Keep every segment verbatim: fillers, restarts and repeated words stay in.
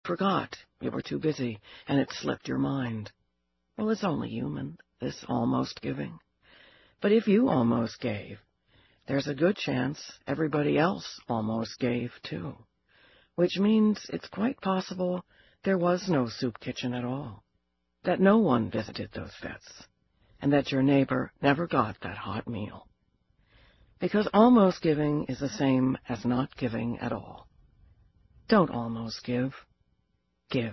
forgot. You were too busy, and it slipped your mind. Well, it's only human, this almost giving. But if you almost gave, there's a good chance everybody else almost gave, too. Which means it's quite possible there was no soup kitchen at all, that no one visited those vets, and that your neighbor never got that hot meal. Because almost giving is the same as not giving at all. Don't almost give. Give.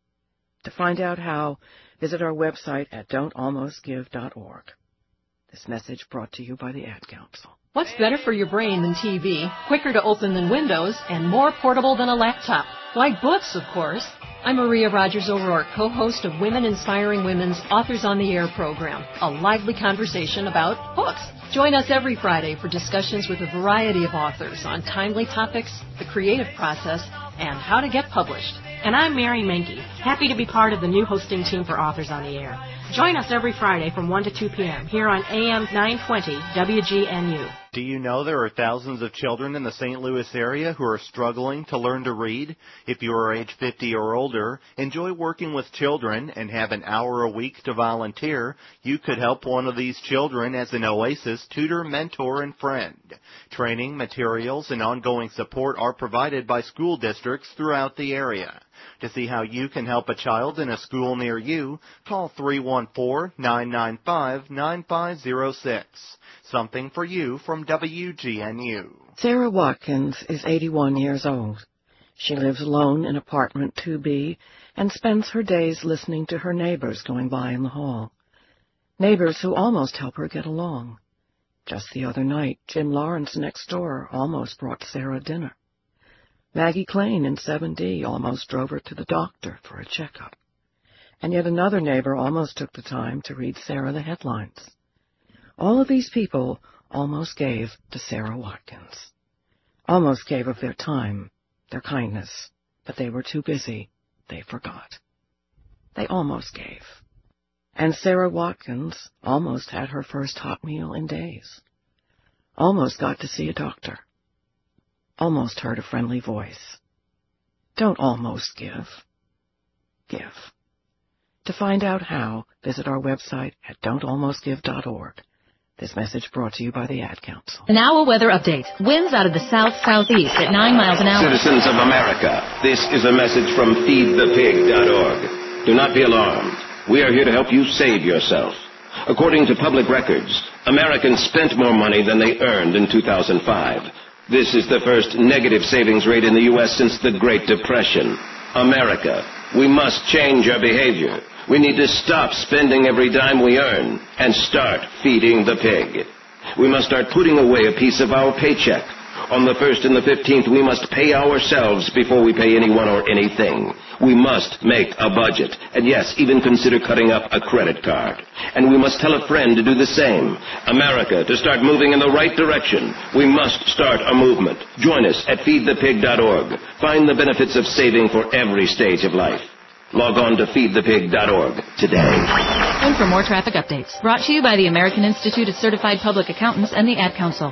To find out how, visit our website at don't almost give dot org. This message brought to you by the Ad Council. What's better for your brain than T V, quicker to open than Windows, and more portable than a laptop? Why, books, of course. I'm Maria Rogers O'Rourke, co-host of Women Inspiring Women's Authors on the Air program, a lively conversation about books. Join us every Friday for discussions with a variety of authors on timely topics, the creative process, and how to get published. And I'm Mary Menke, happy to be part of the new hosting team for Authors on the Air. Join us every Friday from one to two p.m. here on A M nine twenty W G N U. Do you know there are thousands of children in the Saint Louis area who are struggling to learn to read? If you are age fifty or older, enjoy working with children, and have an hour a week to volunteer, you could help one of these children as an Oasis tutor, mentor, and friend. Training, materials, and ongoing support are provided by school districts throughout the area. To see how you can help a child in a school near you, call three one four, nine nine five, nine five zero six. Something for you from W G N U. Sarah Watkins is eighty-one years old. She lives alone in apartment two B and spends her days listening to her neighbors going by in the hall. Neighbors who almost help her get along. Just the other night, Jim Lawrence next door almost brought Sarah dinner. Maggie Klain in seven D almost drove her to the doctor for a checkup. And yet another neighbor almost took the time to read Sarah the headlines. All of these people almost gave to Sarah Watkins. Almost gave of their time, their kindness, but they were too busy. They forgot. They almost gave. And Sarah Watkins almost had her first hot meal in days. Almost got to see a doctor. Almost heard a friendly voice. Don't almost give. Give. To find out how, visit our website at don't almost give dot org. This message brought to you by the Ad Council. Now a weather update. Winds out of the south-southeast at nine miles an hour. Citizens of America, this is a message from feed the pig dot org. Do not be alarmed. We are here to help you save yourself. According to public records, Americans spent more money than they earned in two thousand five. This is the first negative savings rate in the U S since the Great Depression. America, we must change our behavior. We need to stop spending every dime we earn and start feeding the pig. We must start putting away a piece of our paycheck. On the first and the fifteenth, we must pay ourselves before we pay anyone or anything. We must make a budget, and yes, even consider cutting up a credit card. And we must tell a friend to do the same. America, to start moving in the right direction, we must start a movement. Join us at feed the pig dot org. Find the benefits of saving for every stage of life. Log on to feed the pig dot org today. And for more traffic updates, brought to you by the American Institute of Certified Public Accountants and the Ad Council.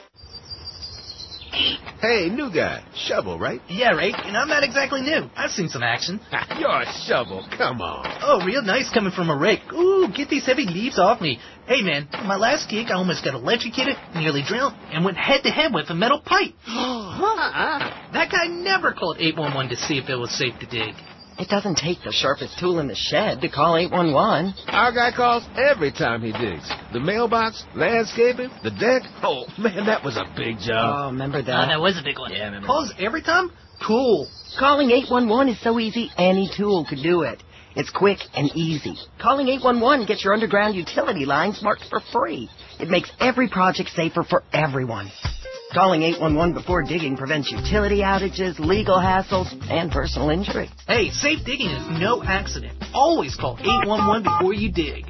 Hey, new guy. Shovel, right? Yeah, right. And I'm not exactly new. I've seen some action. You're a shovel. Come on. Oh, real nice coming from a rake. Ooh, get these heavy leaves off me. Hey, man, my last gig, I almost got electrocuted, nearly drowned, and went head-to-head with a metal pipe. That guy never called eight one one to see if it was safe to dig. It doesn't take the sharpest tool in the shed to call eight one one. Our guy calls every time he digs. The mailbox, landscaping, the deck. Oh, man, that was a big job. Oh, remember that? Oh, that was a big one. Yeah, remember. Calls every time? Cool. Calling eight one one is so easy, any tool could do it. It's quick and easy. Calling eight one one gets your underground utility lines marked for free. It makes every project safer for everyone. Calling eight one one before digging prevents utility outages, legal hassles, and personal injury. Hey, safe digging is no accident. Always call eight one one before you dig.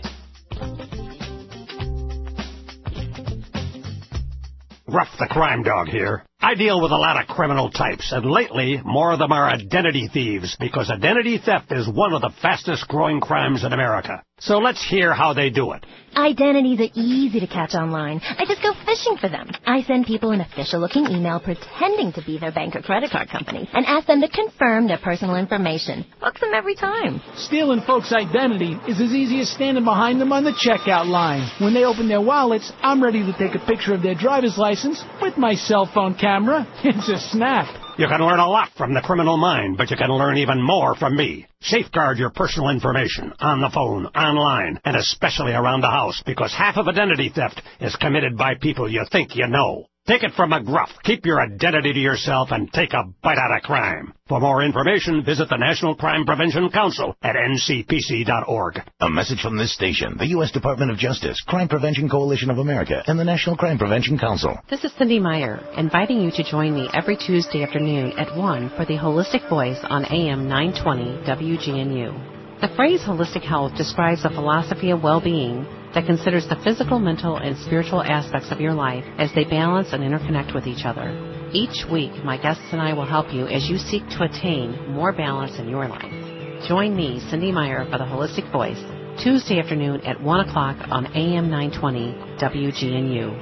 Ruff the Crime Dog here. I deal with a lot of criminal types, and lately, more of them are identity thieves, because identity theft is one of the fastest growing crimes in America. So let's hear how they do it. Identities are easy to catch online. I just go fishing for them. I send people an official-looking email pretending to be their bank or credit card company and ask them to confirm their personal information. Books them every time. Stealing folks' identity is as easy as standing behind them on the checkout line. When they open their wallets, I'm ready to take a picture of their driver's license with my cell phone camera. It's a snap. You can learn a lot from the criminal mind, but you can learn even more from me. Safeguard your personal information on the phone, online, and especially around the house, because half of identity theft is committed by people you think you know. Take it from McGruff. Keep your identity to yourself and take a bite out of crime. For more information, visit the National Crime Prevention Council at N C P C dot org. A message from this station, the U S Department of Justice, Crime Prevention Coalition of America, and the National Crime Prevention Council. This is Cindy Meyer, inviting you to join me every Tuesday afternoon at one for the Holistic Voice on A M nine twenty W G N U. The phrase holistic health describes a philosophy of well-being that considers the physical, mental, and spiritual aspects of your life as they balance and interconnect with each other. Each week, my guests and I will help you as you seek to attain more balance in your life. Join me, Cindy Meyer, for the Holistic Voice, Tuesday afternoon at one o'clock on A M nine twenty W G N U.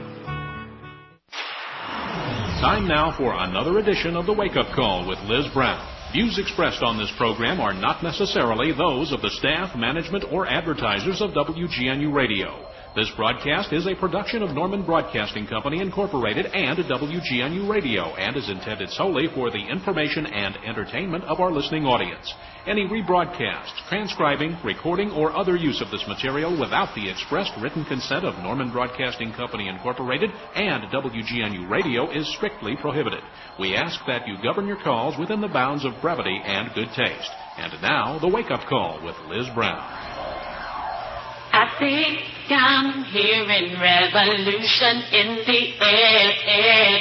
Time now for another edition of the Wake Up Call with Liz Brown. Views expressed on this program are not necessarily those of the staff, management, or advertisers of W G N U Radio. This broadcast is a production of Norman Broadcasting Company, Incorporated, and W G N U Radio, and is intended solely for the information and entertainment of our listening audience. Any rebroadcast, transcribing, recording, or other use of this material without the expressed written consent of Norman Broadcasting Company, Incorporated, and W G N U Radio is strictly prohibited. We ask that you govern your calls within the bounds of brevity and good taste. And now, the Wake Up Call with Liz Brown. I think I'm hearing revolution in the air.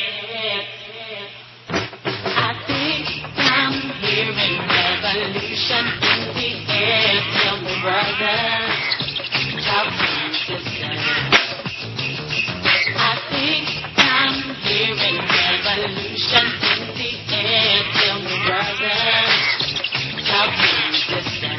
I think I'm hearing revolution in the air. Tell me, brother, talk to me, sister. I think I'm hearing revolution in the air. Tell me, brother, talk to me, sister.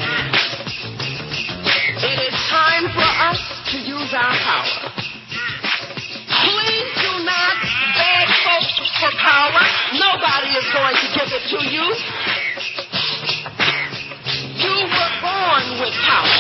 It is time for us to use our power. Please do not beg folks for power. Nobody is going to give it to you. You were born with power.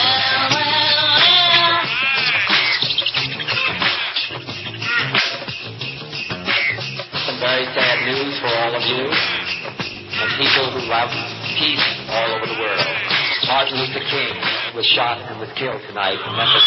Some very sad news for all of you and people who love peace all over the world. Martin Luther King was shot and was killed tonight in Memphis.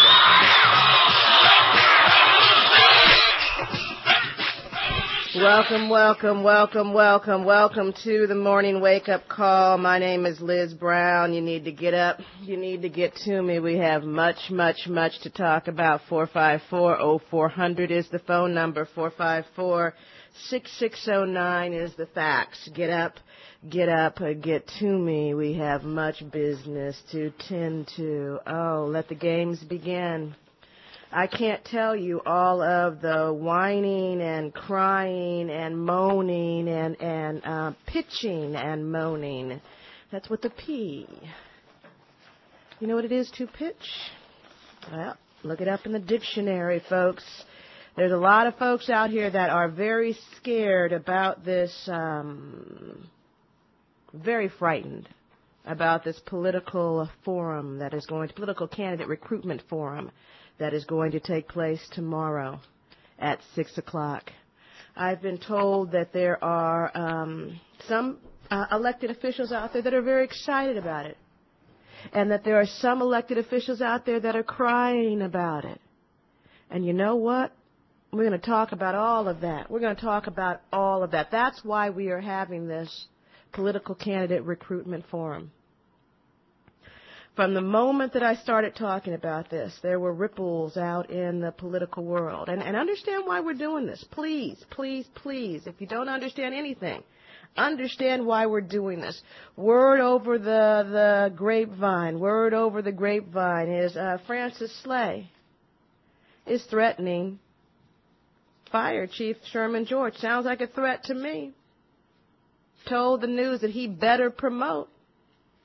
Welcome, welcome, welcome, welcome, welcome to the morning wake-up call. My name is Liz Brown. You need to get up. You need to get to me. We have much, much, much to talk about. four five four, oh four hundred is the phone number. four five four, six six oh nine is the fax. Get up. Get up, uh, get to me. We have much business to tend to. Oh, let the games begin. I can't tell you all of the whining and crying and moaning and, and uh, pitching and moaning. That's with the P. You know what it is to pitch? Well, look it up in the dictionary, folks. There's a lot of folks out here that are very scared about this, um... very frightened about this political forum that is going to, political candidate recruitment forum that is going to take place tomorrow at six o'clock. I've been told that there are um, some uh, elected officials out there that are very excited about it, and that there are some elected officials out there that are crying about it. And you know what? We're going to talk about all of that. We're going to talk about all of that. That's why we are having this political candidate recruitment forum. From the moment that I started talking about this, there were ripples out in the political world. And, and understand why we're doing this. Please, please, please, if you don't understand anything, understand why we're doing this. Word over the, the grapevine, word over the grapevine is uh, Francis Slay is threatening Fire Chief Sherman George. Sounds like a threat to me. Told the news that he better promote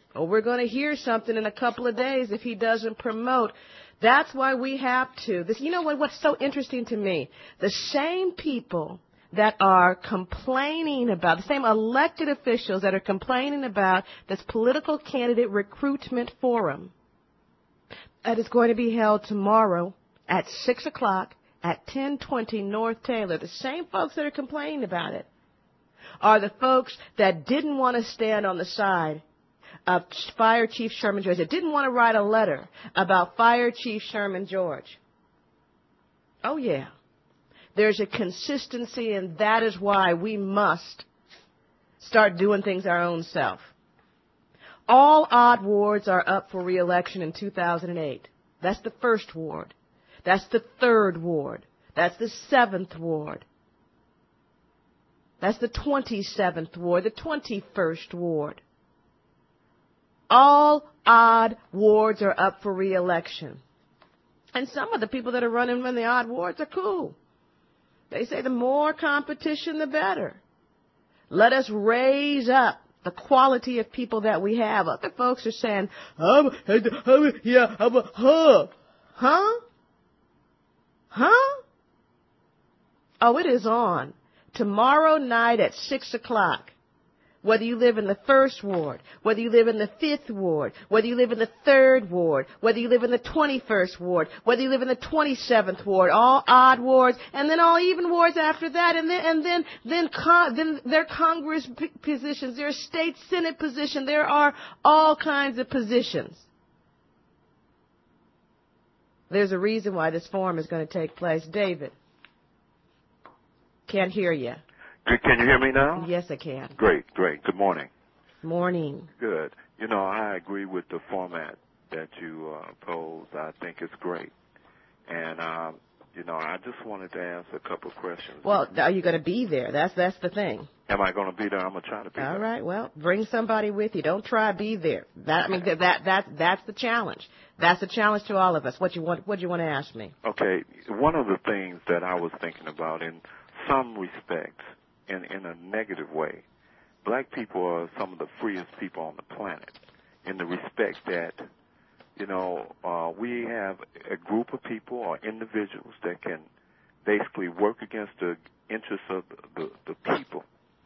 or we're going to hear something in a couple of days if he doesn't promote. That's why we have to. This, you know what? What's so interesting to me? The same people that are complaining about, the same elected officials that are complaining about this political candidate recruitment forum that is going to be held tomorrow at six o'clock at ten twenty North Taylor, the same folks that are complaining about it are the folks that didn't want to stand on the side of Fire Chief Sherman George, that didn't want to write a letter about Fire Chief Sherman George. Oh, yeah. There's a consistency, and that is why we must start doing things our own self. All odd wards are up for re-election in two thousand eight. That's the first ward. That's the third ward. That's the seventh ward. That's the twenty-seventh ward, the twenty-first ward. All odd wards are up for re-election. And some of the people that are running from the odd wards are cool. They say the more competition, the better. Let us raise up the quality of people that we have. Other folks are saying, I'm, I'm, yeah, I'm a, huh, huh, huh? Oh, it is on. Tomorrow night at six o'clock. Whether you live in the first ward, whether you live in the fifth ward, whether you live in the third ward, whether you live in the twenty-first ward, whether you live in the twenty-seventh ward, all odd wards, and then all even wards after that, and then and then then con- then there are Congress p- positions, there are state Senate positions, there are all kinds of positions. There's a reason why this forum is going to take place. David, can't hear you. Can you hear me now? Yes, I can. Great, great. Good morning. Morning. Good. You know, I agree with the format that you uh, posed. I think it's great. And, um, you know, I just wanted to ask a couple of questions. Well, are you going to be there? That's that's the thing. Am I going to be there? I'm going to try to be All there. All right. Well, bring somebody with you. Don't try to be there. That I mean, that that, that that's the challenge. That's the challenge to all of us. What you want? What do you want to ask me? Okay. One of the things that I was thinking about, in some respects, in in a negative way, black people are some of the freest people on the planet, in the respect that, you know, uh, we have a group of people or individuals that can basically work against the interests of the, the, the people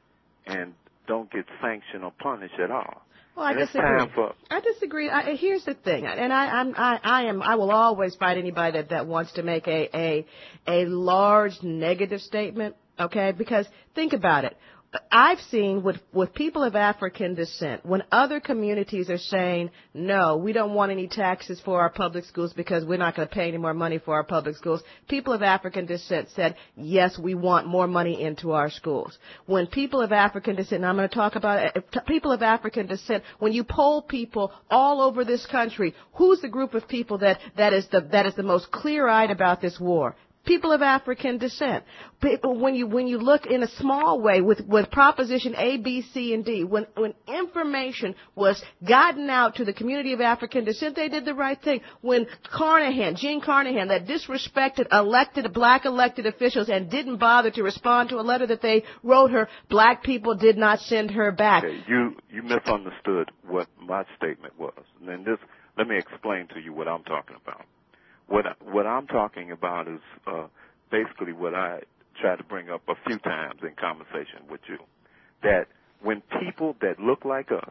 and don't get sanctioned or punished at all. Well, I and disagree. It's time for, I disagree. I, here's the thing, and I, I'm, I, I am, I will always fight anybody that, that wants to make a, a, a large negative statement. Okay, because think about it. I've seen with, with people of African descent, when other communities are saying, no, we don't want any taxes for our public schools because we're not going to pay any more money for our public schools, people of African descent said, yes, we want more money into our schools. When people of African descent, and I'm going to talk about it, people of African descent, when you poll people all over this country, who's the group of people that, that is the, that is the most clear-eyed about this war? People of African descent. People, when you when you look in a small way with, with Proposition A, B, C, and D, when when information was gotten out to the community of African descent, they did the right thing. When Carnahan, Jean Carnahan, that disrespected elected black elected officials and didn't bother to respond to a letter that they wrote her, black people did not send her back. Okay, you you misunderstood what my statement was, and then this. Let me explain to you what I'm talking about. What what I'm talking about is uh, basically what I try to bring up a few times in conversation with you, that when people that look like us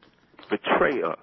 betray us,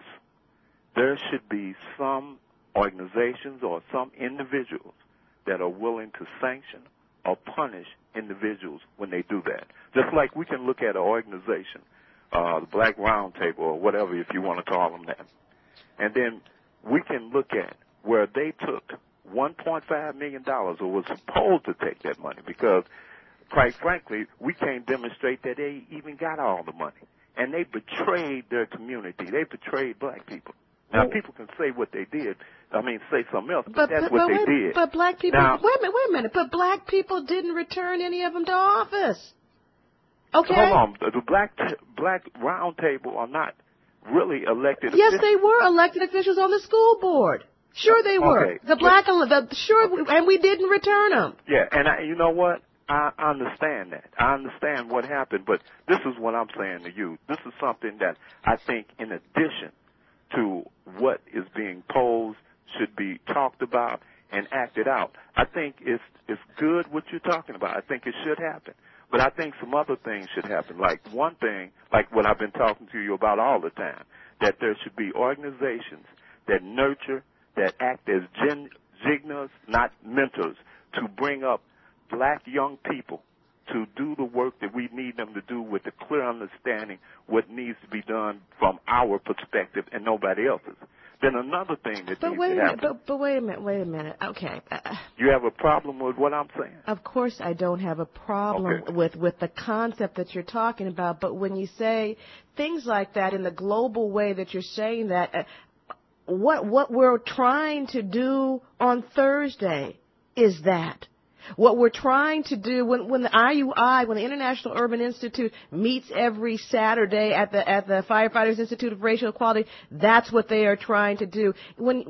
there should be some organizations or some individuals that are willing to sanction or punish individuals when they do that. Just like we can look at an organization, uh, the Black Round Table or whatever, if you want to call them that, and then we can look at where they took one point five million dollars or was supposed to take that money because, quite frankly, we can't demonstrate that they even got all the money. And they betrayed their community. They betrayed black people. Now, people can say what they did. I mean, say something else, but, but that's but, what but, they did. But black people, now, wait a minute, wait a minute. But black people didn't return any of them to office. Okay? Hold on. The black, black round table are not really elected Yes, officials. they were elected officials on the school board. Sure they were. Okay. The black, the, sure, okay. And we didn't return them. Yeah, and I, you know what? I understand that. I understand what happened, but this is what I'm saying to you. This is something that I think, in addition to what is being posed should be talked about and acted out. I think it's it's good what you're talking about. I think it should happen. But I think some other things should happen. Like one thing, like what I've been talking to you about all the time, that there should be organizations that nurture, that act as gen- zigners, not mentors, to bring up black young people to do the work that we need them to do with a clear understanding what needs to be done from our perspective and nobody else's. Then another thing that But needs wait to a minute, happen. but, but wait a minute, wait a minute. Okay. Uh, You have a problem with what I'm saying? Of course I don't have a problem Okay. with, with the concept that you're talking about, but when you say things like that in the global way that you're saying that, uh, what what we're trying to do on Thursday is that. What we're trying to do when, when the I U I, when the International Urban Institute meets every Saturday at the at the Firefighters Institute of Racial Equality, that's what they are trying to do. When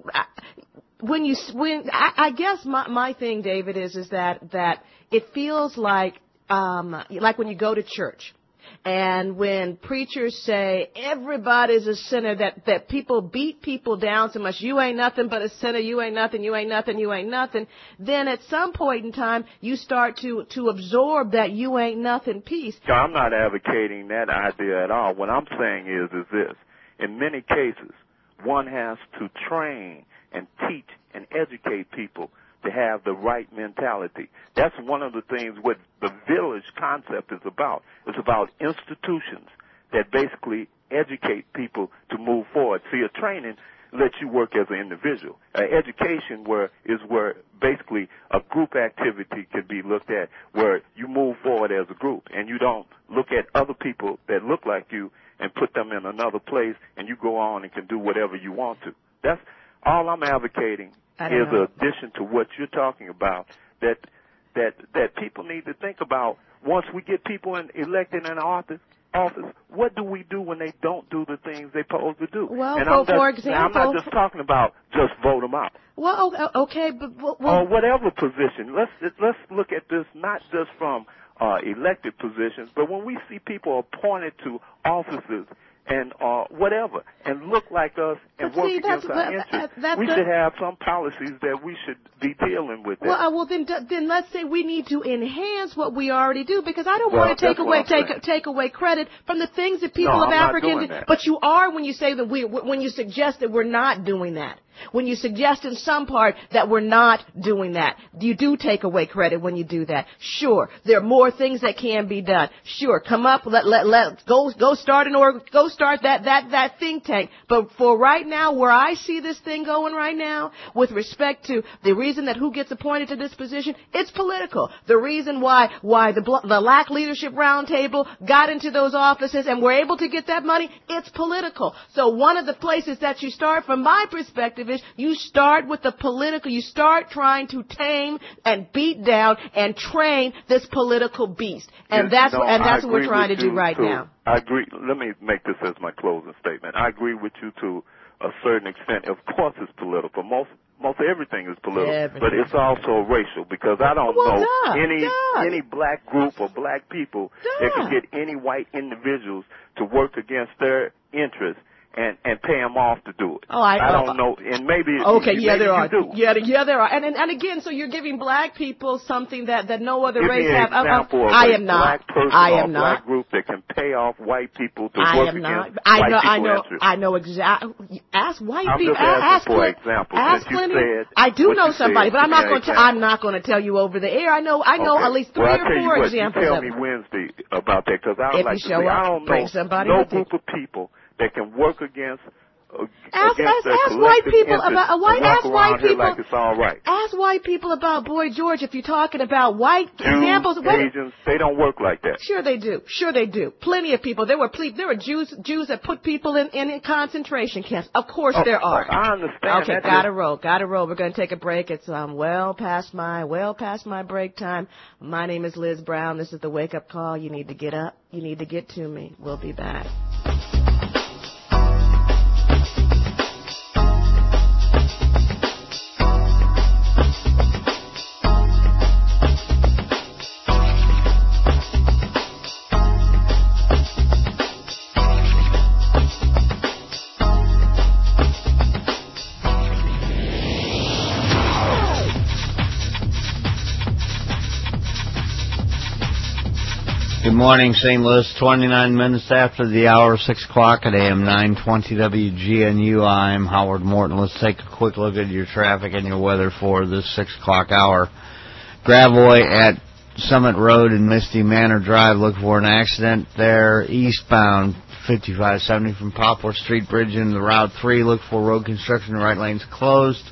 when you when I, I guess my my thing, David, is is that that it feels like um like when you go to church. And when preachers say everybody's a sinner, that, that people beat people down so much, you ain't nothing but a sinner, you ain't nothing, you ain't nothing, you ain't nothing, then at some point in time you start to, to absorb that you ain't nothing piece. So I'm not advocating that idea at all. What I'm saying is, is this. In many cases, one has to train and teach and educate people to have the right mentality. That's one of the things what the village concept is about. It's about institutions that basically educate people to move forward. See, a training lets you work as an individual. Uh, education where is where basically a group activity can be looked at, where you move forward as a group and you don't look at other people that look like you and put them in another place and you go on and can do whatever you want to. That's all I'm advocating. Is an addition to what you're talking about, that that that people need to think about. Once we get people in, elected in office, office, what do we do when they don't do the things they're supposed to do? Well, and for, I'm just, for example, I'm not just talking about just vote them out. Well, okay, but well, or whatever position. Let's let's look at this not just from uh, elected positions, but when we see people appointed to offices and uh, whatever, and look like us and But work see, against that's- our that- interests. that- we that- should have some policies that we should be dealing with. That. Well, uh, well, then, then let's say we need to enhance what we already do, because I don't Well, want to take that's away what I'm take saying. take away credit from the things that people No, of I'm not African. doing that. But you are when you say that we when you suggest that we're not doing that. When you suggest in some part that we're not doing that, you do take away credit when you do that. Sure, there are more things that can be done. Sure, come up, let let let go go start an org, go start that that that think tank. But for right now, where I see this thing going right now, with respect to the reason that who gets appointed to this position, it's political. The reason why why the the Black Leadership Roundtable got into those offices and were able to get that money, it's political. So one of the places that you start, from my perspective, is you start with the political. You start trying to tame and beat down and train this political beast, and Yes, that's no, what, and I that's what we're agree trying to with do you right to- now. I agree. Let me make this as my closing statement. I agree with you to a certain extent. Of course, it's political. Most most everything is political, Everything. but it's also racial, because I don't Well, know duh, any duh. any black group or black people that can get any white individuals to work against their interests and and pay them off to do it. Oh, I- don't uh, know. And maybe Okay, maybe yeah, there you are. do. Yeah, yeah, there are. And, and and again, so you're giving black people something that, that no other Give race me an have. Uh, uh, example of I a am not. black person I or am a not. black group that can pay off white people to I work am not. against I white know. I people's know. interests. I know exactly. Ask white I'm people. just asking ask for Clint- example, Ask since you Clinton. said I do what know you somebody, said. but I'm Give not me going an to. example. I'm not going to tell you over the air. I know. I know Okay. at least three well, or I'll tell you four what, examples You tell of me it. Wednesday about that, because I If would you like to show see. up, I don't bring know somebody no with you. group of people that can work against. Uh, Ask, against ask, their ask white collective people interests about uh, white. and walk Ask around white here people. like it's all right. Ask white people about Boy George if you're talking about white Jews, examples. Wait a- Asians, they don't work like that. Sure they do. Sure they do. Plenty of people. There were ple- there were Jews Jews that put people in, in, in concentration camps. Of course Oh, there are. oh, I understand Okay, that. gotta roll. Gotta roll. We're gonna take a break. It's um well past my well past my break time. My name is Liz Brown. This is the Wake Up Call. You need to get up. You need to get to me. We'll be back. morning, Saint Louis. twenty-nine minutes after the hour, six o'clock at A M nine twenty W G N U. I'm Howard Morton. Let's take a quick look at your traffic and your weather for this six o'clock hour. Gravois at Summit Road and Misty Manor Drive. Look for an accident there. Eastbound fifty-five seventy from Poplar Street Bridge into Route three. Look for road construction. Right lane's closed.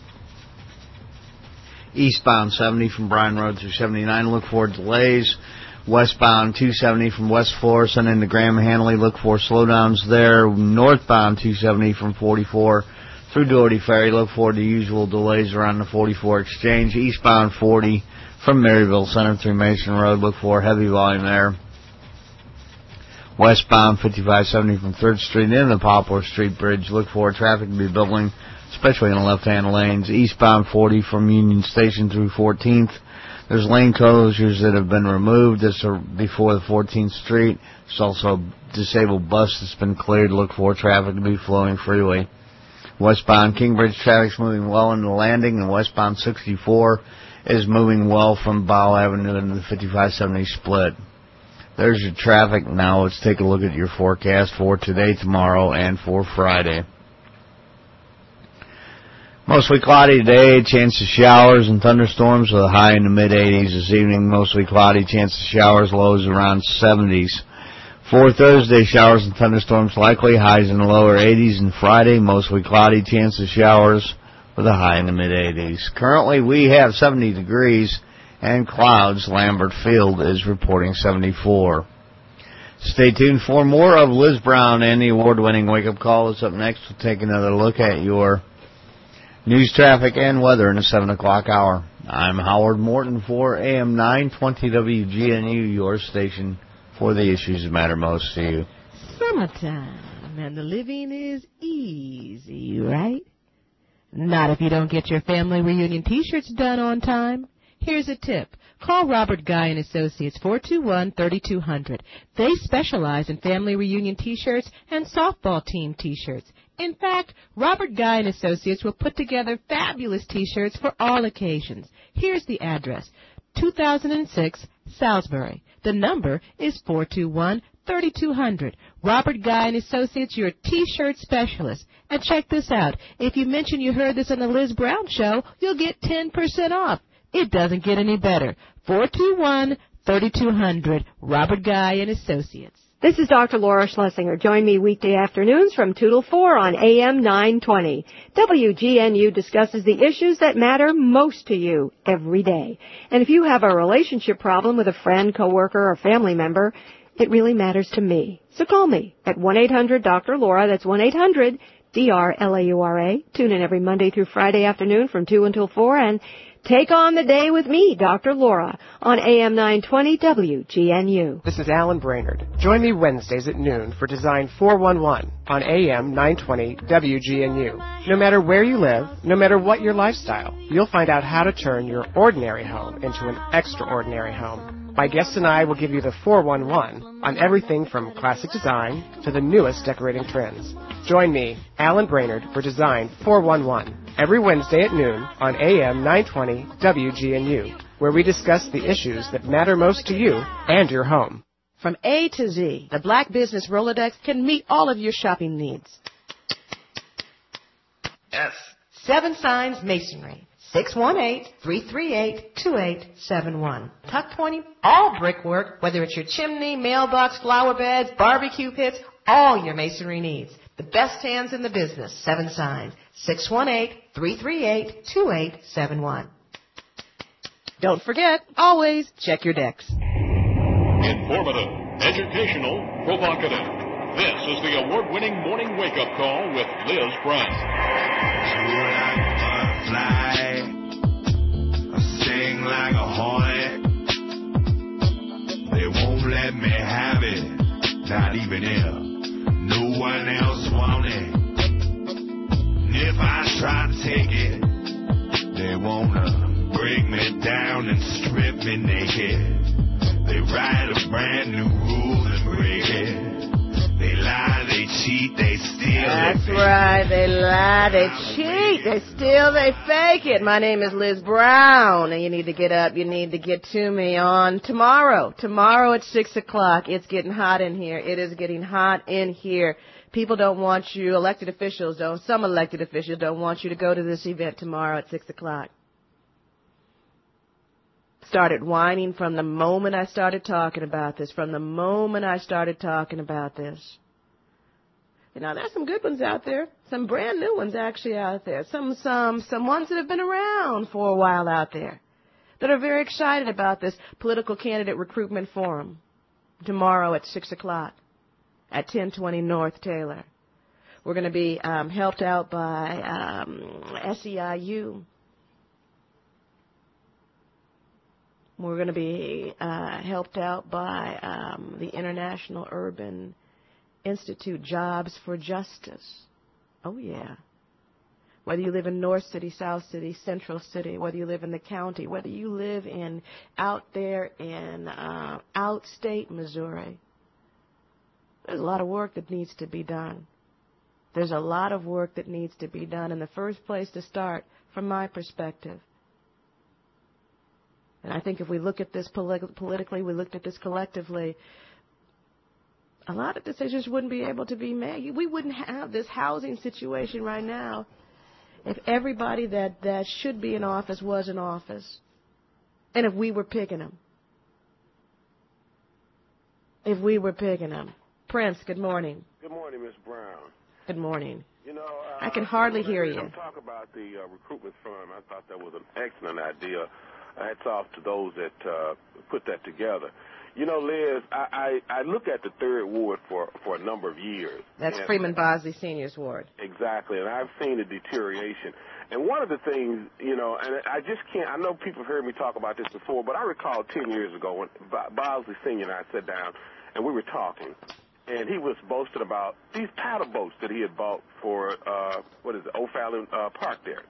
Eastbound seventy from Bryan Road through seventy-nine. Look for delays. Westbound two seventy from West Florissant into Graham Hanley. Look for slowdowns there. Northbound two seventy from forty-four through Doherty Ferry. Look for the usual delays around the forty-four exchange. Eastbound forty from Maryville Center through Mason Road. Look for heavy volume there. Westbound fifty-five seventy from third Street into the Poplar Street Bridge. Look for traffic to be building, especially in the left-hand lanes. Eastbound forty from Union Station through fourteenth. There's lane closures that have been removed. This are before the fourteenth Street. There's also a disabled bus that's been cleared. Look for traffic to be flowing freely. Westbound Kingbridge traffic's moving well into the landing, and westbound sixty-four is moving well from Bow Avenue into the fifty-five seventy split. There's your traffic. Now let's take a look at your forecast for today, tomorrow, and for Friday. Mostly cloudy today, chance of showers and thunderstorms with a high in the mid eighties this evening. Mostly cloudy, chance of showers, lows around seventies. For Thursday, showers and thunderstorms likely, highs in the lower eighties. And Friday, mostly cloudy, chance of showers with a high in the mid eighties. Currently, we have seventy degrees and clouds. Lambert Field is reporting seventy-four. Stay tuned for more of Liz Brown and the award-winning Wake Up Call. Is up next. We'll take another look at your news, traffic, and weather in the seven o'clock hour. I'm Howard Morton for A M nine twenty W G N U, your station for the issues that matter most to you. Summertime, and the living is easy, right? Not if you don't get your family reunion T-shirts done on time. Here's a tip. Call Robert Guy and Associates, four two one, three two zero zero. They specialize in family reunion T-shirts and softball team T-shirts. In fact, Robert Guy and Associates will put together fabulous T-shirts for all occasions. Here's the address, two thousand six Salisbury. The number is four two one, three two zero zero. Robert Guy and Associates, your T-shirt specialist. And check this out. If you mention you heard this on the Liz Brown Show, you'll get ten percent off. It doesn't get any better. four two one, three two zero zero. Robert Guy and Associates. This is Doctor Laura Schlesinger. Join me weekday afternoons from two till four on A M nine twenty. W G N U discusses the issues that matter most to you every day. And if you have a relationship problem with a friend, coworker, or family member, it really matters to me. So call me at one eight hundred Doctor Laura. That's one eight hundred D R L A U R A. Tune in every Monday through Friday afternoon from two until four and take on the day with me, Doctor Laura, on A M nine twenty W G N U. This is Alan Brainerd. Join me Wednesdays at noon for Design four one one on A M nine twenty W G N U. No matter where you live, no matter what your lifestyle, you'll find out how to turn your ordinary home into an extraordinary home. My guests and I will give you the four one one on everything from classic design to the newest decorating trends. Join me, Alan Brainerd, for Design four one one every Wednesday at noon on A M nine twenty W G N U, where we discuss the issues that matter most to you and your home. From A to Z, the Black Business Rolodex can meet all of your shopping needs. Yes. Seven Signs Masonry. six one eight, three three eight, two eight seven one. Tuck pointing, all brickwork, whether it's your chimney, mailbox, flower beds, barbecue pits, all your masonry needs. The best hands in the business. Seven Signs. six one eight, three three eight, two eight seven one. Don't forget, always check your decks. Informative, educational, provocative. This is the award-winning Morning Wake-Up Call with Liz Brown. Fly, I sing like a hornet. They won't let me have it, not even if no one else wants it. And if I try to take it, they wanna break me down and strip me naked. They write a brand new rule and break it. They lie, they cheat, they steal. That's right. They lie, they cheat, they steal, they fake it. My name is Liz Brown, and you need to get up. You need to get to me on tomorrow. Tomorrow at six o'clock. It's getting hot in here. It is getting hot in here. People don't want you, elected officials don't, some elected officials don't want you to go to this event tomorrow at six o'clock. Started whining from the moment I started talking about this, from the moment I started talking about this. You know, there's some good ones out there, some brand new ones actually out there, some some some ones that have been around for a while out there that are very excited about this political candidate recruitment forum tomorrow at six o'clock at ten twenty North Taylor. We're going to be um, helped out by um, S E I U. We're going to be uh, helped out by um, the International Urban Institute, Jobs for Justice. Oh, yeah. Whether you live in North City, South City, Central City, whether you live in the county, whether you live in out there in uh, outstate Missouri, there's a lot of work that needs to be done. There's a lot of work that needs to be done. And the first place to start, from my perspective, and I think if we look at this polit- politically, we looked at this collectively, a lot of decisions wouldn't be able to be made. We wouldn't have this housing situation right now if everybody that, that should be in office was in office, and if we were picking them. If we were picking them. Prince, good morning. Good morning, Miz Brown. Good morning. You know, uh, I can hardly hear you. Talk about the uh, recruitment firm. I thought that was an excellent idea. Hats off to those that uh, put that together. You know, Liz, I, I, I look at the third ward for, for a number of years. That's Freeman Bosley Senior's ward. Exactly, and I've seen the deterioration. And one of the things, you know, and I just can't, I know people have heard me talk about this before, but I recall ten years ago when Bosley Senior and I sat down and we were talking, and he was boasting about these paddle boats that he had bought for, uh, what is it, O'Fallon uh, Park there.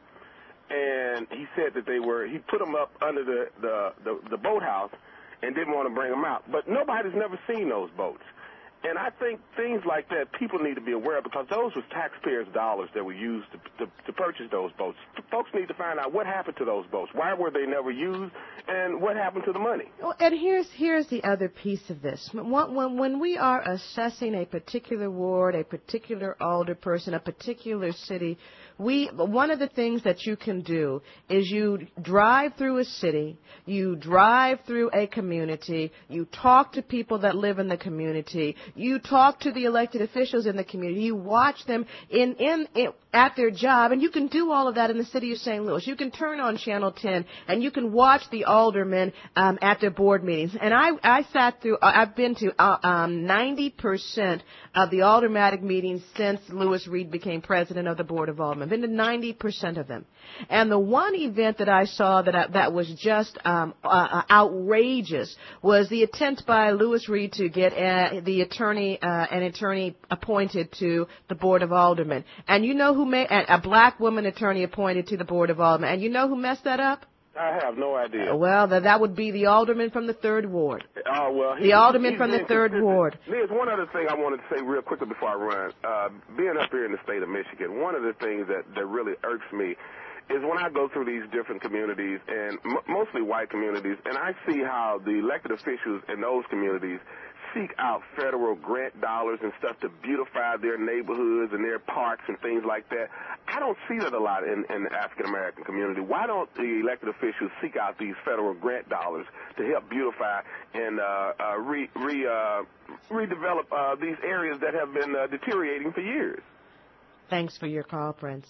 And he said that they were, he put them up under the, the, the, the boathouse and didn't want to bring them out. But nobody's never seen those boats. And I think things like that people need to be aware of, because those were taxpayers' dollars that were used to, to, to purchase those boats. Folks need to find out what happened to those boats. Why were they never used, and what happened to the money? Well, and here's here's the other piece of this. When, when, when we are assessing a particular ward, a particular alderperson, a particular city, we one of the things that you can do is you drive through a city, you drive through a community, you talk to people that live in the community, you talk to the elected officials in the community, you watch them in, in, in at their job, and you can do all of that in the city of Saint Louis. You can turn on Channel ten, and you can watch the aldermen um, at their board meetings. And I, I sat through, I've been to uh, um, ninety percent of the aldermanic meetings since Louis Reed became president of the Board of Aldermen. I've been to ninety percent of them. And the one event that I saw that I, that was just um, uh, outrageous was the attempt by Louis Reed to get uh, the attorney, uh, an attorney appointed to the Board of Aldermen. And you know who made a black woman attorney appointed to the Board of Aldermen. And you know who messed that up? I have no idea. Well, that, that would be the alderman from the third ward. Oh, well. The alderman from the third ward. There's one other thing I wanted to say real quickly before I run. Uh, being up here in the state of Michigan, one of the things that, that really irks me is when I go through these different communities, and m- mostly white communities, and I see how the elected officials in those communities seek out federal grant dollars and stuff to beautify their neighborhoods and their parks and things like that. I don't see that a lot in, in the African-American community. Why don't the elected officials seek out these federal grant dollars to help beautify and uh, uh, re, re, uh, redevelop uh, these areas that have been uh, deteriorating for years? Thanks for your call, Prince.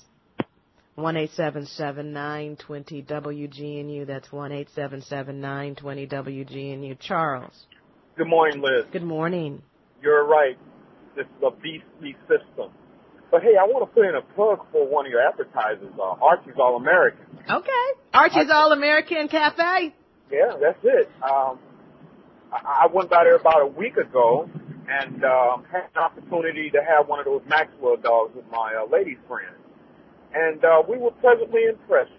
one eight seven seven, nine two zero, W G N U. That's one eight seven seven, nine two zero, W G N U. Charles. Good morning, Liz. Good morning. You're right. This is a beastly system. But, hey, I want to put in a plug for one of your advertisers, uh, Archie's All-American. Okay. Archie's All-American Cafe? Yeah, that's it. Um, I, I went by there about a week ago and um, had an opportunity to have one of those Maxwell dogs with my uh, lady friend. And uh, we were pleasantly impressed.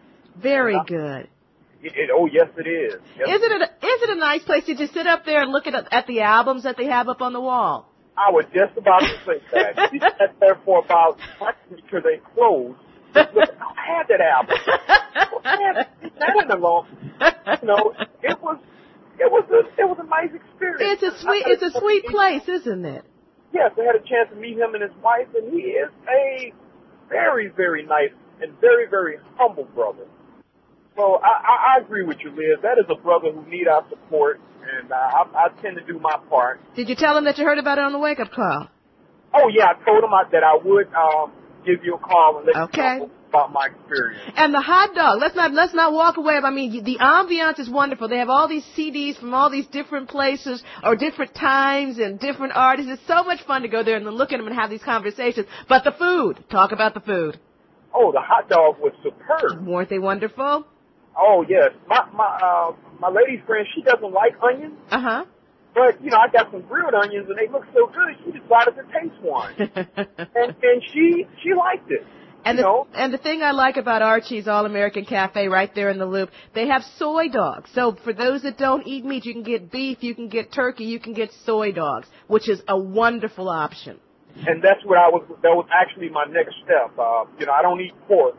Very uh, good. It, it, oh, yes, it is. Yes, is it a, is it a nice place to just sit up there and look at at the albums that they have up on the wall? I was just about to say that. We sat there for about practically till they closed. Look, I had that album. I had that in the long. You know, it was it was a it was a nice experience. It's a sweet it's a sweet place, isn't it? Yes, I had a chance to meet him and his wife, and he is a very, very nice and very, very humble brother. So I, I, I agree with you, Liz. That is a brother who need our support, and uh, I, I tend to do my part. Did you tell him that you heard about it on the wake-up call? Oh, yeah, I told him I, that I would um, give you a call and let okay. you know about my experience. And the hot dog, let's not let's not walk away. I mean, the ambiance is wonderful. They have all these C Ds from all these different places or different times and different artists. It's so much fun to go there and then look at them and have these conversations. But the food, talk about the food. Oh, the hot dog was superb. Weren't they wonderful? Oh, yes. My my uh, my lady's friend, she doesn't like onions. Uh-huh. But, you know, I got some grilled onions, and they look so good, she decided to taste one. and and she she liked it. And you the, know? and the thing I like about Archie's All-American Cafe right there in the Loop, they have soy dogs. So for those that don't eat meat, you can get beef, you can get turkey, you can get soy dogs, which is a wonderful option. And that's what I was, that was actually my next step. Uh, you know, I don't eat pork.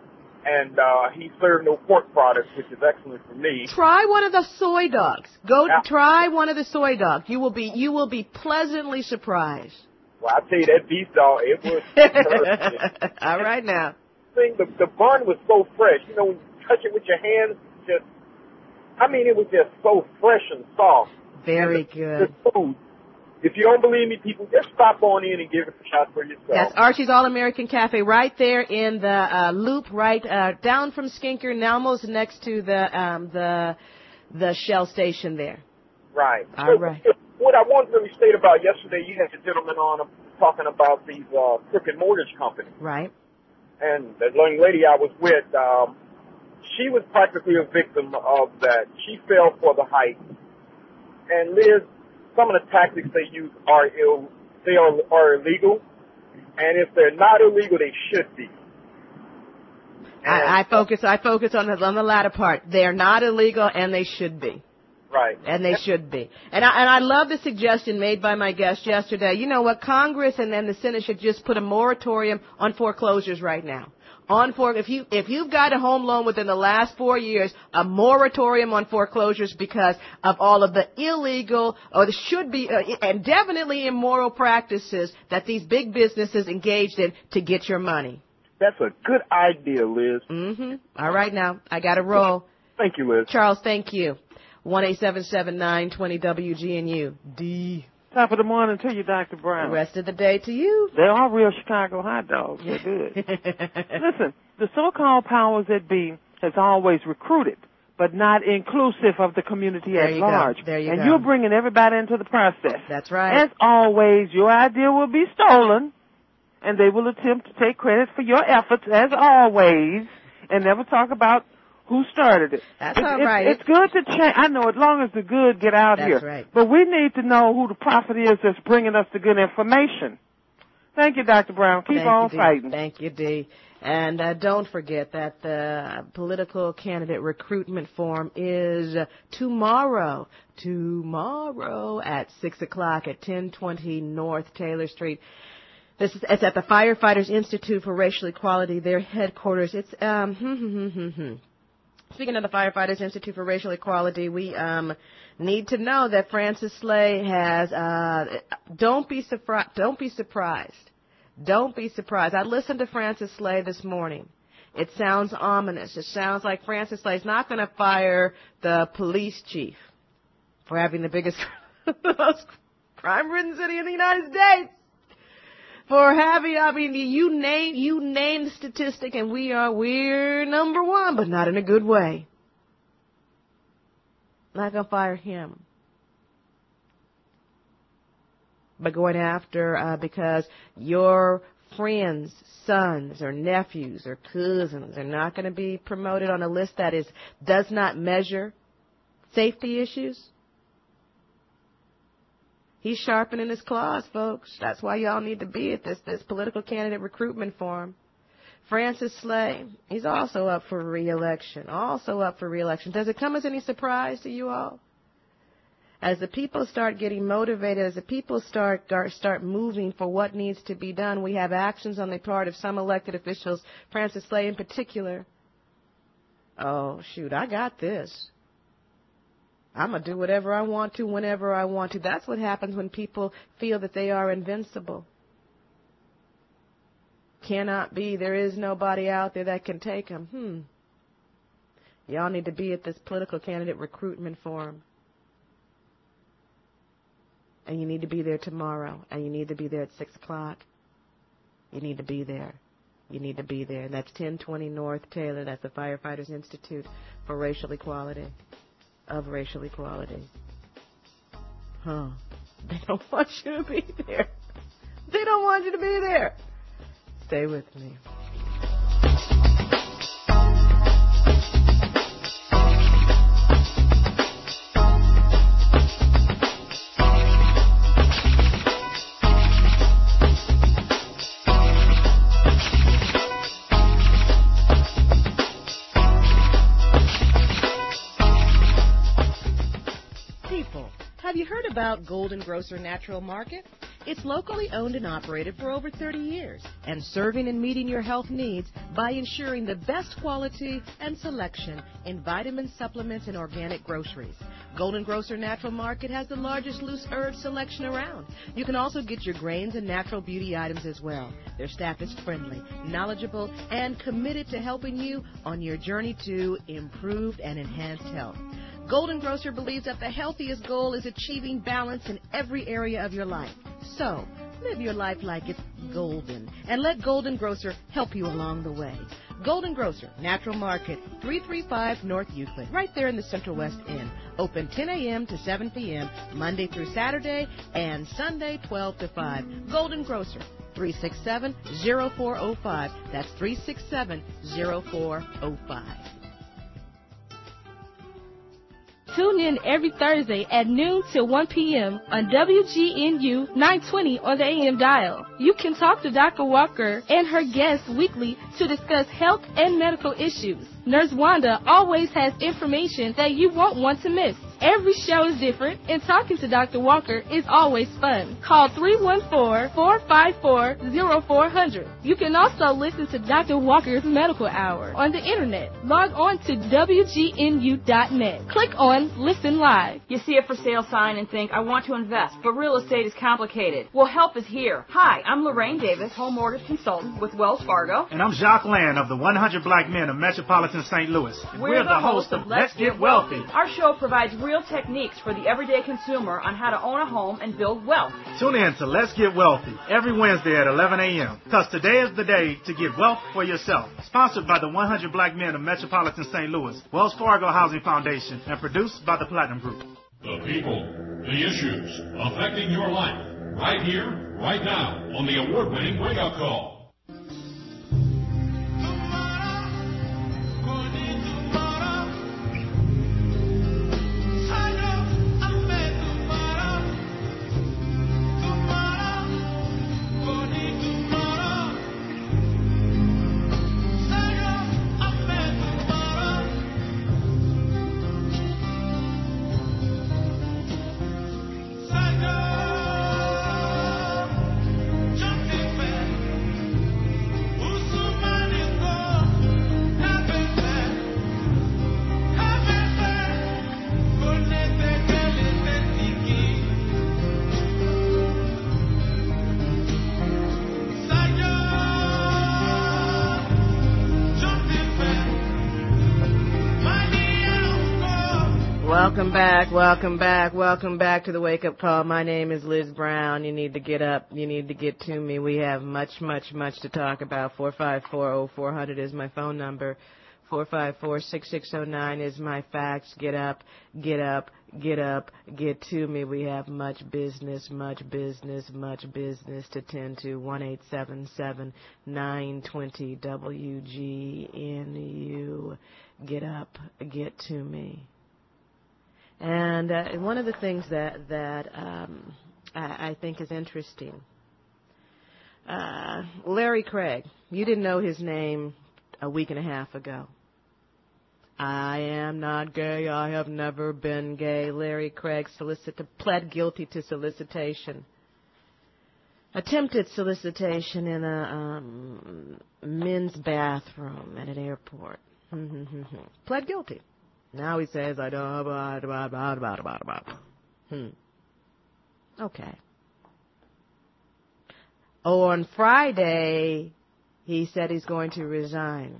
And uh, he served no pork products, which is excellent for me. Try one of the soy dogs. Go yeah. try one of the soy dogs. You will be you will be pleasantly surprised. Well, I tell you, that beef dog, it was perfect. All right now. Thing, the, the bun was so fresh. You know, when you touch it with your hands, just, I mean, it was just so fresh and soft. Very the, good. The food. If you don't believe me, people, just stop on in and give it a shot for yourself. That's Archie's All-American Cafe right there in the uh, Loop, right uh, down from Skinker, and almost next to the um, the the Shell station there. Right. All so, right. What I wanted to really state about yesterday, you had the gentleman on talking about these uh, crooked mortgage companies. Right. And the young lady I was with, um, she was practically a victim of that. She fell for the hype. And Liz, some of the tactics they use are ill, they are, are illegal, and if they're not illegal, they should be. I, I focus. I focus on the on the latter part. They're not illegal, and they should be. Right. And they should be. And I and I love the suggestion made by my guest yesterday. You know what? Congress and then the Senate should just put a moratorium on foreclosures right now. On for if you if you've got a home loan within the last four years, a moratorium on foreclosures because of all of the illegal or the should be uh, and definitely immoral practices that these big businesses engaged in to get your money. That's a good idea, Liz. Mm-hmm. All right, now I got to roll. Thank you, Liz. Charles, thank you. One eight seven seven nine twenty W G N U. D. Top of the morning to you, Doctor Brown. The rest of the day to you. They are real Chicago hot dogs. They're good. Listen, the so-called powers that be has always recruited, but not inclusive of the community there at you large. Go. There you and go. you're bringing everybody into the process. That's right. As always, your idea will be stolen, and they will attempt to take credit for your efforts, as always, and never talk about who started it. That's it's, all it's, right. It's good to change. I know, as long as the good get out that's here. That's right. But we need to know who the prophet is that's bringing us the good information. Thank you, Doctor Brown. Keep Thank on you, fighting. Thank you, Dee. And uh, don't forget that the political candidate recruitment form is uh, tomorrow. Tomorrow at six o'clock at ten twenty North Taylor Street. This is it's at the Firefighters Institute for Racial Equality, their headquarters. It's um. Hmm, hmm, hmm, hmm. Speaking of the Firefighters Institute for Racial Equality, we um, need to know that Francis Slay has. Uh, don't be surprised. Don't be surprised. Don't be surprised. I listened to Francis Slay this morning. It sounds ominous. It sounds like Francis Slay is not going to fire the police chief for having the biggest, most crime-ridden city in the United States. For having, I mean, you name, you name the statistic, and we are, we're number one, but not in a good way. Not gonna fire him. But going after, uh, because your friends, sons, or nephews, or cousins are not gonna be promoted on a list that is, does not measure safety issues. He's sharpening his claws, folks. That's why y'all need to be at this, this political candidate recruitment forum. Francis Slay, he's also up for re-election. Also up for re-election. Does it come as any surprise to you all? As the people start getting motivated, as the people start start moving for what needs to be done, we have actions on the part of some elected officials, Francis Slay in particular. Oh, shoot, I got this. I'm going to do whatever I want to, whenever I want to. That's what happens when people feel that they are invincible. Cannot be. There is nobody out there that can take them. Hmm. Y'all need to be at this political candidate recruitment forum. And you need to be there tomorrow. And you need to be there at six o'clock. You need to be there. You need to be there. And that's ten twenty North Taylor. That's the Firefighters Institute for Racial Equality. Of racial equality. Huh. They don't want you to be there. They don't want you to be there. Stay with me. Have you heard about Golden Grocer Natural Market? It's locally owned and operated for over thirty years and serving and meeting your health needs by ensuring the best quality and selection in vitamins, supplements, and organic groceries. Golden Grocer Natural Market has the largest loose herb selection around. You can also get your grains and natural beauty items as well. Their staff is friendly, knowledgeable, and committed to helping you on your journey to improved and enhanced health. Golden Grocer believes that the healthiest goal is achieving balance in every area of your life. So, live your life like it's golden, and let Golden Grocer help you along the way. Golden Grocer, Natural Market, three thirty-five North Euclid, right there in the Central West End. Open ten a.m. to seven p.m., Monday through Saturday, and Sunday twelve to five. Golden Grocer, three six seven, zero four zero five. That's three six seven, zero four zero five. Tune in every Thursday at noon till one p.m. on W G N U nine twenty on the A M dial. You can talk to Doctor Walker and her guests weekly to discuss health and medical issues. Nurse Wanda always has information that you won't want to miss. Every show is different, and talking to Doctor Walker is always fun. Call three one four, four five four, zero four zero zero. You can also listen to Doctor Walker's Medical Hour on the Internet. Log on to W G N U dot net. Click on Listen Live. You see a for sale sign and think, I want to invest, but real estate is complicated. Well, help is here. Hi, I'm Lorraine Davis, home mortgage consultant with Wells Fargo. And I'm Jacques Land of the one hundred Black Men of Metropolitan Saint Louis. We're, We're the, the host of Let's Get Wealthy. Our show provides real techniques for the everyday consumer on how to own a home and build wealth. Tune in to Let's Get Wealthy every Wednesday at eleven a.m. because today is the day to get wealth for yourself. Sponsored by the one hundred Black Men of Metropolitan Saint Louis, Wells Fargo Housing Foundation, and produced by the Platinum Group. The people, the issues affecting your life, right here, right now, on the award-winning Wake Up Call. Welcome back, welcome back, welcome back to the Wake Up Call. My name is Liz Brown. You need to get up. You need to get to me. We have much, much, much to talk about. four five four, oh four hundred is my phone number. four five four, six six zero nine is my fax. Get up, get up, get up, get to me. We have much business, much business, much business to tend to. one eight seven seven, nine two zero, W G N U. Get up, get to me. And uh, one of the things that that um, I, I think is interesting, uh, Larry Craig, you didn't know his name a week and a half ago. I am not gay. I have never been gay. Larry Craig solicited, pled guilty to solicitation. Attempted solicitation in a um, men's bathroom at an airport. Pled guilty. Now he says, I don't, blah, blah, blah, blah, blah, blah. Hmm. Okay. Oh, on Friday, he said he's going to resign.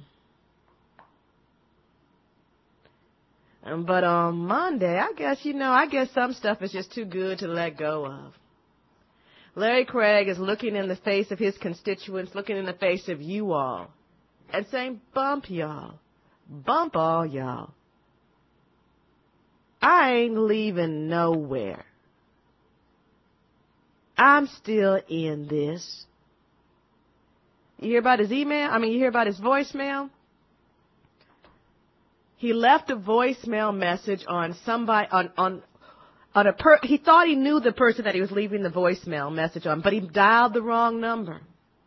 But on Monday, I guess, you know, I guess some stuff is just too good to let go of. Larry Craig is looking in the face of his constituents, looking in the face of you all, and saying, bump y'all. Bump all y'all. I ain't leaving nowhere. I'm still in this. You hear about his email? I mean, you hear about his voicemail? He left a voicemail message on somebody, on, on, on a per, he thought he knew the person that he was leaving the voicemail message on, but he dialed the wrong number.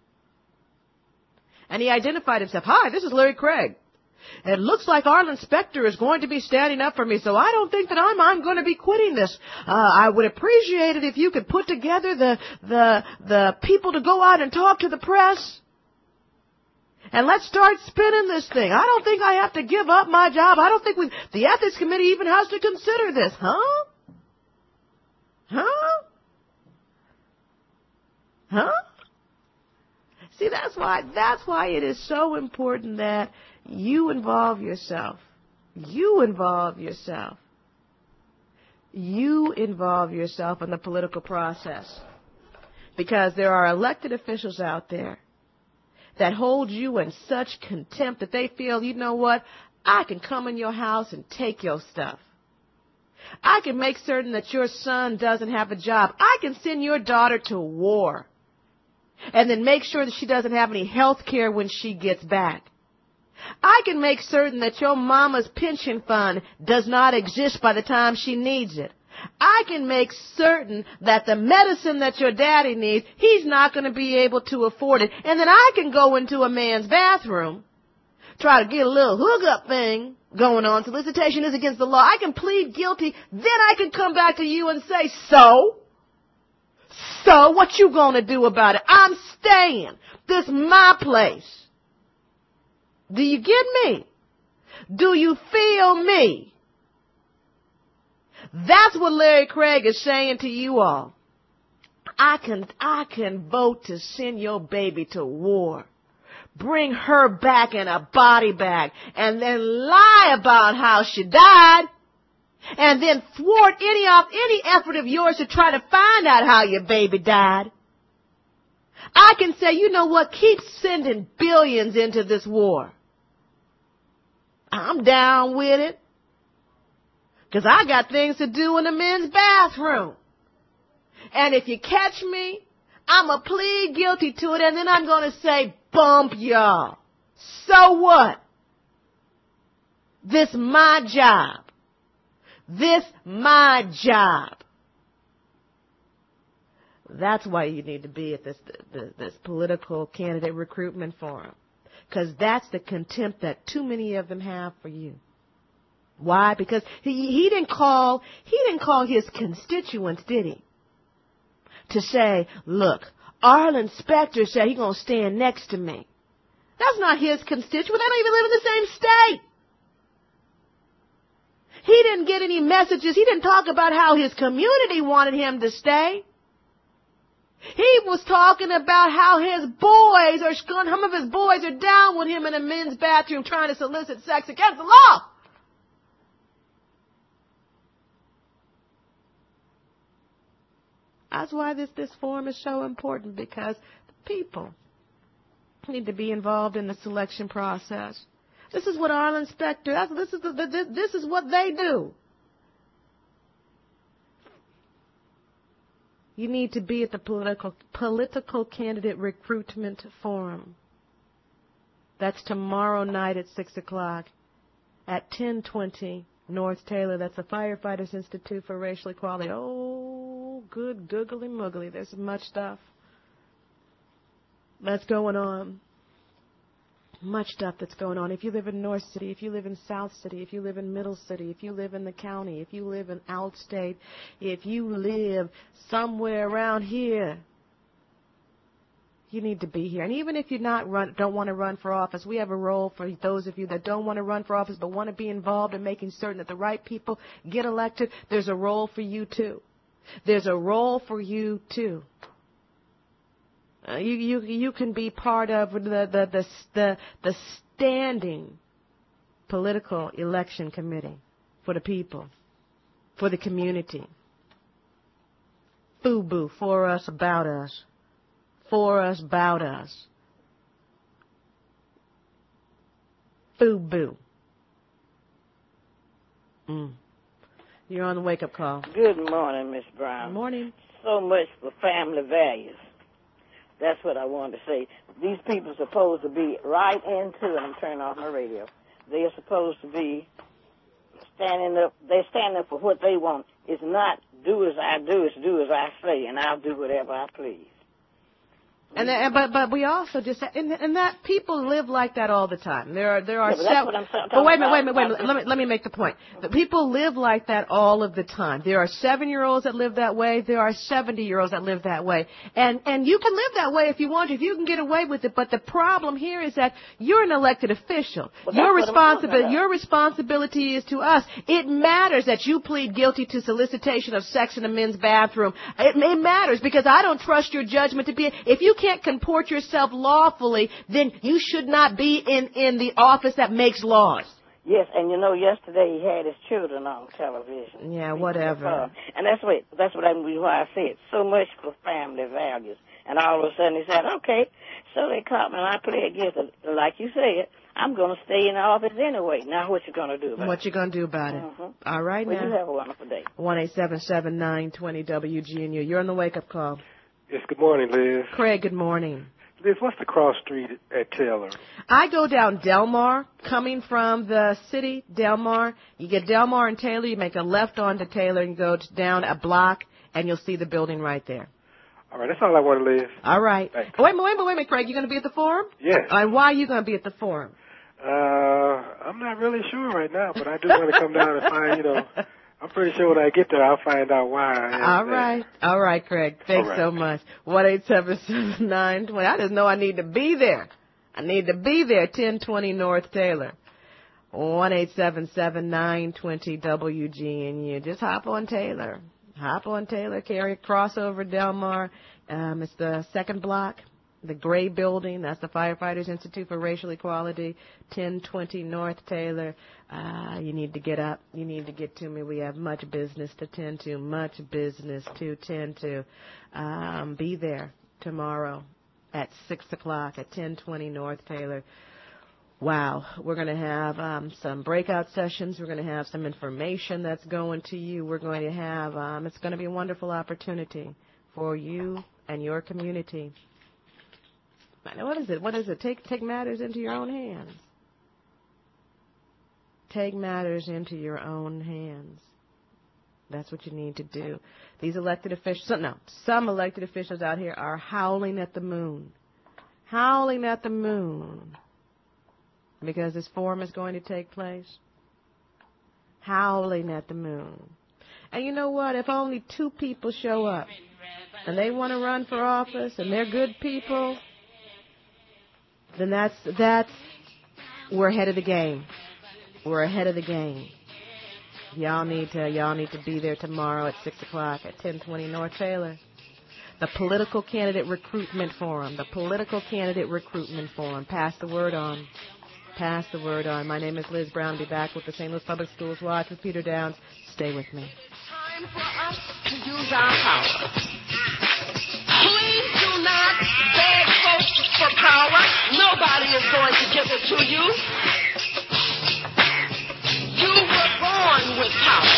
And he identified himself. Hi, this is Larry Craig. It looks like Arlen Specter is going to be standing up for me, so I don't think that I'm, I'm going to be quitting this. Uh, I would appreciate it if you could put together the, the, the people to go out and talk to the press. And let's start spinning this thing. I don't think I have to give up my job. I don't think we, the ethics committee even has to consider this. Huh? Huh? Huh? See, that's why, that's why it is so important that you involve yourself. You involve yourself. You involve yourself in the political process. Because there are elected officials out there that hold you in such contempt that they feel, you know what, I can come in your house and take your stuff. I can make certain that your son doesn't have a job. I can send your daughter to war and then make sure that she doesn't have any health care when she gets back. I can make certain that your mama's pension fund does not exist by the time she needs it. I can make certain that the medicine that your daddy needs, he's not going to be able to afford it. And then I can go into a man's bathroom, try to get a little hookup thing going on. Solicitation is against the law. I can plead guilty. Then I can come back to you and say, so? So what you going to do about it? I'm staying. This is my place. Do you get me? Do you feel me? That's what Larry Craig is saying to you all. I can, I can vote to send your baby to war. Bring her back in a body bag and then lie about how she died and then thwart any of, any effort of yours to try to find out how your baby died. I can say, you know what, keep sending billions into this war. I'm down with it. Because I got things to do in the men's bathroom. And if you catch me, I'm going to plead guilty to it, and then I'm going to say, bump y'all. So what? This my job. This my job. That's why you need to be at this, this, this political candidate recruitment forum. Because that's the contempt that too many of them have for you. Why? Because he, he didn't call, he didn't call his constituents, did he? To say, look, Arlen Specter said he's going to stand next to me. That's not his constituent. They don't even live in the same state. He didn't get any messages. He didn't talk about how his community wanted him to stay. He was talking about how his boys, or some of his boys, are down with him in a men's bathroom trying to solicit sex against the law. That's why this, this forum is so important, because the people need to be involved in the selection process. This is what Arlen Specter, that's, this, is the, the, this is what they do. You need to be at the political, political candidate recruitment forum. That's tomorrow night at six o'clock at ten twenty North Taylor. That's the Firefighters Institute for Racial Equality. Oh, good googly muggly. There's much stuff that's going on. Much stuff that's going on. If you live in North City, if you live in South City, if you live in Middle City, if you live in the county, if you live in outstate, if you live somewhere around here, you need to be here. And even if you're not run, don't want to run for office, we have a role for those of you that don't want to run for office but want to be involved in making certain that the right people get elected. There's a role for you, too. There's a role for you, too. Uh, you, you, you can be part of the, the, the, the, the standing political election committee for the people, for the community. Boo-boo, for us, about us. For us, about us. Boo-boo. Mm. You're on the wake-up call. Good morning, Miss Brown. Good morning. So much for family values. That's what I wanted to say. These people are supposed to be right into it. I'm turning off my radio. They are supposed to be standing up. They're standing up for what they want. It's not do as I do, it's do as I say, and I'll do whatever I please. And then, but but we also just and, and that people live like that all the time. There are there are yeah, but, that's what I'm but wait a minute, wait a minute, wait a minute. Let me let me make the point. The people live like that all of the time. There are seven year olds that live that way. There are seventy year olds that live that way. And and you can live that way if you want to. If you can get away with it. But the problem here is that you're an elected official. Well, your responsibility your responsibility is to us. It matters that you plead guilty to solicitation of sex in a men's bathroom. It, it matters because I don't trust your judgment to be if you can't comport yourself lawfully, then you should not be in, in the office that makes laws. Yes, and you know, yesterday he had his children on television. Yeah, whatever. And that's what that's what I why I said so much for family values. And all of a sudden he said, okay, so they caught me and I pled guilty. Like you said, I'm going to stay in the office anyway. Now what you going to do about it? What you going to do about it? Mm-hmm. All right, well, now. You have a wonderful day. one eight seven seven, nine two zero, W G N U. You're on the wake-up call. Yes, good morning, Liz. Craig, good morning. Liz, what's the cross street at Taylor? I go down Delmar, coming from the city, Delmar. You get Delmar and Taylor, you make a left onto Taylor and go down a block, and you'll see the building right there. All right, that's all I want to Liz. All right. Thanks. Oh, wait a minute, wait a minute, wait a minute, Craig. You going to be at the forum? Yes. And why are you going to be at the forum? Uh, I'm not really sure right now, but I do want to come down and find, you know, I'm pretty sure when I get there, I'll find out why. All right. All right, Craig. Thanks right. so much. one eight seven seven, nine two zero. I just know I need to be there. I need to be there, ten twenty North Taylor. one eight seven seven, nine two zero, W G N U. Just hop on Taylor. Hop on Taylor. Carry cross over Delmar. Um, it's the second block. The gray building, that's the Firefighters Institute for Racial Equality, ten twenty North Taylor. Uh, you need to get up. You need to get to me. We have much business to tend to, much business to tend to. Um, be there tomorrow at six o'clock at ten twenty North Taylor. Wow, we're going to have um, some breakout sessions. We're going to have some information that's going to you. We're going to have, um, it's going to be a wonderful opportunity for you and your community. What is it? What is it? Take take matters into your own hands. Take matters into your own hands. That's what you need to do. These elected officials, no, some elected officials out here are howling at the moon. Howling at the moon. Because this forum is going to take place. Howling at the moon. And you know what? If only two people show up and they want to run for office and they're good people, then that's, that's, we're ahead of the game. We're ahead of the game. Y'all need to, y'all need to be there tomorrow at six o'clock at ten twenty North Taylor. The Political Candidate Recruitment Forum. The Political Candidate Recruitment Forum. Pass the word on. Pass the word on. My name is Liz Brown. I'll be back with the Saint Louis Public Schools Watch with Peter Downs. Stay with me. Time for us to use our power. Please do not beg folks for power. Nobody is going to give it to you. You were born with power.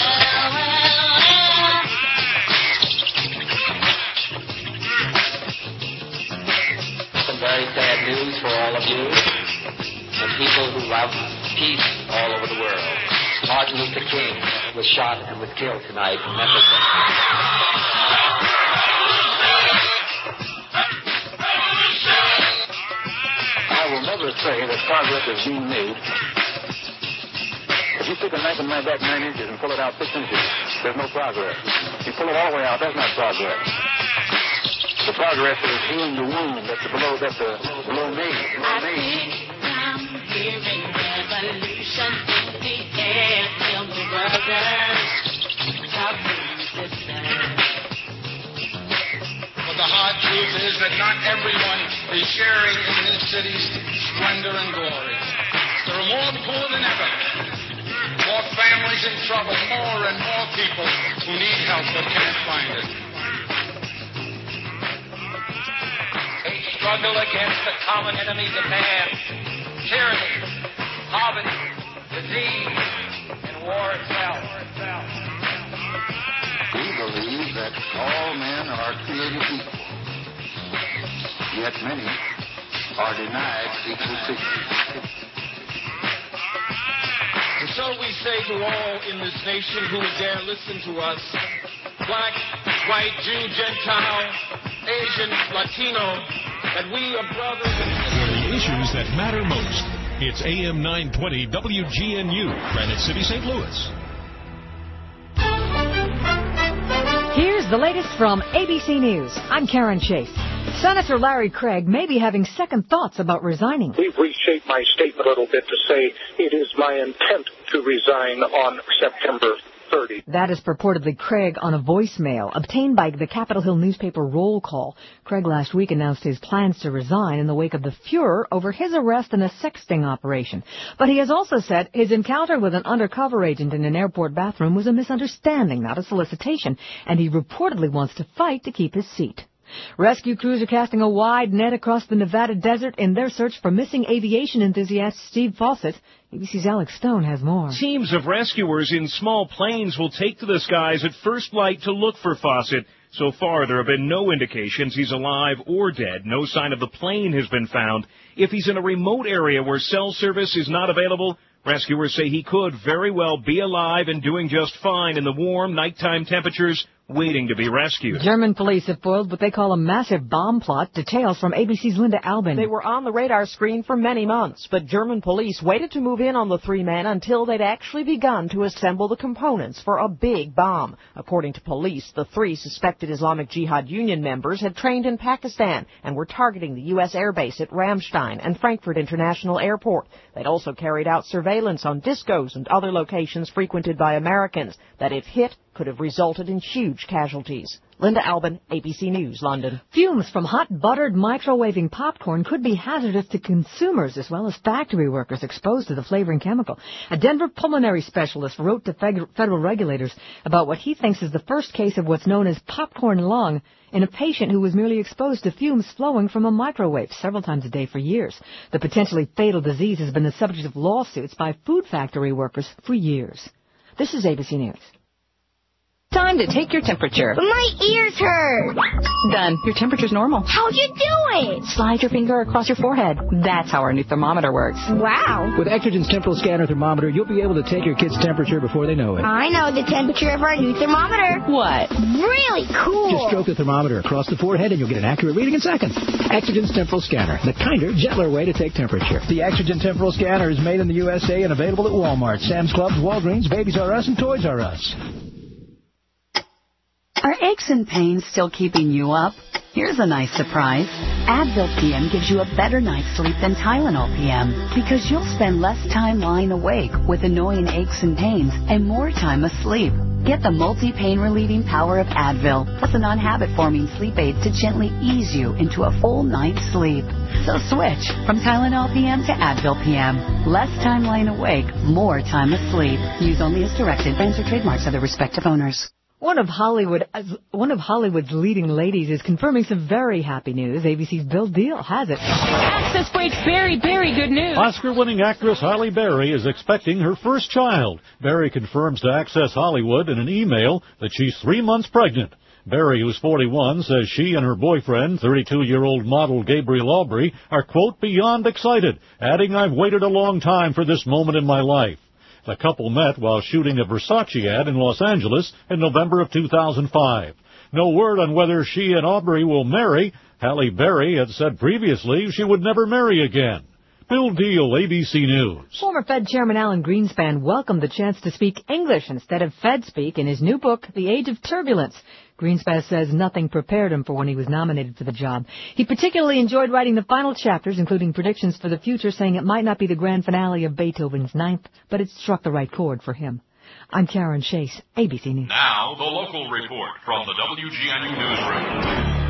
Some very sad news for all of you and people who love peace all over the world. Martin Luther King was shot and was killed tonight in Memphis. I will never to say that progress is being made. If you stick a knife in my back nine inches and pull it out six inches, there's no progress. If you pull it all the way out, that's not progress. The progress is healing the wound that's below, that's the below knee. I think I'm hearing revolution in the air. Tell me, brothers, talk to me, sisters. But the hard truth is that not everyone is sharing in this city's splendor and glory. There are more poor than ever, more families in trouble, more and more people who need help but can't find it. A struggle against the common enemies of man, tyranny, poverty, disease, and war itself. We believe that all men are created equal, yet many are denied equal treatment. And so we say to all in this nation who would dare listen to us, black, white, Jew, Gentile, Asian, Latino, that we are brothers and sisters. For the issues that matter most, it's A M nine twenty W G N U, Granite City, Saint Louis. Here's the latest from A B C News. I'm Karen Chase. Senator Larry Craig may be having second thoughts about resigning. We've reshaped my statement a little bit to say it is my intent to resign on September thirtieth. That is purportedly Craig on a voicemail obtained by the Capitol Hill newspaper Roll Call. Craig last week announced his plans to resign in the wake of the furor over his arrest in a sexting operation. But he has also said his encounter with an undercover agent in an airport bathroom was a misunderstanding, not a solicitation, and he reportedly wants to fight to keep his seat. Rescue crews are casting a wide net across the Nevada desert in their search for missing aviation enthusiast Steve Fawcett. A B C's Alex Stone has more. Teams of rescuers in small planes will take to the skies at first light to look for Fawcett. So far, there have been no indications he's alive or dead. No sign of the plane has been found. If he's in a remote area where cell service is not available, rescuers say he could very well be alive and doing just fine in the warm nighttime temperatures, waiting to be rescued. German police have foiled what they call a massive bomb plot. Details from A B C's Linda Albin. They were on the radar screen for many months, but German police waited to move in on the three men until they'd actually begun to assemble the components for a big bomb. According to police, the three suspected Islamic Jihad Union members had trained in Pakistan and were targeting the U S airbase at Ramstein and Frankfurt International Airport. They'd also carried out surveillance on discos and other locations frequented by Americans that, if hit, could have resulted in huge casualties. Linda Albin, A B C News, London. Fumes from hot buttered microwaving popcorn could be hazardous to consumers as well as factory workers exposed to the flavoring chemical. A Denver pulmonary specialist wrote to federal regulators about what he thinks is the first case of what's known as popcorn lung in a patient who was merely exposed to fumes flowing from a microwave several times a day for years. The potentially fatal disease has been the subject of lawsuits by food factory workers for years. This is A B C News. Time to take your temperature. But my ears hurt. Done. Your temperature's normal. How'd you do it? Slide your finger across your forehead. That's how our new thermometer works. Wow. With Exergen's temporal scanner thermometer, you'll be able to take your kid's temperature before they know it. I know the temperature of our new thermometer. What? Really cool. Just stroke the thermometer across the forehead and you'll get an accurate reading in seconds. Exergen's temporal scanner, the kinder, gentler way to take temperature. The Exergen temporal scanner is made in the U S A and available at Walmart, Sam's Club, Walgreens, Babies R Us, and Toys R Us. Are aches and pains still keeping you up? Here's a nice surprise. Advil P M gives you a better night's sleep than Tylenol P M because you'll spend less time lying awake with annoying aches and pains and more time asleep. Get the multi-pain relieving power of Advil plus a non-habit-forming sleep aid to gently ease you into a full night's sleep. So switch from Tylenol P M to Advil P M. Less time lying awake, more time asleep. Use only as directed. Brands or trademarks of the respective owners. One of Hollywood, one of Hollywood's leading ladies is confirming some very happy news. A B C's Bill Deal has it. Access Break's very, very good news. Oscar-winning actress Halle Berry is expecting her first child. Berry confirms to Access Hollywood in an email that she's three months pregnant. Berry, who's forty-one, says she and her boyfriend, thirty-two-year-old model Gabriel Aubry, are, quote, beyond excited, adding, "I've waited a long time for this moment in my life." The couple met while shooting a Versace ad in Los Angeles in November of two thousand five. No word on whether she and Aubry will marry. Halle Berry had said previously she would never marry again. Bill Deal, A B C News. Former Fed Chairman Alan Greenspan welcomed the chance to speak English instead of Fed speak in his new book, The Age of Turbulence. Greenspan says nothing prepared him for when he was nominated for the job. He particularly enjoyed writing the final chapters, including predictions for the future, saying it might not be the grand finale of Beethoven's Ninth, but it struck the right chord for him. I'm Karen Chase, A B C News. Now, the local report from the W G N U newsroom.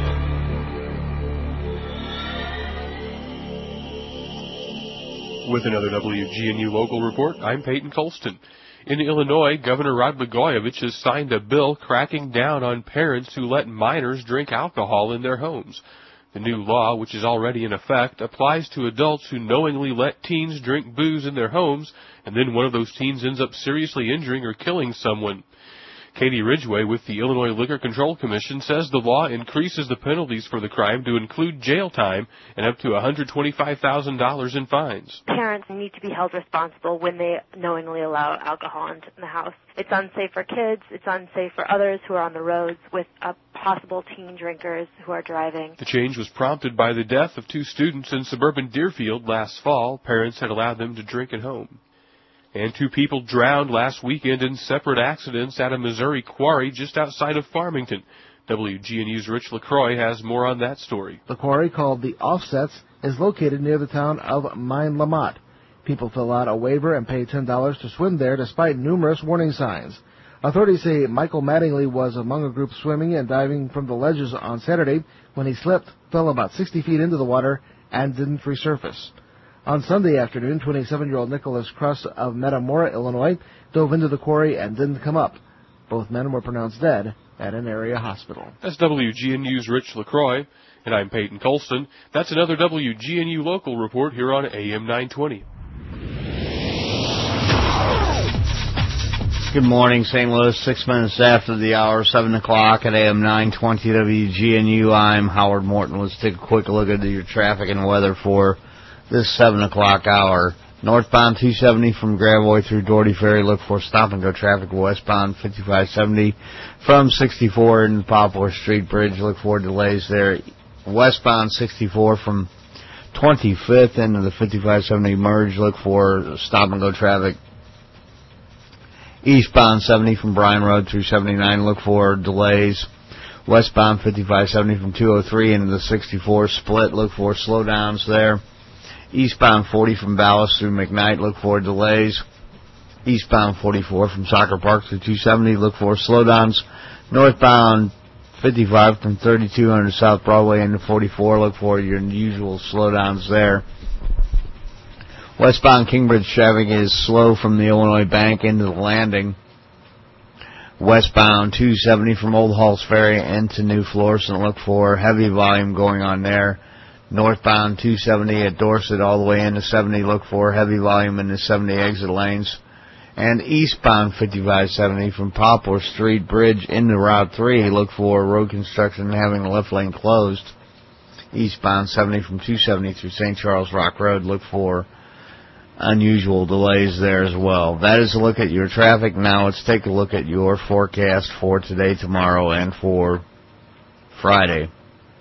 With another W G N U local report, I'm Peyton Colston. In Illinois, Governor Rod Blagojevich has signed a bill cracking down on parents who let minors drink alcohol in their homes. The new law, which is already in effect, applies to adults who knowingly let teens drink booze in their homes, and then one of those teens ends up seriously injuring or killing someone. Katie Ridgway with the Illinois Liquor Control Commission says the law increases the penalties for the crime to include jail time and up to one hundred twenty-five thousand dollars in fines. Parents need to be held responsible when they knowingly allow alcohol into the house. It's unsafe for kids. It's unsafe for others who are on the roads with uh, possible teen drinkers who are driving. The change was prompted by the death of two students in suburban Deerfield last fall. Parents had allowed them to drink at home. And two people drowned last weekend in separate accidents at a Missouri quarry just outside of Farmington. W G N U's Rich LaCroix has more on that story. The quarry, called the Offsets, is located near the town of Mine-Lamont. People fill out a waiver and pay ten dollars to swim there despite numerous warning signs. Authorities say Michael Mattingly was among a group swimming and diving from the ledges on Saturday when he slipped, fell about sixty feet into the water, and didn't resurface. On Sunday afternoon, twenty-seven-year-old Nicholas Kruss of Metamora, Illinois, dove into the quarry and didn't come up. Both men were pronounced dead at an area hospital. That's W G N U's Rich LaCroix, and I'm Peyton Colston. That's another W G N U local report here on A M nine twenty. Good morning, Saint Louis. Six minutes after the hour, seven o'clock at A M nine twenty W G N U. I'm Howard Morton. Let's take a quick look at your traffic and weather for this seven o'clock hour. Northbound two seventy from Gravois through Doherty Ferry, look for stop-and-go traffic. Westbound fifty-five seventy from sixty-four in the Poplar Street Bridge, look for delays there. Westbound sixty-four from twenty-fifth into the fifty-five seventy merge, look for stop-and-go traffic. Eastbound seventy from Bryan Road through seventy-nine, look for delays. Westbound fifty-five seventy from two oh three into the sixty-four split, look for slowdowns there. Eastbound forty from Ballas through McKnight, look for delays. Eastbound forty-four from Soccer Park through two seventy, look for slowdowns. Northbound fifty-five from thirty-two hundred South Broadway into forty-four, look for your usual slowdowns there. Westbound Kingbridge traffic is slow from the Illinois Bank into the Landing. Westbound two seventy from Old Halls Ferry into New Florissant, look for heavy volume going on there. Northbound two seventy at Dorset all the way into seventy, look for heavy volume in the seventy exit lanes. And eastbound fifty-five seventy from Poplar Street Bridge into Route three, look for road construction having the left lane closed. Eastbound seventy from two seventy through Saint Charles Rock Road, look for unusual delays there as well. That is a look at your traffic. Now let's take a look at your forecast for today, tomorrow, and for Friday.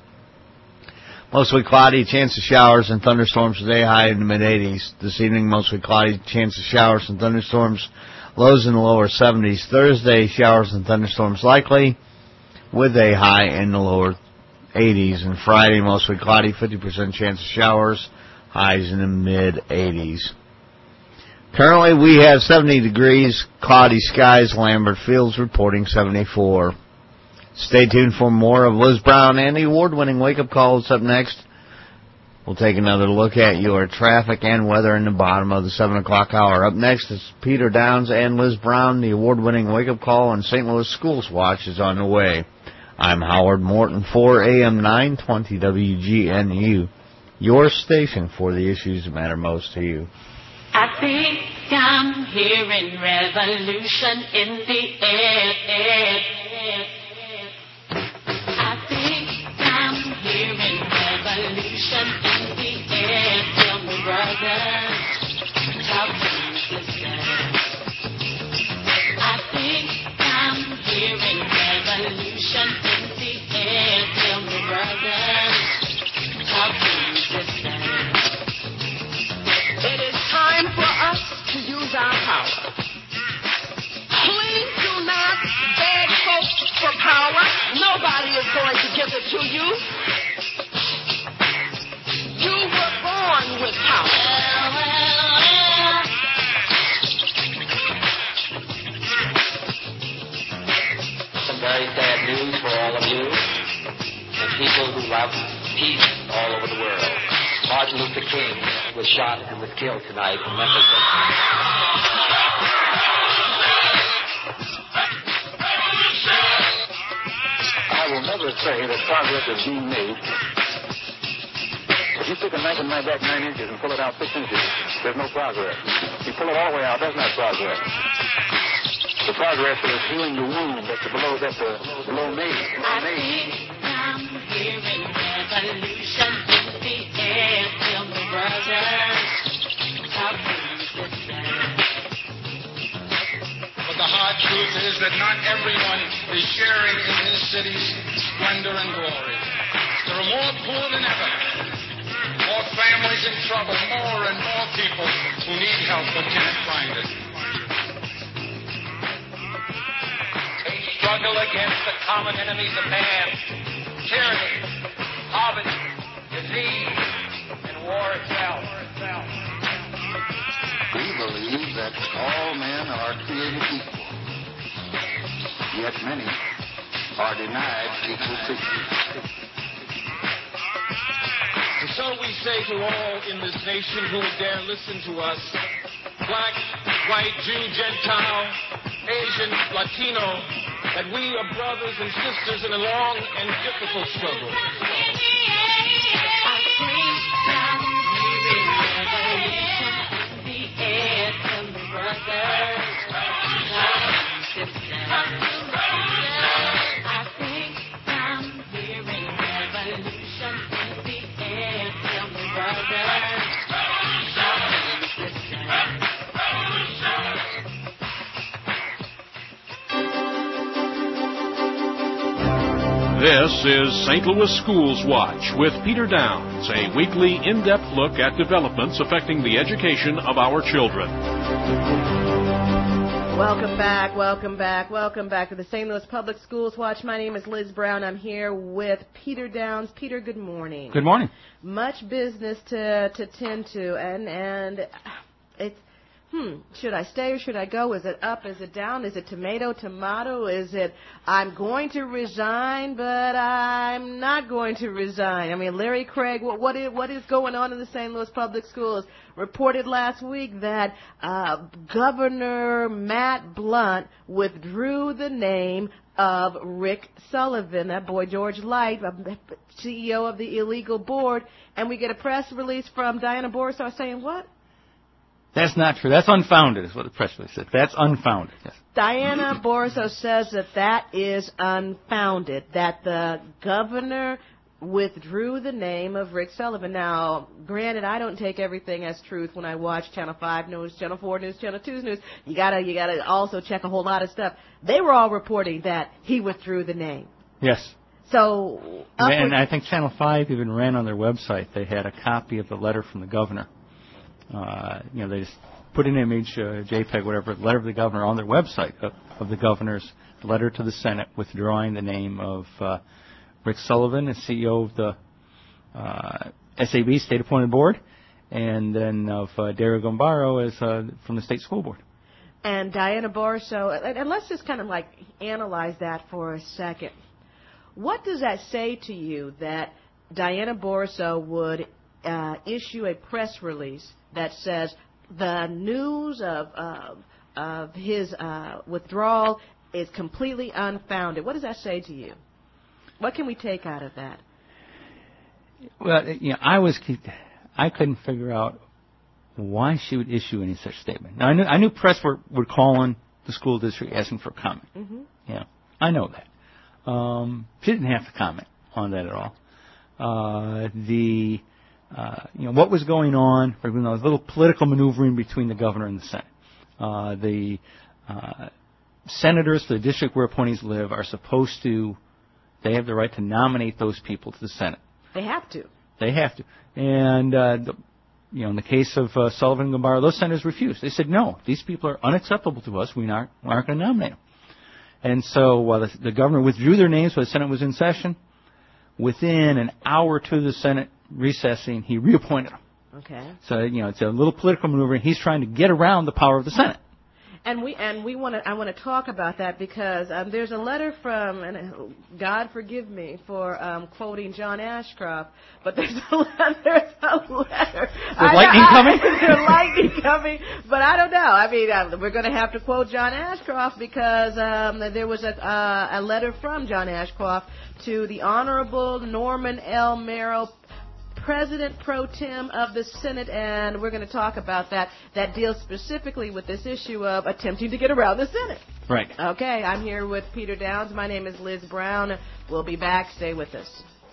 Mostly cloudy, chance of showers and thunderstorms today, high in the mid-eighties. This evening, mostly cloudy, chance of showers and thunderstorms, lows in the lower seventies. Thursday, showers and thunderstorms likely, with a high in the lower eighties. And Friday, mostly cloudy, fifty percent chance of showers, highs in the mid-eighties. Currently, we have seventy degrees, cloudy skies. Lambert Fields reporting seventy-four. Stay tuned for more of Liz Brown and the award-winning wake-up call. Up next, we'll take another look at your traffic and weather in the bottom of the seven o'clock hour. Up next is Peter Downs and Liz Brown. The award-winning wake-up call on Saint Louis Schools Watch is on the way. I'm Howard Morton for A M nine twenty W G N U, your station for the issues that matter most to you. I think I'm hearing revolution in the air, air, air. I think I'm hearing revolution in the air. Tell me, brother, talk to me, sister. I think I'm hearing revolution in the air. Tell me, brother, talk to me, sister. people who love peace all over the world. Martin Luther King was shot and was killed tonight in Memphis. I will never say that progress is being made. If you stick a knife in my back nine inches and pull it out six inches, there's no progress. If you pull it all the way out, that's not progress. The progress is healing the wound that's below, that's uh, below me. I think I'm hearing revolution in the air. Tell me, brothers, how things listen. But the hard truth is that not everyone is sharing in this city's splendor and glory. There are more poor than ever, more families in trouble, more and more people who need help but can't find it. They struggle against the common enemies of man, tyranny, poverty, disease, and war itself. We believe that all men are created equal, yet many are denied equal treatment. And so we say to all in this nation who would dare listen to us, black, white, Jew, Gentile, Asian, Latino, that we are brothers and sisters in a long and difficult struggle. This is Saint Louis Schools Watch with Peter Downs, a weekly in-depth look at developments affecting the education of our children. Welcome back, welcome back, welcome back to the Saint Louis Public Schools Watch. My name is Liz Brown. I'm here with Peter Downs. Peter, good morning. Good morning. Much business to to tend to, and and it's hmm, should I stay or should I go? Is it up? Is it down? Is it tomato, tomato? Is it I'm going to resign, but I'm not going to resign? I mean, Larry Craig, what, what, is, what is going on in the Saint Louis Public Schools? Reported last week that uh, Governor Matt Blunt withdrew the name of Rick Sullivan, that boy George Light, C E O of the illegal board, and we get a press release from Diana Borisov saying what? That's not true. That's unfounded, is what the press release said. That's unfounded. Yes. Diana Borisov says that that is unfounded, that the governor withdrew the name of Rick Sullivan. Now, granted, I don't take everything as truth when I watch Channel five News, Channel four News, Channel two News. You gotta, you gotta also check a whole lot of stuff. They were all reporting that he withdrew the name. Yes. So, and I think Channel five even ran on their website. They had a copy of the letter from the governor. Uh, you know, they just put an image, uh, JPEG, whatever, letter of the governor on their website of, of the governor's letter to the Senate withdrawing the name of uh, Rick Sullivan, the C E O of the uh, S A B, State Appointed Board, and then of uh, Dario Gambaro as uh, from the State School Board. And Diana Borisov, and, and let's just kind of like analyze that for a second. What does that say to you that Diana Borisov would uh, issue a press release that says the news of of, of his uh, withdrawal is completely unfounded? What does that say to you? What can we take out of that? Well, you know, I was I couldn't figure out why she would issue any such statement. Now, I knew I knew press were would call on the school district asking for comment. Mm-hmm. Yeah, I know that. Um, she didn't have to comment on that at all. Uh, the Uh, you know, what was going on, you know, a little political maneuvering between the governor and the Senate. Uh, the uh, senators for the district where appointees live are supposed to, they have the right to nominate those people to the Senate. They have to. They have to. And, uh, the, you know, in the case of uh, Sullivan and Gambaro, those senators refused. They said, no, these people are unacceptable to us. We aren't, we aren't going to nominate them. And so while the, the governor withdrew their names while the Senate was in session, within an hour or two of the Senate recessing, he reappointed them. Okay. So, you know, it's a little political maneuver. He's trying to get around the power of the Senate. And we and we want to. I want to talk about that because um, there's a letter from, and uh, God forgive me for um, quoting John Ashcroft, but there's a letter. There's a letter. There's lightning I, coming. There's lightning coming, but I don't know. I mean, uh, we're going to have to quote John Ashcroft because um, there was a uh, a letter from John Ashcroft to the Honorable Norman L. Merrill, President Pro Tem of the Senate, and we're going to talk about that. That deals specifically with this issue of attempting to get around the Senate. Right. Okay, I'm here with Peter Downs. My name is Liz Brown. We'll be back. Stay with us.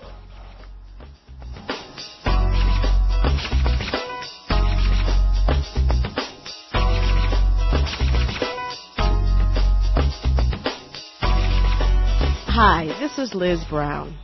Hi, this is Liz Brown,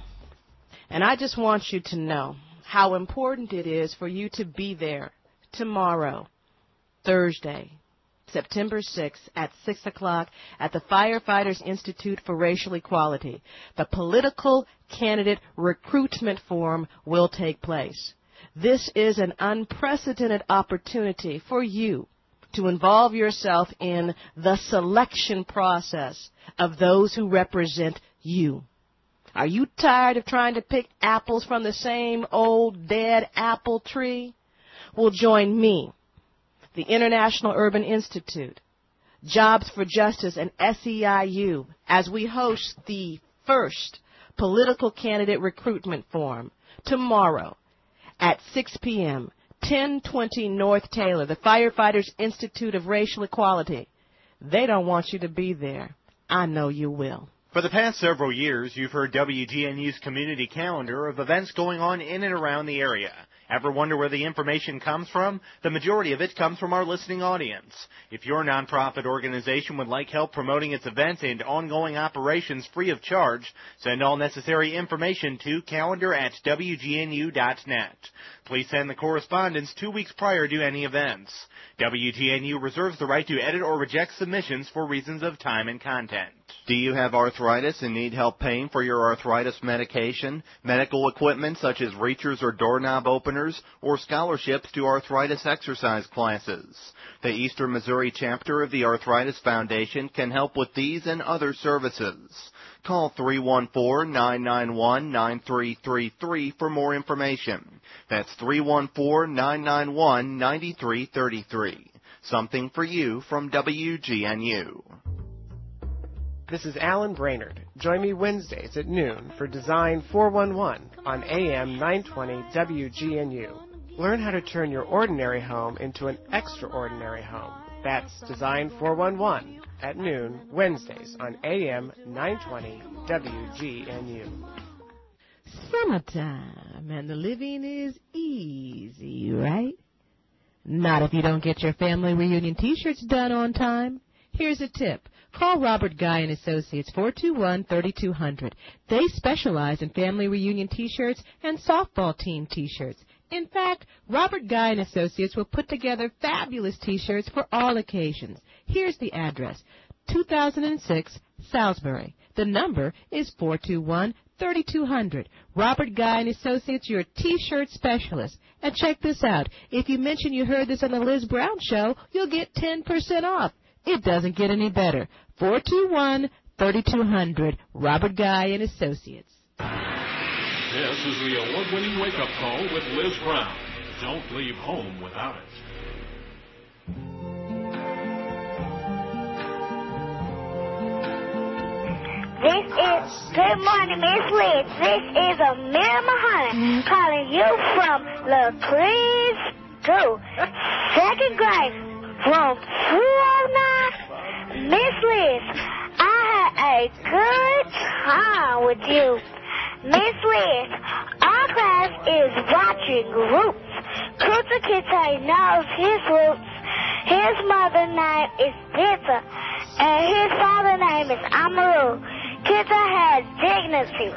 and I just want you to know how important it is for you to be there tomorrow, Thursday, September sixth at six o'clock at the Firefighters Institute for Racial Equality. The Political Candidate Recruitment Forum will take place. This is an unprecedented opportunity for you to involve yourself in the selection process of those who represent you. Are you tired of trying to pick apples from the same old dead apple tree? Well, join me, the International Urban Institute, Jobs for Justice, and S E I U as we host the first Political Candidate Recruitment Forum tomorrow at six p.m., ten twenty North Taylor, the Firefighters Institute of Racial Equality. They don't want you to be there. I know you will. For the past several years, you've heard W G N U's community calendar of events going on in and around the area. Ever wonder where the information comes from? The majority of it comes from our listening audience. If your nonprofit organization would like help promoting its events and ongoing operations free of charge, send all necessary information to calendar at W G N U dot net. Please send the correspondence two weeks prior to any events. W G N U reserves the right to edit or reject submissions for reasons of time and content. Do you have arthritis and need help paying for your arthritis medication, medical equipment such as reachers or doorknob openers, or scholarships to arthritis exercise classes? The Eastern Missouri chapter of the Arthritis Foundation can help with these and other services. Call three one four, nine nine one, nine three three three for more information. That's three one four, nine nine one, nine three three three. Something for you from W G N U. This is Alan Brainerd. Join me Wednesdays at noon for Design four one one on A M nine twenty W G N U. Learn how to turn your ordinary home into an extraordinary home. That's Design four one one at noon Wednesdays on A M nine twenty W G N U. Summertime, and the living is easy, right? Not if you don't get your family reunion T-shirts done on time. Here's a tip. Call Robert Guy and Associates, four two one, three two zero zero. They specialize in family reunion T-shirts and softball team T-shirts. In fact, Robert Guy and Associates will put together fabulous T-shirts for all occasions. Here's the address, two thousand six Salisbury. The number is four two one, three two zero zero. Robert Guy and Associates, your T-shirt specialist. And check this out. If you mention you heard this on the Liz Brown Show, you'll get ten percent off. It doesn't get any better. four two one, three two zero zero. Robert Guy and Associates. This is the award-winning wake-up call with Liz Brown. Don't leave home without it. This is, good morning, Miss Liz. This is Amira Mahoney calling you from LaCrease two, second grade, from two oh nine. Miss Liz, I had a good time with you. Miss Liz, our class is watching Roots. Kunta Kinte knows his roots. His mother's name is Pizza, and his father's name is Amaru. Kinte has dignity.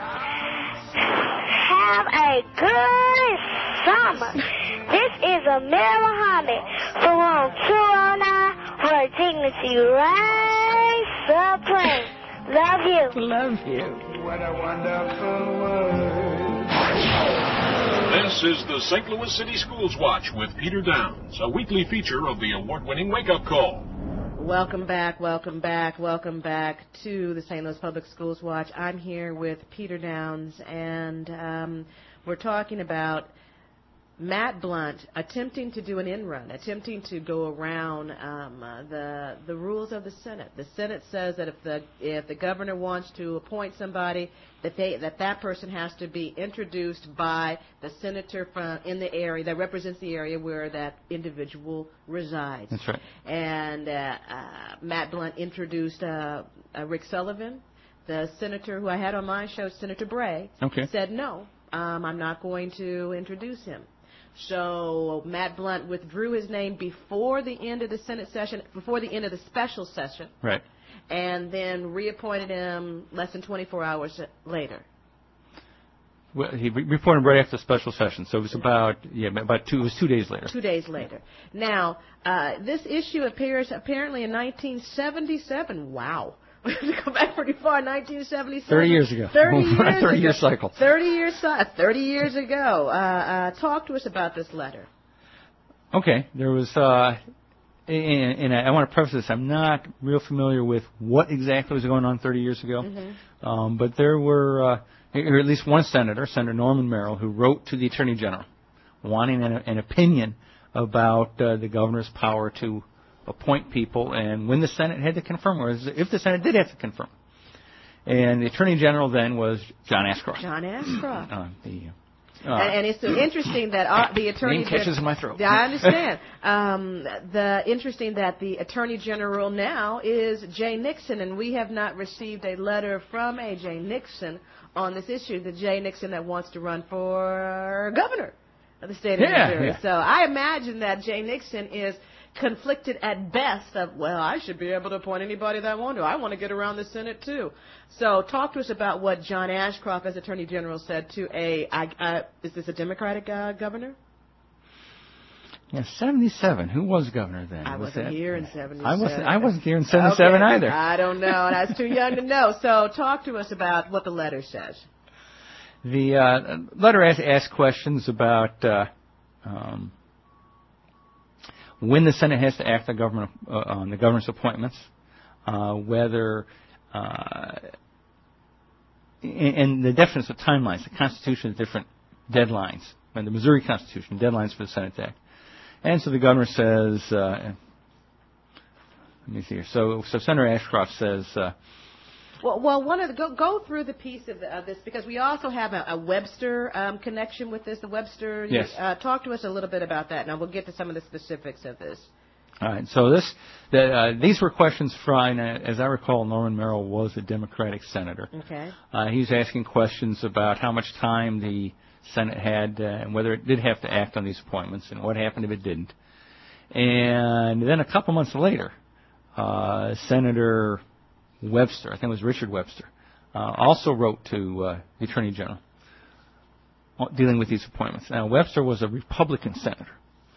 Have a good summer. This is Amir Muhammad from room two oh nine for Dignity Reigns Supreme. Love you. Love you. What a wonderful world. This is the Saint Louis City Schools Watch with Peter Downs, a weekly feature of the award-winning Wake Up Call. Welcome back, welcome back, welcome back to the Saint Louis Public Schools Watch. I'm here with Peter Downs, and um, we're talking about Matt Blunt attempting to do an end run, attempting to go around um, uh, the the rules of the Senate. The Senate says that if the if the governor wants to appoint somebody, that they that that person has to be introduced by the senator from in the area that represents the area where that individual resides. That's right. And uh, uh, Matt Blunt introduced uh, uh, Rick Sullivan, the senator who I had on my show, Senator Bray. Okay. Said no, um, I'm not going to introduce him. So Matt Blunt withdrew his name before the end of the Senate session, before the end of the special session, Right. and then reappointed him less than twenty-four hours later. Well, he re- reported right after the special session, so it was about yeah about two. It was two days later. Two days later. Now, uh, this issue appears apparently in nineteen seventy-seven. Wow. We have to go back pretty far, nineteen seventy-seven. Thirty years ago. Thirty years Thirty ago. year cycle. Thirty years. Thirty years ago. Uh, uh, talk to us about this letter. Okay, there was, uh, and, and I want to preface this, I'm not real familiar with what exactly was going on thirty years ago, Mm-hmm. um, but there were, uh, or at least one senator, Senator Norman Merrill, who wrote to the Attorney General wanting an, an opinion about uh, the governor's power to appoint people and when the Senate had to confirm, or if the Senate did have to confirm. And the Attorney General then was John Ashcroft. John Ashcroft. Uh, the, uh, and, and it's so interesting that our, the Attorney name catches in my throat. I understand. um, the interesting that the Attorney General now is Jay Nixon, and we have not received a letter from A J Nixon on this issue. The Jay Nixon that wants to run for governor of the state of Yeah, Missouri. yeah. So I imagine that Jay Nixon is conflicted at best of, well, I should be able to appoint anybody that I want to. I want to get around the Senate, too. So talk to us about what John Ashcroft, as Attorney General, said to a, I, uh, is this a Democratic uh, governor? Yeah, seventy-seven. Who was governor then? I was wasn't that? here in seventy-seven. I wasn't. I wasn't here in seventy-seven Okay. either. I don't know. I was too young to know. So talk to us about what the letter says. The uh, letter asks ask questions about uh, um, when the Senate has to act on, government, uh, on the governor's appointments, uh, whether, uh, and, and the definition of timelines. The Constitution has different deadlines, and the Missouri Constitution, deadlines for the Senate to act. And so the governor says, uh, let me see here. So, so Senator Ashcroft says, uh, Well, well, one of the, go go through the piece of, the, of this, because we also have a, a Webster um, connection with this. The Webster. Yes. Uh, talk to us a little bit about that. Now we'll get to some of the specifics of this. all right. So this, the, uh, these were questions from, as I recall, Norman Merrill was a Democratic senator. Okay. Uh, he was asking questions about how much time the Senate had uh, and whether it did have to act on these appointments and what happened if it didn't. And then a couple months later, uh, Senator Webster, I think it was Richard Webster, uh, also wrote to uh, the Attorney General dealing with these appointments. Now, Webster was a Republican senator.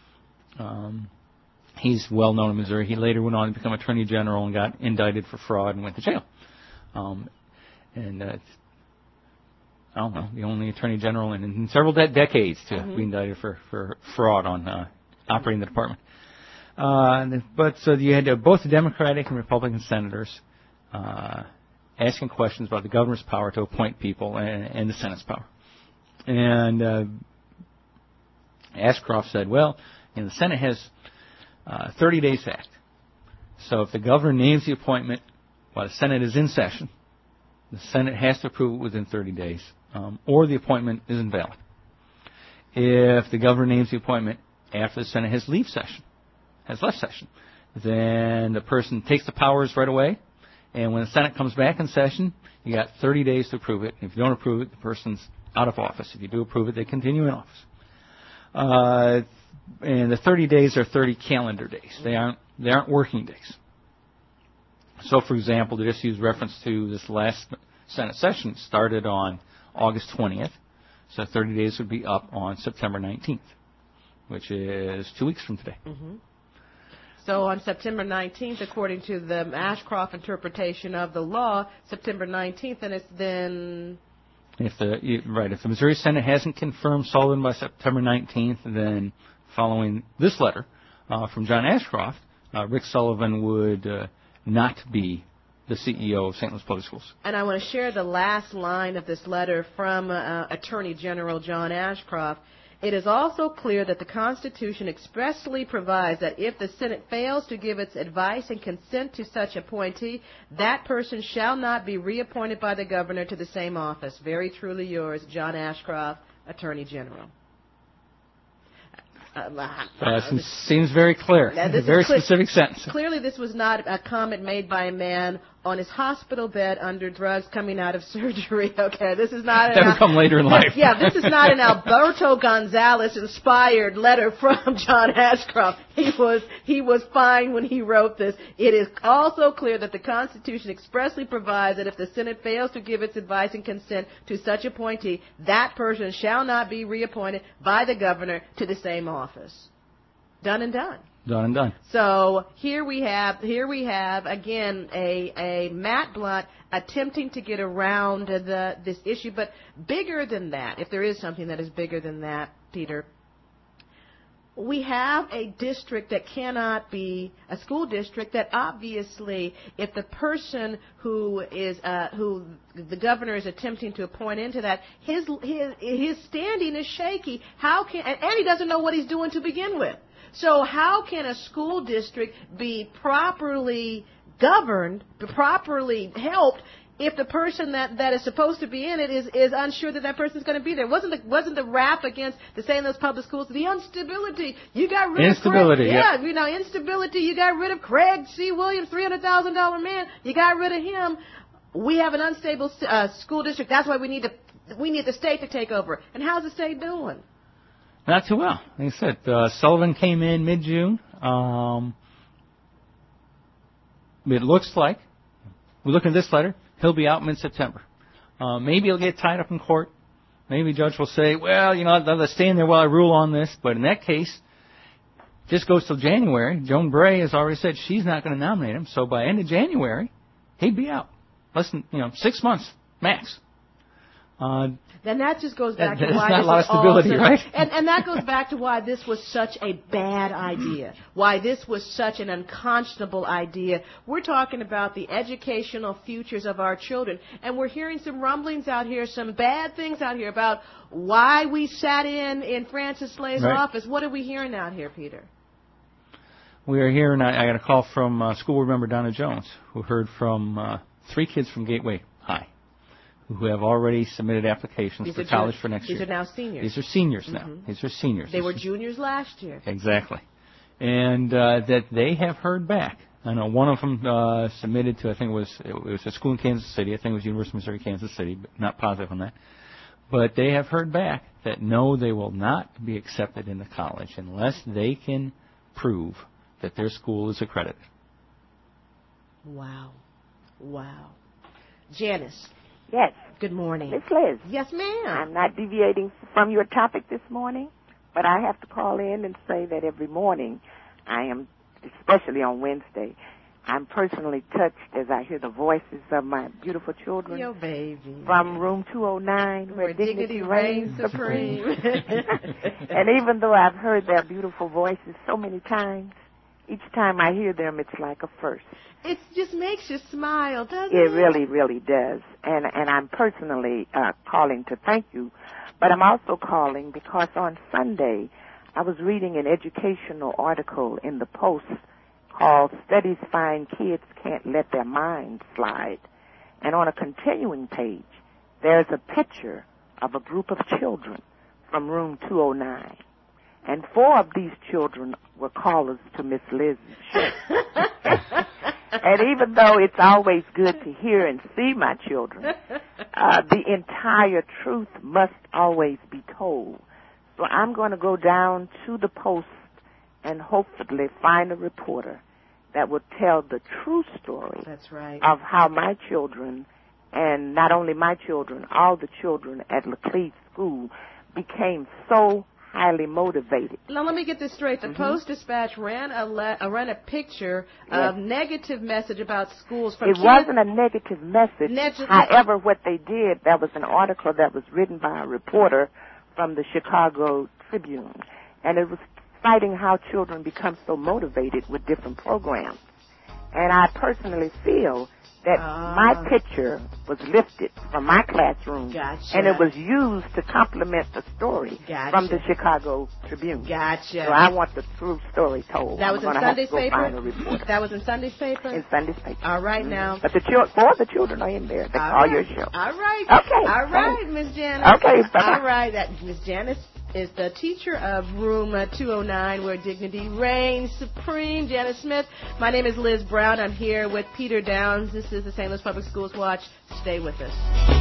Um, he's well known in Missouri. He later went on to become Attorney General and got indicted for fraud and went to jail. Um, and uh, I don't know, the only Attorney General in, in several de- decades to Mm-hmm. be indicted for, for fraud on uh, operating the department. Uh, but so you had uh, both the Democratic and Republican senators uh, asking questions about the governor's power to appoint people and, and the Senate's power. And uh, Ashcroft said, well, you know, the Senate has uh, thirty days to act. So if the governor names the appointment while the Senate is in session, the Senate has to approve it within thirty days, um, or the appointment is invalid. If the governor names the appointment after the Senate has leave session, has left session, then the person takes the powers right away, and when the Senate comes back in session, you got thirty days to approve it. If you don't approve it, the person's out of office. If you do approve it, they continue in office. Uh, and the thirty days are thirty calendar days. They aren't they aren't working days. So, for example, to just use reference to this last Senate session, it started on August twentieth, so thirty days would be up on September nineteenth, which is two weeks from today. Mm-hmm. So on September nineteenth, according to the Ashcroft interpretation of the law, September nineteenth, and it's then... If the right, if the Missouri Senate hasn't confirmed Sullivan by September nineteenth, then following this letter uh, from John Ashcroft, uh, Rick Sullivan would uh, not be the C E O of Saint Louis Public Schools. And I want to share the last line of this letter from uh, Attorney General John Ashcroft. It is also clear that the Constitution expressly provides that if the Senate fails to give its advice and consent to such appointee, that person shall not be reappointed by the governor to the same office. Very truly yours, John Ashcroft, Attorney General. Uh, uh, seems very clear. A very clear, specific sentence. Clearly, this was not a comment made by a man on his hospital bed under drugs coming out of surgery. Okay, this is not. That would come later in life. Yeah, this is not an Alberto Gonzalez inspired letter from John Ashcroft. He was he was fine when he wrote this. It is also clear that the Constitution expressly provides that if the Senate fails to give its advice and consent to such appointee, that person shall not be reappointed by the governor to the same office. Done and done. Done and done. So here we have, here we have again a a Matt Blunt attempting to get around the this issue, but bigger than that, if there is something that is bigger than that, Peter, we have a district that cannot be a school district that obviously, if the person who is uh, who the governor is attempting to appoint into that, his his his standing is shaky. How can and, and he doesn't know what he's doing to begin with. So how can a school district be properly governed, properly helped, if the person that, that is supposed to be in it is, is unsure that that person is going to be there? Wasn't the wasn't the rap against the Saint Louis Public Schools the instability? You got rid instability, of Craig, yeah, yeah, you know, instability. You got rid of Craig C. Williams, three hundred thousand dollar man. You got rid of him. We have an unstable uh, school district. That's why we need to we need the state to take over. And how's the state doing? Not too well. Like I said, uh, Sullivan came in mid-June. Um, it looks like, we look at this letter, he'll be out mid-September. Uh, maybe he'll get tied up in court. Maybe the judge will say, well, you know, I'll stay in there while I rule on this. But in that case, this goes till January. Joan Bray has already said she's not going to nominate him. So by end of January, he'd be out. Less than, you know, six months max. Uh, Then that just goes back that, to why not this a lot of stability, all, right? And, and that goes back to why this was such a bad idea, why this was such an unconscionable idea. We're talking about the educational futures of our children, and we're hearing some rumblings out here, some bad things out here about why we sat in in Francis Slay's right. office. What are we hearing out here, Peter? We are hearing, I, I got a call from uh, school board member Donna Jones, who heard from uh, three kids from Gateway High, who have already submitted applications These for are college jun- for next these year. These are now seniors. These are seniors now. Mm-hmm. These are seniors. They These were are, juniors last year. Exactly. And uh, that they have heard back. I know one of them uh, submitted to, I think it was, it was a school in Kansas City. I think it was University of Missouri, Kansas City, but not positive on that. But they have heard back that no, they will not be accepted into college unless they can prove that their school is accredited. Wow. Wow. Janice. Yes. Good morning. Miss Liz. Yes, ma'am. I'm not deviating from your topic this morning, but I have to call in and say that every morning I am, especially on Wednesday, I'm personally touched as I hear the voices of my beautiful children. Your baby. From room two oh nine, where, where dignity, dignity reigns supreme. And even though I've heard their beautiful voices so many times, each time I hear them, it's like a first. It just makes you smile, doesn't it? It really, really does. And and I'm personally uh, calling to thank you, but I'm also calling because on Sunday I was reading an educational article in the Post called Studies Find Kids Can't Let Their Minds Slide. And on a continuing page, there's a picture of a group of children from room two oh nine. And four of these children were callers to Miss Liz's show. And even though it's always good to hear and see my children, uh, the entire truth must always be told. So I'm going to go down to the Post and hopefully find a reporter that will tell the true story. That's right. Of how my children, and not only my children, all the children at Laclede School became so highly motivated. Now, let me get this straight. The mm-hmm. Post-Dispatch ran a le- uh, ran a picture yes. of negative message about schools. From it kids. wasn't a negative message. Neg- However, what they did, that was an article that was written by a reporter from the Chicago Tribune, and it was citing how children become so motivated with different programs. And I personally feel that uh, my picture was lifted from my classroom, gotcha. and it was used to complement the story gotcha. from the Chicago Tribune. Gotcha. So I want the true story told. That was I'm in Sunday's paper? That was in Sunday's paper? In Sunday's paper. All right, mm-hmm. now. But the children, four of the children are in there. They all call right. your show. All right. Okay. All right, Miss Janice. Okay. Bye-bye. All right. That Miss Janice is the teacher of room uh, two oh nine, where dignity reigns supreme. Janice Smith. My name is Liz Brown. I'm here with Peter Downs. This is the Saint Louis Public Schools Watch. Stay with us.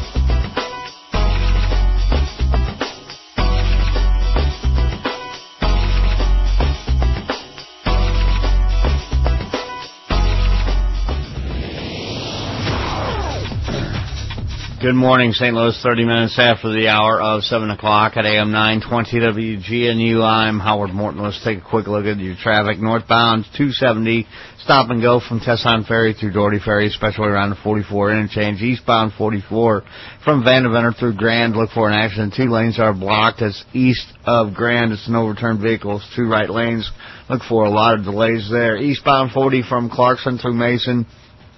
Good morning, Saint Louis. thirty minutes after the hour of seven o'clock at A M nine twenty W G N U. I'm Howard Morton. Let's take a quick look at your traffic. Northbound two seventy, stop and go from Tesson Ferry through Doherty Ferry, especially around the forty-four interchange. Eastbound forty-four from Vandeventer through Grand. Look for an accident. Two lanes are blocked. That's east of Grand. It's an overturned vehicle. It's two right lanes. Look for a lot of delays there. Eastbound forty from Clarkson through Mason.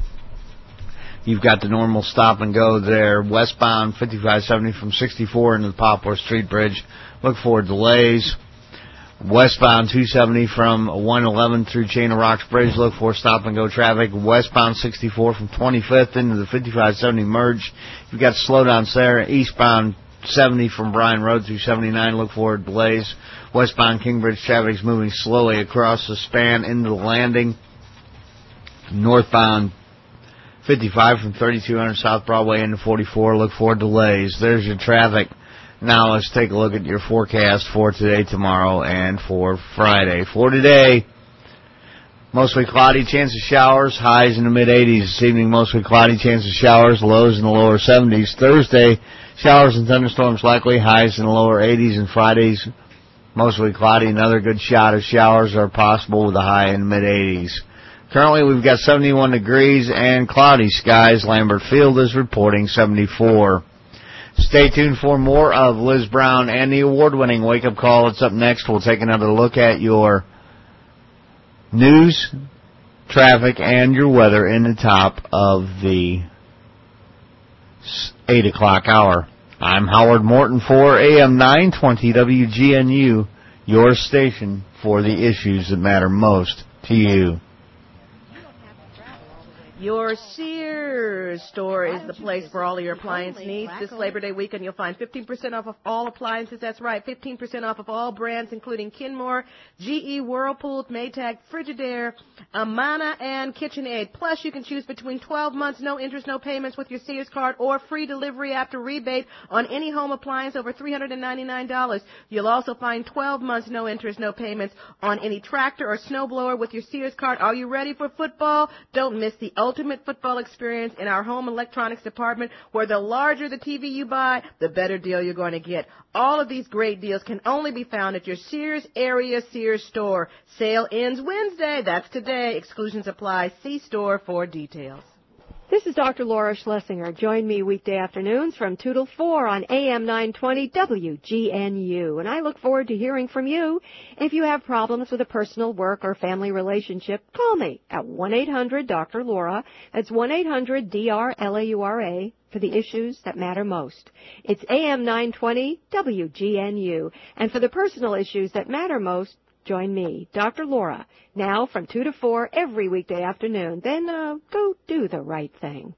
You've got the normal stop and go there. Westbound fifty-five seventy from sixty-four into the Poplar Street Bridge. Look for delays. Westbound two seventy from one eleven through Chain of Rocks Bridge. Look for stop and go traffic. Westbound sixty-four from twenty-fifth into the fifty-five seventy merge. You've got slowdowns there. Eastbound seventy from Bryan Road through seventy-nine. Look for delays. Westbound Kingbridge traffic is moving slowly across the span into the landing. Northbound fifty-five from thirty-two hundred South Broadway into forty-four. Look for delays. There's your traffic. Now let's take a look at your forecast for today, tomorrow, and for Friday. For today, mostly cloudy, chance of showers, highs in the mid-eighties. This evening, mostly cloudy, chance of showers, lows in the lower seventies. Thursday, showers and thunderstorms likely, highs in the lower eighties. And Friday's mostly cloudy. Another good shot of showers are possible with a high in the mid-eighties. Currently, we've got seventy-one degrees and cloudy skies. Lambert Field is reporting seventy-four. Stay tuned for more of Liz Brown and the award-winning Wake Up Call. It's up next. We'll take another look at your news, traffic, and your weather in the top of the eight o'clock hour. I'm Howard Morton for A M nine twenty W G N U, your station for the issues that matter most to you. Your Sears store is the place for all of your appliance needs. This Labor Day weekend, you'll find fifteen percent off of all appliances. That's right, fifteen percent off of all brands, including Kenmore, G E, Whirlpool, Maytag, Frigidaire, Amana, and KitchenAid. Plus, you can choose between twelve months, no interest, no payments with your Sears card, or free delivery after rebate on any home appliance over three hundred ninety-nine dollars. You'll also find twelve months, no interest, no payments on any tractor or snowblower with your Sears card. Are you ready for football? Don't miss the ultimate football experience in our home electronics department, where the larger the T V you buy, the better deal you're going to get. All of these great deals can only be found at your Sears area Sears store. Sale ends Wednesday. That's today. Exclusions apply. See store for details. This is Doctor Laura Schlesinger. Join me weekday afternoons from two till four on A M nine twenty W G N U. And I look forward to hearing from you. If you have problems with a personal, work, or family relationship, call me at one eight hundred Doctor Laura. That's one eight hundred D R L A U R A for the issues that matter most. It's A M nine twenty W G N U. And for the personal issues that matter most, join me, Doctor Laura, now from two to four every weekday afternoon. Then uh, go do the right thing.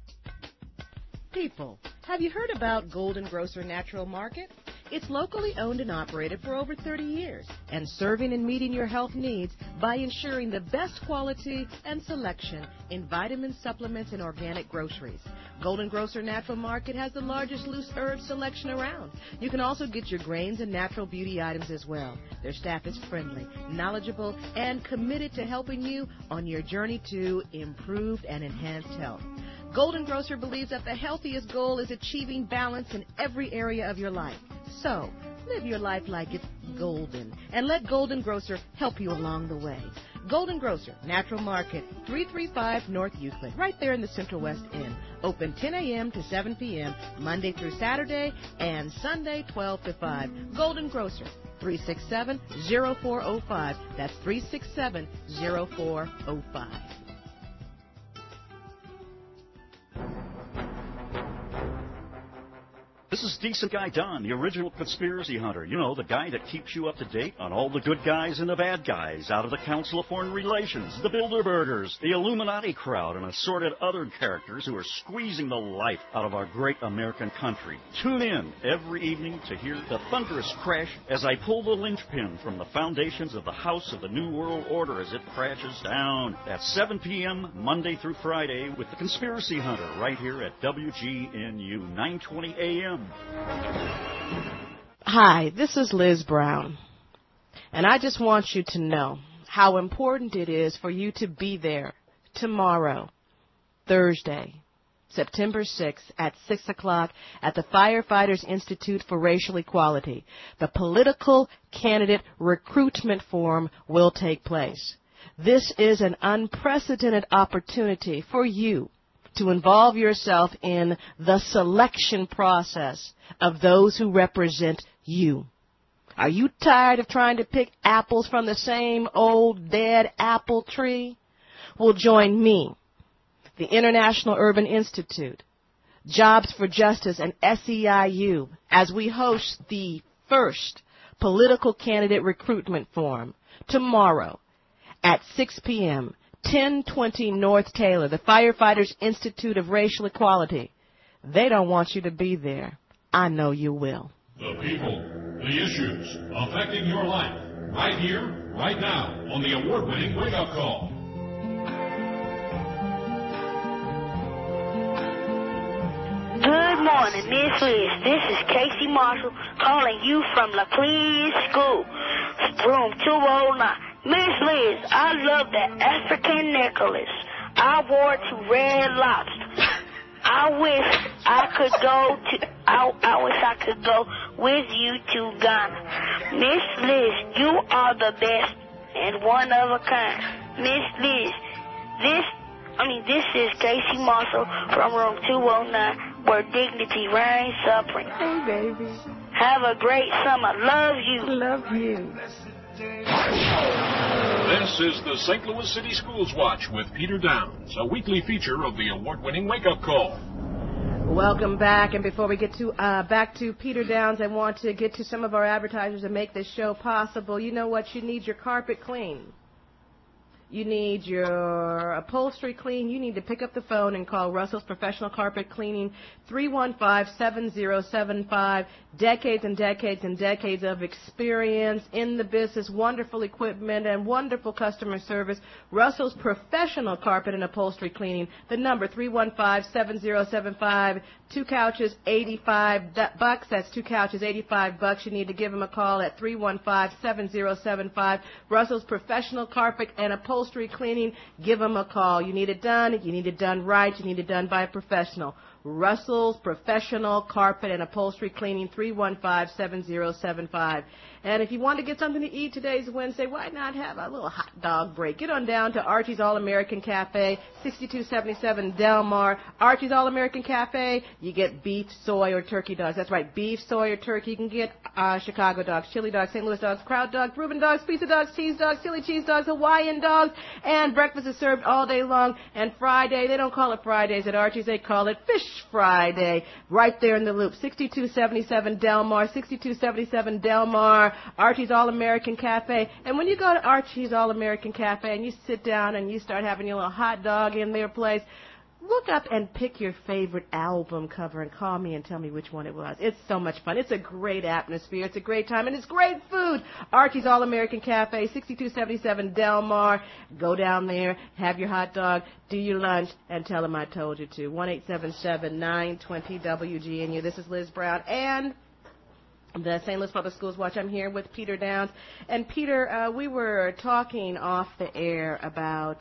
People, have you heard about Golden Grocer Natural Market? It's locally owned and operated for over thirty years and serving and meeting your health needs by ensuring the best quality and selection in vitamins, supplements, and organic groceries. Golden Grocer Natural Market has the largest loose herb selection around. You can also get your grains and natural beauty items as well. Their staff is friendly, knowledgeable, and committed to helping you on your journey to improved and enhanced health. Golden Grocer believes that the healthiest goal is achieving balance in every area of your life. So, live your life like it's golden, and let Golden Grocer help you along the way. Golden Grocer, Natural Market, three thirty-five North Euclid, right there in the Central West End. Open ten a.m. to seven p.m., Monday through Saturday, and Sunday twelve to five. Golden Grocer, three six seven, zero four zero five. That's three six seven, zero four zero five. This is Decent Guy Don, the original conspiracy hunter. You know, the guy that keeps you up to date on all the good guys and the bad guys out of the Council of Foreign Relations, the Bilderbergers, the Illuminati crowd, and assorted other characters who are squeezing the life out of our great American country. Tune in every evening to hear the thunderous crash as I pull the linchpin from the foundations of the House of the New World Order as it crashes down at seven p.m. Monday through Friday with the Conspiracy Hunter right here at W G N U nine twenty A M. Hi, this is Liz Brown, and I just want you to know how important it is for you to be there tomorrow, Thursday, September sixth at six o'clock at the Firefighters Institute for Racial Equality. The Political Candidate Recruitment Forum will take place. This is an unprecedented opportunity for you to involve yourself in the selection process of those who represent you. Are you tired of trying to pick apples from the same old dead apple tree? Well, join me, the International Urban Institute, Jobs for Justice, and S E I U as we host the first Political Candidate Recruitment Forum tomorrow at six p.m., ten twenty North Taylor, the Firefighters Institute of Racial Equality. They don't want you to be there. I know you will. The people, the issues affecting your life, right here, right now, on the award-winning Wake Up Call. Good morning, Miss Liz. This is Casey Marshall calling you from LaClise School, room two oh nine. Miss Liz, I love the African necklace I wore to Red Lobster. I wish I could go to, I, I wish I could go with you to Ghana. Miss Liz, you are the best and one of a kind. Miss Liz, this, I mean, this is Casey Marshall from room two oh nine, where dignity reigns supreme. Hey, baby. Have a great summer. Love you. Love you. This is the Saint Louis City Schools Watch with Peter Downs, a weekly feature of the award-winning Wake Up Call. Welcome back, and before we get to uh, back to Peter Downs, I want to get to some of our advertisers and make this show possible. You know what? You need your carpet clean. You need your upholstery clean. You need to pick up the phone and call Russell's Professional Carpet Cleaning, three one five, seven zero seven five. Decades and decades and decades of experience in the business, wonderful equipment, and wonderful customer service. Russell's Professional Carpet and Upholstery Cleaning. The number, three one five, seven zero seven five. Two couches, eighty-five bucks. That's two couches, eighty-five bucks. You need to give them a call at three one five, seven zero seven five. Russell's Professional Carpet and Upholstery Cleaning. Give them a call. You need it done. You need it done right. You need it done by a professional. Russell's Professional Carpet and Upholstery Cleaning, three one five, seven zero seven five. And if you want to get something to eat, today's Wednesday, why not have a little hot dog break? Get on down to Archie's All-American Cafe, sixty-two seventy-seven Del Mar. Archie's All-American Cafe, you get beef, soy, or turkey dogs. That's right, beef, soy, or turkey. You can get uh, Chicago dogs, chili dogs, Saint Louis dogs, crowd dogs, Reuben dogs, pizza dogs, cheese dogs, chili cheese dogs, Hawaiian dogs, and breakfast is served all day long. And Friday, they don't call it Fridays at Archie's, they call it Fish Friday, right there in the loop, sixty-two seventy-seven Del Mar, sixty-two seventy-seven Del Mar, Archie's All-American Cafe. And when you go to Archie's All-American Cafe and you sit down and you start having your little hot dog in their place, look up and pick your favorite album cover and call me and tell me which one it was. It's so much fun. It's a great atmosphere. It's a great time, and it's great food. Archie's All-American Cafe, sixty-two seventy-seven Del Mar. Go down there, have your hot dog, do your lunch, and tell them I told you to. one eight seven seven, nine two zero W G N U. This is Liz Brown and the Saint Louis Public Schools Watch. I'm here with Peter Downs. And, Peter, uh, we were talking off the air about,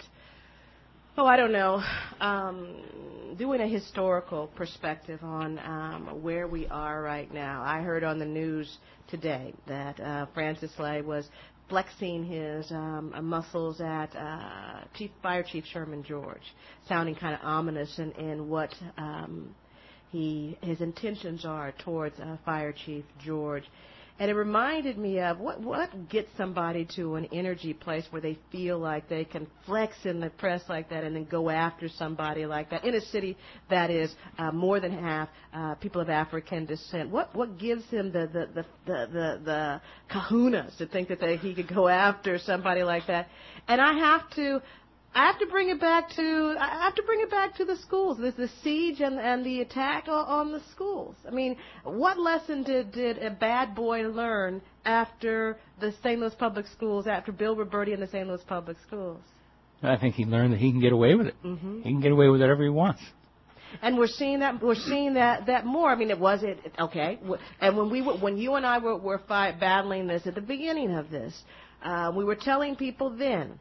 oh, I don't know, um, doing a historical perspective on um, where we are right now. I heard on the news today that uh, Francis Lay was flexing his um, muscles at uh, Chief Fire Chief Sherman George, sounding kind of ominous in, in what um, he his intentions are towards uh, Fire Chief George. And it reminded me of what what gets somebody to an energy place where they feel like they can flex in the press like that and then go after somebody like that in a city that is uh, more than half uh, people of African descent. What what gives him the the the the, the, the kahunas to think that they, he could go after somebody like that? And I have to. I have to bring it back to I have to bring it back to the schools. There's the siege and and the attack on, on the schools. I mean, what lesson did did a bad boy learn after the Saint Louis Public Schools, after Bill Roberti and the Saint Louis Public Schools? I think he learned that he can get away with it. Mm-hmm. He can get away with whatever he wants. And we're seeing that we're seeing that that more. I mean, it was it okay. And when we were, when you and I were were fight, battling this at the beginning of this, uh, we were telling people then,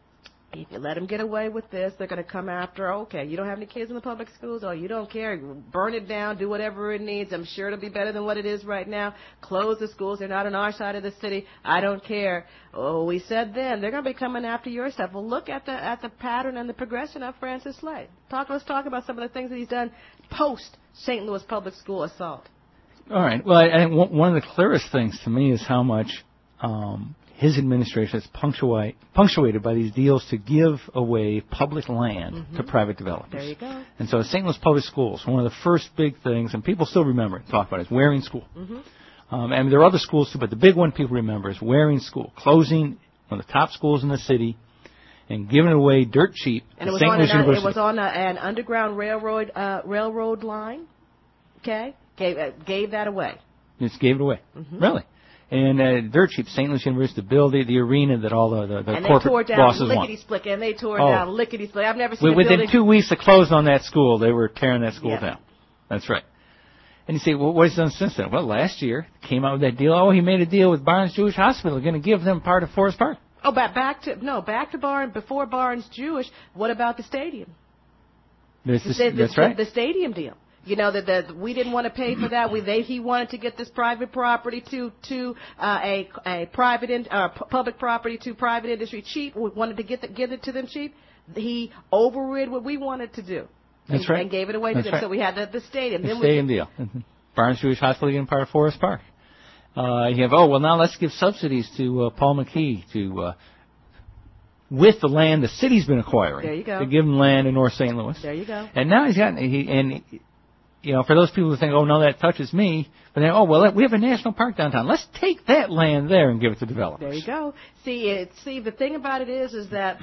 if you let them get away with this, they're going to come after, okay, you don't have any kids in the public schools? Oh, you don't care. Burn it down. Do whatever it needs. I'm sure it'll be better than what it is right now. Close the schools. They're not on our side of the city. I don't care. Oh, we said then, they're going to be coming after your stuff. Well, look at the at the pattern and the progression of Francis Slade. Talk, let's talk about some of the things that he's done post-Saint Louis Public School assault. All right. Well, I, I think one of the clearest things to me is how much um, his administration is punctuate, punctuated by these deals to give away public land mm-hmm. to private developers. There you go. And so Saint Louis Public Schools, one of the first big things, and people still remember it, talk about it, is Waring School. Mm-hmm. Um, and there are other schools too, but the big one people remember is Waring School, closing one of the top schools in the city and giving it away dirt cheap and to it was Saint on Louis an, University. It was on a, an underground railroad uh, railroad line. Okay, gave uh, gave that away. Just gave it away. Mm-hmm. Really. And uh, dirt cheap, Saint Louis University to build the, the arena that all the, the, the and corporate they tore down bosses want. lickety-split, and they tore Oh. down lickety-split. I've never seen a Within building. two weeks of closing on that school, they were tearing that school Yeah. down. That's right. And you say, well, what has he done since then? Well, last year, came out with that deal. Oh, he made a deal with Barnes Jewish Hospital, going to give them part of Forest Park. Oh, back back to no, back to Barnes before Barnes Jewish. What about the stadium? That's, The, the, the, that's right. The stadium deal. You know that the, we didn't want to pay for that. We they he wanted to get this private property to to uh, a a private in, uh, p- public property to private industry cheap. We wanted to get the, give it to them cheap. He overrid what we wanted to do. That's and, right. And gave it away That's to them. right. So we had the, the stadium. The then stadium we, deal. Mm-hmm. Barnes Jewish Hospital getting part of Forest Park. Uh, you have, oh, well, now let's give subsidies to uh, Paul McKee to, uh, with the land the city's been acquiring. There you go. To give him land in North Saint Louis. There you go. And now he's got, he, and, you know, for those people who think, oh, no, that touches me, but then, oh, well, we have a national park downtown. Let's take that land there and give it to developers. There you go. See, it, see, the thing about it is, is that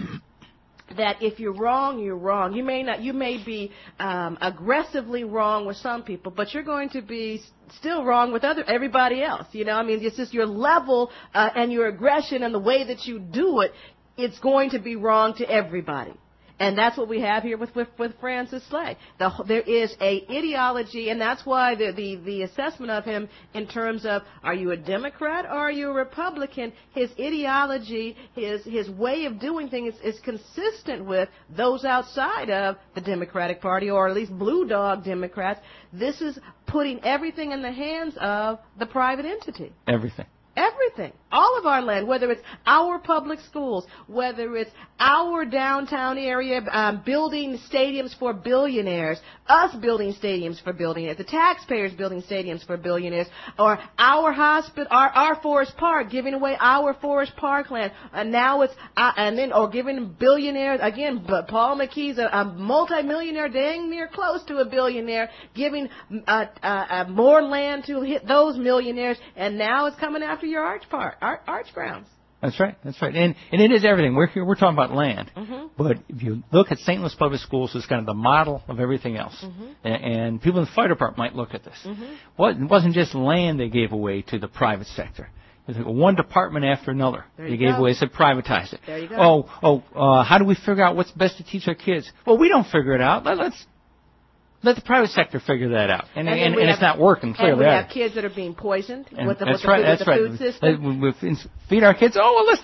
that if you're wrong, you're wrong. You may not, you may be um, aggressively wrong with some people, but you're going to be still wrong with other everybody else. You know, I mean, it's just your level uh, and your aggression and the way that you do it. It's going to be wrong to everybody. And that's what we have here with with, with Francis Slade. The, there is a ideology, and that's why the, the the assessment of him in terms of are you a Democrat or are you a Republican? His ideology, his his way of doing things is, is consistent with those outside of the Democratic Party, or at least blue dog Democrats. This is putting everything in the hands of the private entity. Everything. Everything. All of our land, whether it's our public schools, whether it's our downtown area, um, building stadiums for billionaires, us building stadiums for billionaires, the taxpayers building stadiums for billionaires, or our hospital, our, our Forest Park, giving away our Forest Park land, and now it's, uh, and then, or giving billionaires, again, but Paul McKee's a, a multimillionaire, dang near close to a billionaire, giving uh, uh, uh, more land to hit those millionaires, and now it's coming after your arch park, arch, arch grounds. That's right. That's right. And and it is everything. We're here. We're talking about land. Mm-hmm. But if you look at Saint Louis Public Schools, it's kind of the model of everything else. Mm-hmm. And, and people in the fire department might look at this. Mm-hmm. Well, it wasn't just land they gave away to the private sector. It was like one department after another. There They you gave go. away. They said privatize it. There you go. Oh, oh. Uh, how do we figure out what's best to teach our kids? Well, we don't figure it out. Let, let's let the private sector figure that out. And And and, then we and have- it's not working clearly. And we either. have kids that are being poisoned And with the, that's with the, right. food, That's with the right. food system. We, we feed our kids. Oh well, let's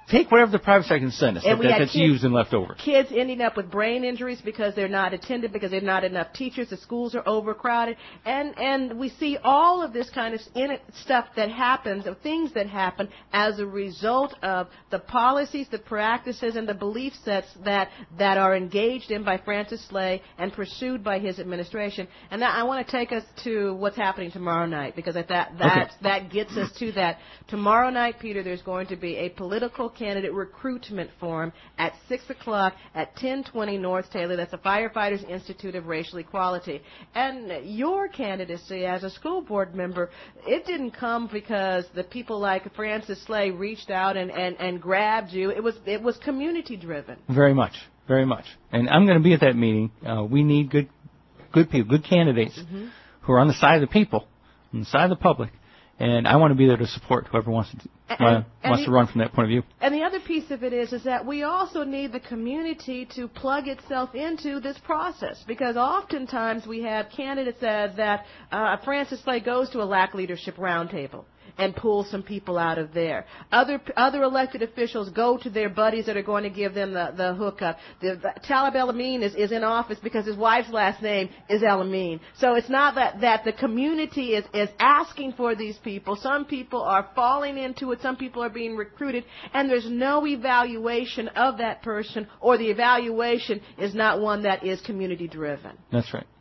take whatever the private sector can send us And that, we had that's kids- used and left over. Kids ending up with brain injuries because they're not attended, because there's not enough teachers, the schools are overcrowded, and and we see all of this kind of in stuff that happens, of things that happen as a result of the policies, the practices, and the belief sets that that are engaged in by Francis Slay and pursued by his administration. And that, I want to take us to what's happening tomorrow night, because that that that, Okay. that gets us to that. Tomorrow night, Peter, there's going to be a political candidate recruitment forum at six o'clock at ten twenty North Taylor. That's the Firefighters Institute of Racial Equality. And your candidacy as a school board member, it didn't come because the people like Francis Slay reached out and, and, and grabbed you. It was it was community driven. Very much, very much. And I'm going to be at that meeting. Uh, we need good, good people, good candidates Mm-hmm. who are on the side of the people, on the side of the public. And I want to be there to support whoever wants to And- uh, and wants the- to run from that point of view. And the other piece of it is, is that we also need the community to plug itself into this process, because oftentimes we have candidates that, that uh, Francis Slay goes to a Lack Leadership Roundtable and pull some people out of there. Other other elected officials go to their buddies that are going to give them the, the hookup. The, the, Talib El-Amin is, is in office because his wife's last name is El-Amin. So it's not that, that the community is, is asking for these people. Some people are falling into it. Some people are being recruited. And there's no evaluation of that person, or the evaluation is not one that is community driven. That's right.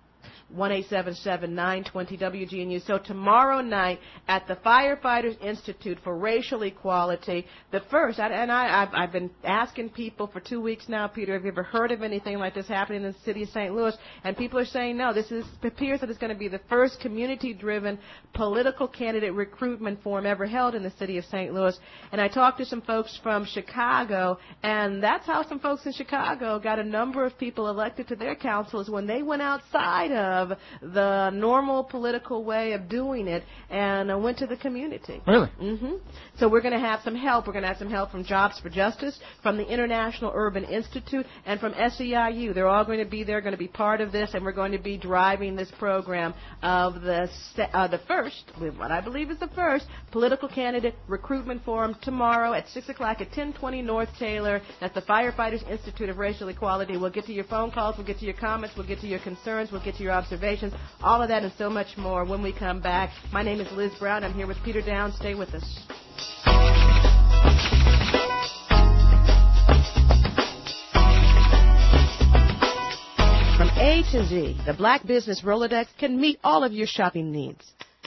one eight seven seven, nine two zero, W G N U. So tomorrow night at the Firefighters Institute for Racial Equality, the first, and I, I've, I've been asking people for two weeks now, Peter, have you ever heard of anything like this happening in the city of Saint Louis? And people are saying no. This is, appears that it's going to be the first community-driven political candidate recruitment forum ever held in the city of Saint Louis. And I talked to some folks from Chicago, and that's how some folks in Chicago got a number of people elected to their councils when they went outside of the normal political way of doing it and uh, went to the community. Really? Mm-hmm. So we're going to have some help. We're going to have some help from Jobs for Justice, from the International Urban Institute, and from S E I U. They're all going to be there, going to be part of this, and we're going to be driving this program of the se- uh, the first, what I believe is the first, political candidate recruitment forum tomorrow at six o'clock at ten twenty North Taylor. That's the Firefighters Institute of Racial Equality. We'll get to your phone calls. We'll get to your comments. We'll get to your concerns. We'll get to your observations. All of that and so much more when we come back. My name is Liz Brown. I'm here with Peter Downs. Stay with us. From A to Z, the Black Business Rolodex can meet all of your shopping needs.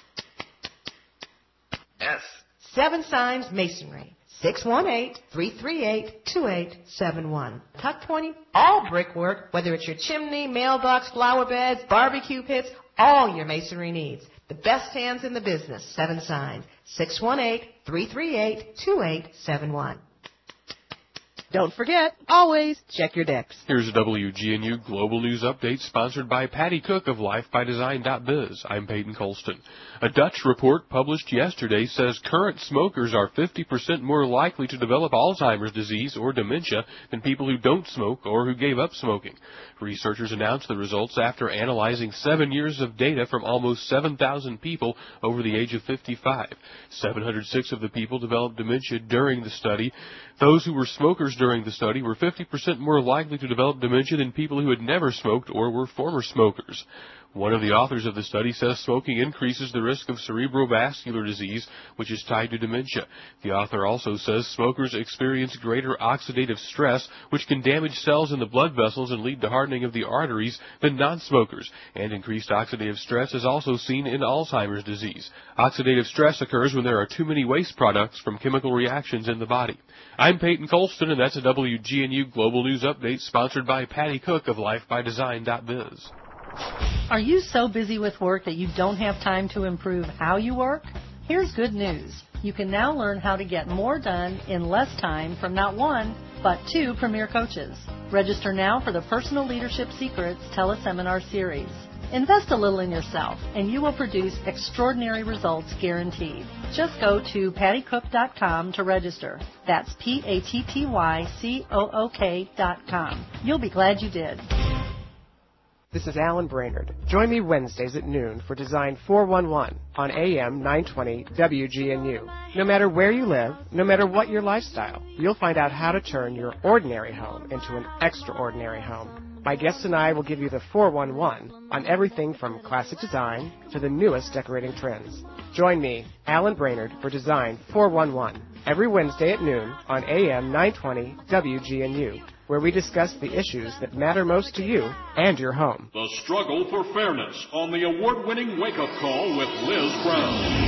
S. Seven Signs Masonry. six one eight, three three eight, two eight seven one. Tuck pointing, all brickwork, whether it's your chimney, mailbox, flower beds, barbecue pits, all your masonry needs. The best hands in the business. Seven Signs. six one eight, three three eight, two eight seven one. Don't forget, always check your decks. Here's a W G N U Global News Update sponsored by Patty Cook of life by design dot biz. I'm Peyton Colston. A Dutch report published yesterday says current smokers are fifty percent more likely to develop Alzheimer's disease or dementia than people who don't smoke or who gave up smoking. Researchers announced the results after analyzing seven years of data from almost seven thousand people over the age of fifty-five. seven hundred six of the people developed dementia during the study. Those who were smokers during the study were fifty percent more likely to develop dementia than people who had never smoked or were former smokers. One of the authors of the study says smoking increases the risk of cerebrovascular disease, which is tied to dementia. The author also says smokers experience greater oxidative stress, which can damage cells in the blood vessels and lead to hardening of the arteries, than non-smokers. And increased oxidative stress is also seen in Alzheimer's disease. Oxidative stress occurs when there are too many waste products from chemical reactions in the body. I'm Peyton Colston, and that's a W G N U Global News Update sponsored by Patty Cook of life by design dot biz. Are you so busy with work that you don't have time to improve how you work? Here's good news. You can now learn how to get more done in less time from not one, but two premier coaches. Register now for the Personal Leadership Secrets teleseminar series. Invest a little in yourself, and you will produce extraordinary results guaranteed. Just go to patty cook dot com to register. That's P A T T Y C O O K dot com. You'll be glad you did. This is Alan Brainerd. Join me Wednesdays at noon for Design four one one on A M nine twenty W G N U. No matter where you live, no matter what your lifestyle, you'll find out how to turn your ordinary home into an extraordinary home. My guests and I will give you the four one one on everything from classic design to the newest decorating trends. Join me, Alan Brainerd, for Design four one one every Wednesday at noon on A M nine twenty W G N U, where we discuss the issues that matter most to you and your home. The Struggle for Fairness on the award-winning Wake Up Call with Liz Brown.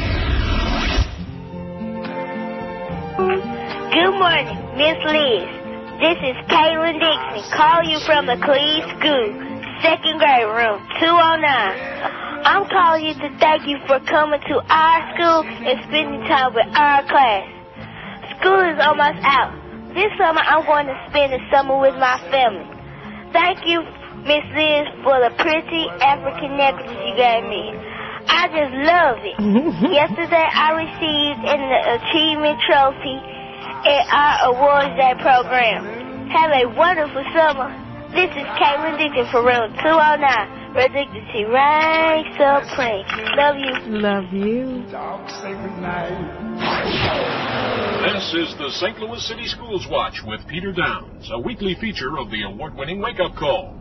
Good morning, Miss Liz. This is Kaylin Dixon, calling you from the Clee School, second grade room two oh nine. I'm calling you to thank you for coming to our school and spending time with our class. School is almost out. This summer, I'm going to spend the summer with my family. Thank you, Miss Liz, for the pretty African necklace you gave me. I just love it. Yesterday, I received an achievement trophy at our Awards Day program. Have a wonderful summer. This is Caitlin Dixon for room two oh nine, where dignity reigns supreme. Love you. Love you. Dog, say goodnight. This is the Saint Louis City Schools Watch with Peter Downs, a weekly feature of the award-winning Wake Up Call.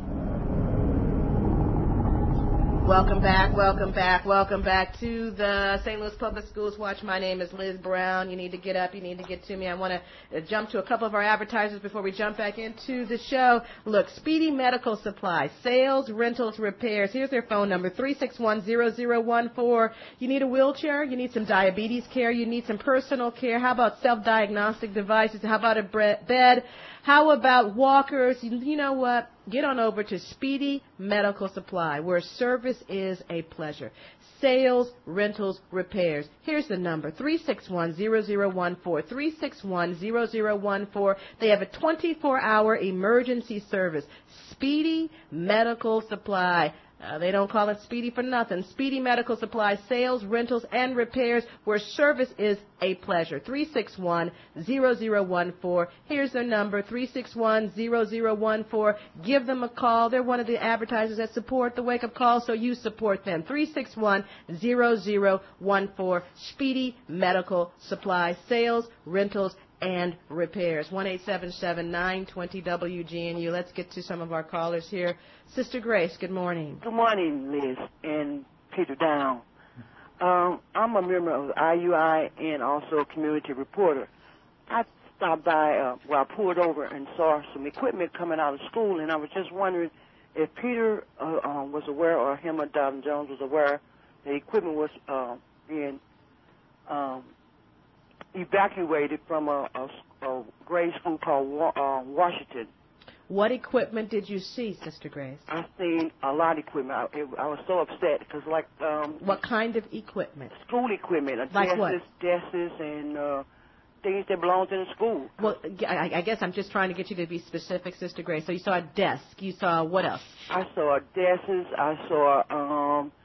Welcome back, welcome back, welcome back to the Saint Louis Public Schools Watch. My name is Liz Brown. You need to get up, you need to get to me. I want to jump to a couple of our advertisers before we jump back into the show. Look, Speedy Medical Supply, sales, rentals, repairs. Here's their phone number, three six one, zero zero one four. You need a wheelchair? You need some diabetes care? You need some personal care? How about self-diagnostic devices? How about a bed? How about walkers? You know what? Get on over to Speedy Medical Supply, where service is a pleasure. Sales, rentals, repairs. Here's the number, three six one, zero zero one four, three six one, zero zero one four. They have a twenty-four hour emergency service. Speedy Medical Supply. Uh, they don't call it Speedy for nothing. Speedy Medical Supply, sales, rentals, and repairs, where service is a pleasure. three six one, zero zero one four. Here's their number, three six one, zero zero one four. Give them a call. They're one of the advertisers that support the Wake Up Call, so you support them. three six one, zero zero one four. Speedy Medical Supply, sales, rentals, and repairs. one eight seven seven, nine two zero, W G N U. Let's get to some of our callers here. Sister Grace, good morning. Good morning, Liz and Peter Down. Um, I'm a member of I U I and also a community reporter. I stopped by, uh, well, I pulled over and saw some equipment coming out of school, and I was just wondering if Peter uh, uh, was aware, or him or Don Jones was aware, the equipment was uh, being um, evacuated from a, a, a grade school called uh, Washington. What equipment did you see, Sister Grace? I seen a lot of equipment. I, it, I was so upset because, like, um, what kind of equipment? School equipment, like desks, what? desks, and uh, things that belong to the school. Well, I, I guess I'm just trying to get you to be specific, Sister Grace. So you saw a desk. You saw what else? I saw desks. I saw, um,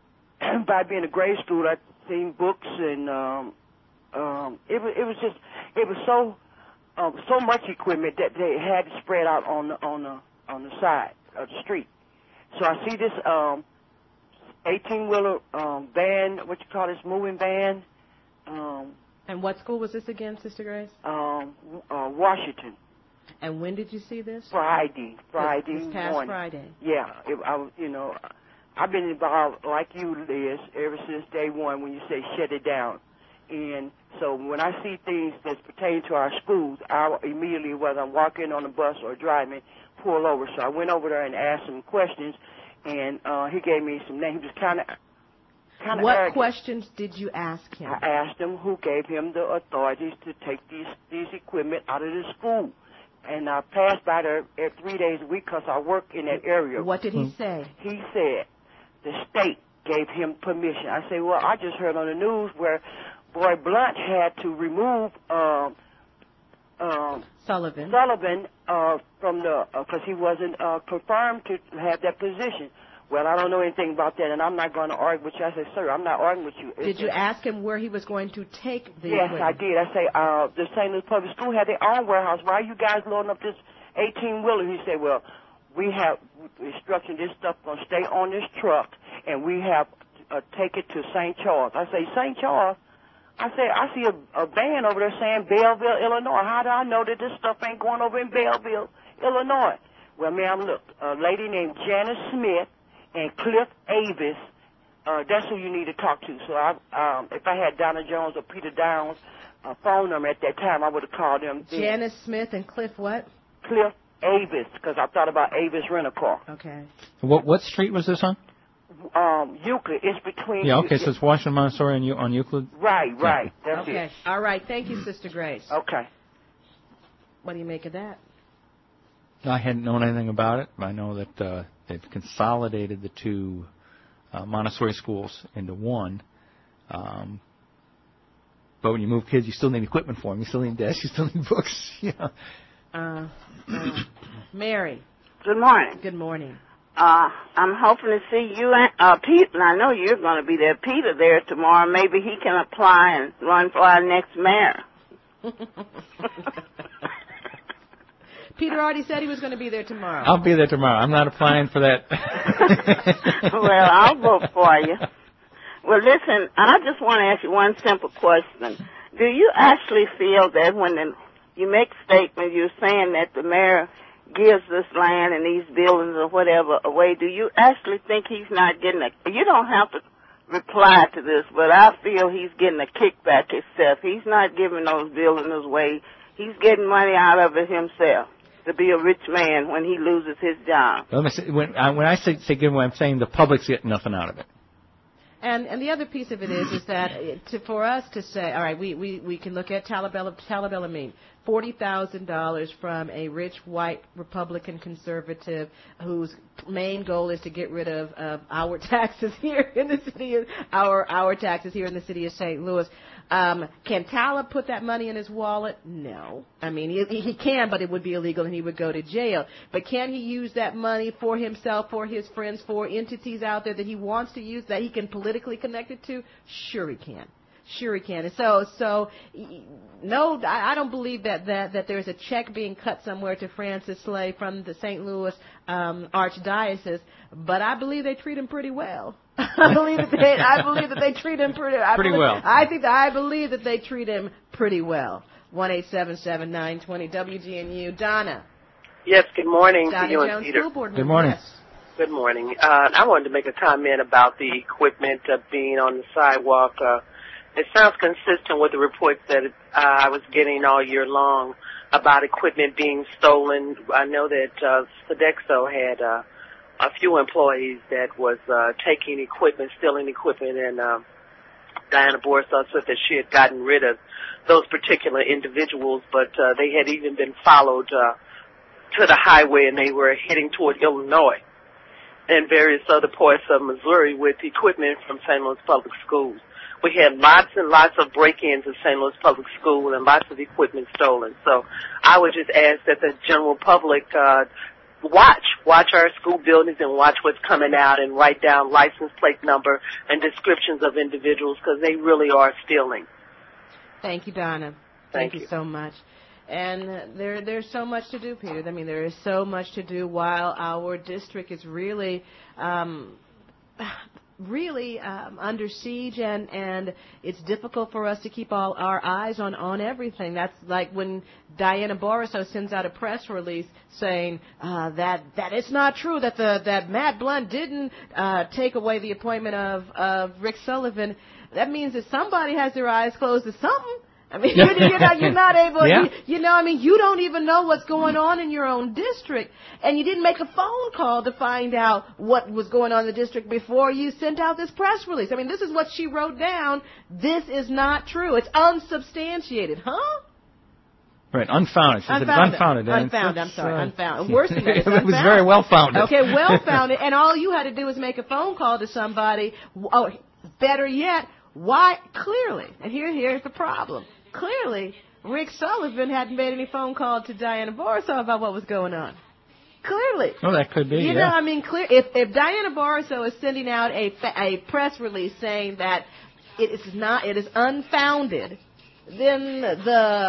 by being a grade school, I seen books and. Um, Um, it was it was just it was so um, so much equipment that they had to spread out on the on the on the side of the street. So I see this um, eighteen wheeler um, van, what you call this moving van. Um, and what school was this again, Sister Grace? Um, uh, Washington. And when did you see this? Friday, Friday this past morning. Friday. Yeah, it, I was you know I've been involved like you, Liz, ever since day one when you say shut it down. And so when I see things that pertain to our schools, I immediately, whether I'm walking on the bus or driving, pull over. So I went over there and asked some questions, and uh, he gave me some names. He was kind of kind of What arrogant. questions did you ask him? I asked him who gave him the authorities to take these these equipment out of the school. And I passed by there every three days a week because I work in that area. What did he say? He said the state gave him permission. I say, well, I just heard on the news where Boy Blunt had to remove um, um, Sullivan Sullivan uh, from the because uh, he wasn't uh, confirmed to have that position. Well, I don't know anything about that, and I'm not going to argue with you. I said, sir, I'm not arguing with you. It's did you ask him where he was going to take the Yes, equipment? I did. I say, uh, the Saint Louis Public School had their own warehouse. Why are you guys loading up this eighteen-wheeler? He said, well, we have instruction this stuff going to stay on this truck, and we have uh, take it to Saint Charles. I say, Saint Charles? I say, I see a, a van over there saying Belleville, Illinois. How do I know that this stuff ain't going over in Belleville, Illinois? Well, ma'am, look, a lady named Janice Smith and Cliff Avis, uh, that's who you need to talk to. So I, um, if I had Donna Jones or Peter Downs' uh, phone number at that time, I would have called them. Janice Smith and Cliff what? Cliff Avis, because I thought about Avis Rent-A-Car. Okay. What what street was this on? Um, Euclid. It's between... Yeah, okay, so it's Washington Montessori and you on Euclid? Right, right. That's okay. it. All right. Thank you, Sister Grace. Okay. What do you make of that? I hadn't known anything about it. I know that uh, they've consolidated the two uh, Montessori schools into one. Um, but when you move kids, you still need equipment for them. You still need desks. You still need books. Yeah. Uh, uh, Mary. Good morning. Good morning. Uh, I'm hoping to see you and uh, Pete, and I know you're going to be there. Peter there tomorrow. Maybe he can apply and run for our next mayor. Peter already said he was going to be there tomorrow. I'll be there tomorrow. I'm not applying for that. Well, I'll vote for you. Well, listen, I just want to ask you one simple question. Do you actually feel that when the, you make a statement, you're saying that the mayor gives this land and these buildings or whatever away, do you actually think he's not getting a... You don't have to reply to this, but I feel he's getting a kickback himself. He's not giving those buildings away. He's getting money out of it himself to be a rich man when he loses his job. Let me say, when, I, when I say, say give away, I'm saying the public's getting nothing out of it. And and the other piece of it is is that to, for us to say, all right, we, we, we can look at Talabella, Talabella mean forty thousand dollars from a rich white Republican conservative whose main goal is to get rid of, of our taxes here in the city of, our our taxes here in the city of Saint Louis. Um, can Tala put that money in his wallet? No. I mean, he, he can, but it would be illegal and he would go to jail. But can he use that money for himself, for his friends, for entities out there that he wants to use, that he can politically connect it to? Sure he can. Sure he can. And so, so no, I, I don't believe that, that, that there's a check being cut somewhere to Francis Slay from the Saint Louis um, Archdiocese, but I believe they treat him pretty well. I believe that they, I believe that they treat him pretty, I pretty believe, well. I think that I believe that they treat him pretty well. One eight seven seven nine twenty W G N U. Donna. Yes. Good morning Donna to you Jones, and Peter. School Board Good morning. Yes. Good morning. Uh, I wanted to make a comment about the equipment uh, being on the sidewalk. Uh, it sounds consistent with the reports that uh, I was getting all year long about equipment being stolen. I know that uh, Sodexo had uh, a few employees that was uh, taking equipment, stealing equipment, and uh, Diana Borisov said that she had gotten rid of those particular individuals, but uh, they had even been followed uh, to the highway, and they were heading toward Illinois and various other parts of Missouri with equipment from Saint Louis Public Schools. We had lots and lots of break-ins at Saint Louis Public School and lots of equipment stolen. So I would just ask that the general public uh, watch, watch our school buildings and watch what's coming out and write down license plate number and descriptions of individuals because they really are stealing. Thank you, Donna. Thank Thank you you. so much. And there, there's so much to do, Peter. I mean, there is so much to do while our district is really, um, really um, under siege, and, and it's difficult for us to keep all our eyes on, on everything. That's like when Diana Borisov sends out a press release saying uh, that that it's not true that the that Matt Blunt didn't uh, take away the appointment of, of Rick Sullivan. That means that somebody has their eyes closed to something. I mean, you're, you're, not, you're not able, yeah. you, you know, I mean, you don't even know what's going on in your own district, and you didn't make a phone call to find out what was going on in the district before you sent out this press release. I mean, this is what she wrote down. This is not true. It's unsubstantiated, huh? Right, unfounded. She Unfounded. said it's unfounded. Unfounded, I'm sorry, uh, unfounded. Worse than that, it's it unfounded. was very well founded. Okay, well founded, and all you had to do was make a phone call to somebody, or better yet, why, clearly, and here, here's the problem. Clearly, Rick Sullivan hadn't made any phone call to Diana Borisov about what was going on. Clearly. Oh, that could be, You yeah. know, I mean, clear. If, if Diana Borisov is sending out a, a press release saying that it is not, it is unfounded, then the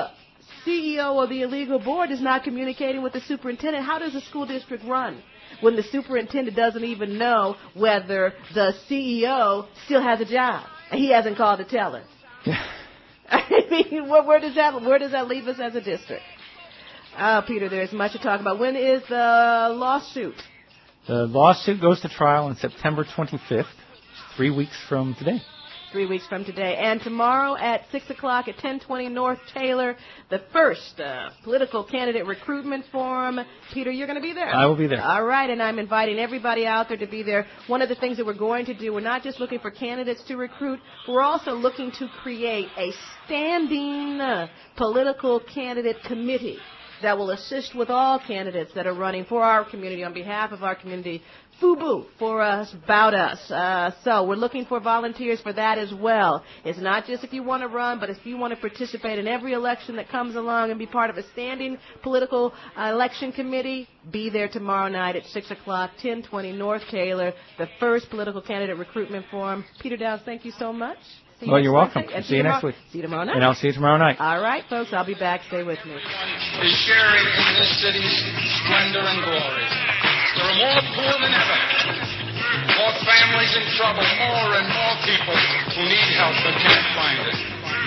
C E O of the illegal board is not communicating with the superintendent, how does the school district run when the superintendent doesn't even know whether the C E O still has a job? He hasn't called to tell us. I mean, where, where does that where does that leave us as a district? Uh, Peter, there's much to talk about. When is the lawsuit? The lawsuit goes to trial on September twenty-fifth, three weeks from today. Three weeks from today. And tomorrow at six o'clock at ten twenty North Taylor, the first uh, political candidate recruitment forum. Peter, you're going to be there? I will be there. All right, and I'm inviting everybody out there to be there. One of the things that we're going to do, we're not just looking for candidates to recruit, we're also looking to create a standing uh, political candidate committee that will assist with all candidates that are running for our community, on behalf of our community. FUBU, for us, about us. Uh, so we're looking for volunteers for that as well. It's not just if you want to run, but if you want to participate in every election that comes along and be part of a standing political uh, election committee, be there tomorrow night at six o'clock, ten twenty North Taylor, the first political candidate recruitment forum. Peter Downs, thank you so much. See Well, you're welcome. And See you next week. See you tomorrow night. And I'll see you tomorrow night. All right, folks, I'll be back. Stay with me. Is sharing in this city's splendor and glory. There are more poor than ever, more families in trouble, more and more people who need help but can't find it.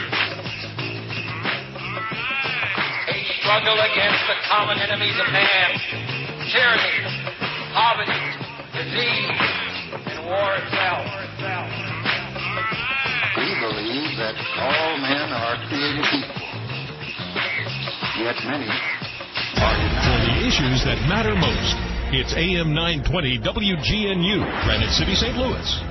A struggle against the common enemies of man, tyranny, poverty, disease, and war itself. We believe that all men are created equal, yet many are denied. For the issues that matter most, it's A M nine twenty W G N U, Granite City, Saint Louis.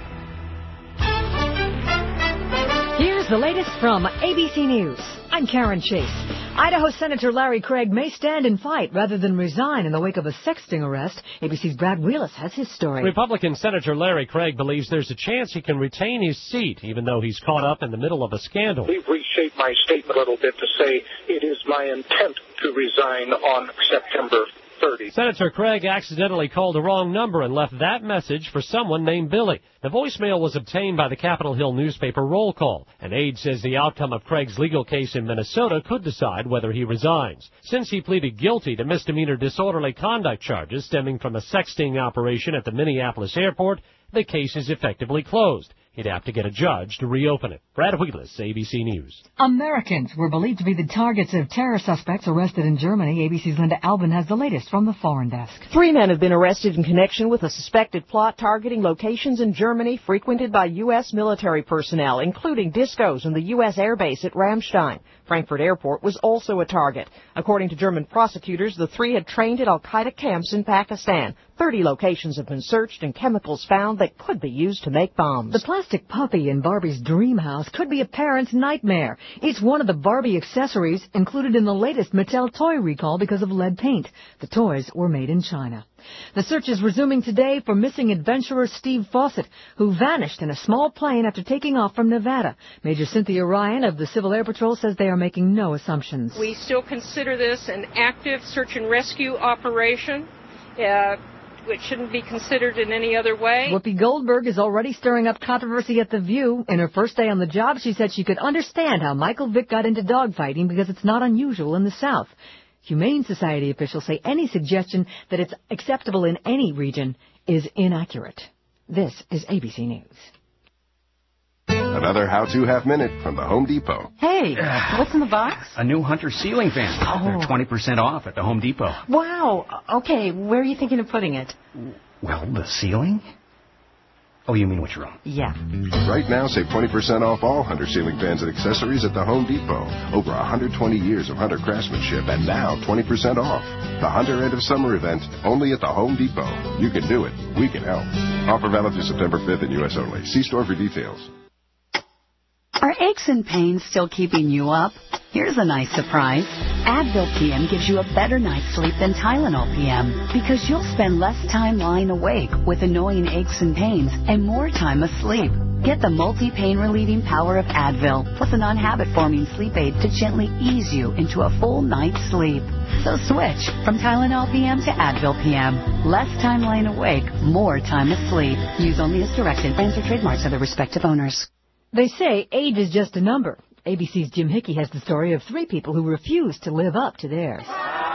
Here's the latest from A B C News. I'm Karen Chase. Idaho Senator Larry Craig may stand and fight rather than resign in the wake of a sexting arrest. A B C's Brad Wheelis has his story. Republican Senator Larry Craig believes there's a chance he can retain his seat, even though he's caught up in the middle of a scandal. We've reshaped my statement a little bit to say it is my intent to resign on September thirtieth. Senator Craig accidentally called the wrong number and left that message for someone named Billy. The voicemail was obtained by the Capitol Hill newspaper Roll Call. An aide says the outcome of Craig's legal case in Minnesota could decide whether he resigns. Since he pleaded guilty to misdemeanor disorderly conduct charges stemming from a sexting operation at the Minneapolis airport, the case is effectively closed. He'd have to get a judge to reopen it. Brad Wheelis, A B C News. Americans were believed to be the targets of terror suspects arrested in Germany. A B C's Linda Albin has the latest from the foreign desk. Three men have been arrested in connection with a suspected plot targeting locations in Germany frequented by U S military personnel, including discos and the U S airbase at Ramstein. Frankfurt Airport was also a target. According to German prosecutors, the three had trained at al-Qaeda camps in Pakistan. Thirty locations have been searched and chemicals found that could be used to make bombs. The plastic puppy in Barbie's dream house could be a parent's nightmare. It's one of the Barbie accessories included in the latest Mattel toy recall because of lead paint. The toys were made in China. The search is resuming today for missing adventurer Steve Fawcett, who vanished in a small plane after taking off from Nevada. Major Cynthia Ryan of the Civil Air Patrol says they are making no assumptions. We still consider this an active search and rescue operation, uh, which shouldn't be considered in any other way. Whoopi Goldberg is already stirring up controversy at The View. In her first day on the job, she said she could understand how Michael Vick got into dogfighting because it's not unusual in the South. Humane Society officials say any suggestion that it's acceptable in any region is inaccurate. This is A B C News. Another how-to half-minute from the Home Depot. Hey, what's in the box? A new Hunter ceiling fan. Oh. They're twenty percent off at the Home Depot. Wow. Okay, where are you thinking of putting it? Well, the ceiling? Oh, you mean which room? Yeah. Right now, save twenty percent off all Hunter ceiling fans and accessories at the Home Depot. Over one hundred twenty years of Hunter craftsmanship, and now twenty percent off. The Hunter End of Summer event, only at the Home Depot. You can do it. We can help. Offer valid through September fifth in U S only. See store for details. Are aches and pains still keeping you up? Here's a nice surprise. Advil P M gives you a better night's sleep than Tylenol P M because you'll spend less time lying awake with annoying aches and pains and more time asleep. Get the multi-pain relieving power of Advil plus a non-habit-forming sleep aid to gently ease you into a full night's sleep. So switch from Tylenol P M to Advil P M. Less time lying awake, more time asleep. Use only as directed. Brands or trademarks of their respective owners. They say age is just a number. A B C's Jim Hickey has the story of three people who refused to live up to theirs.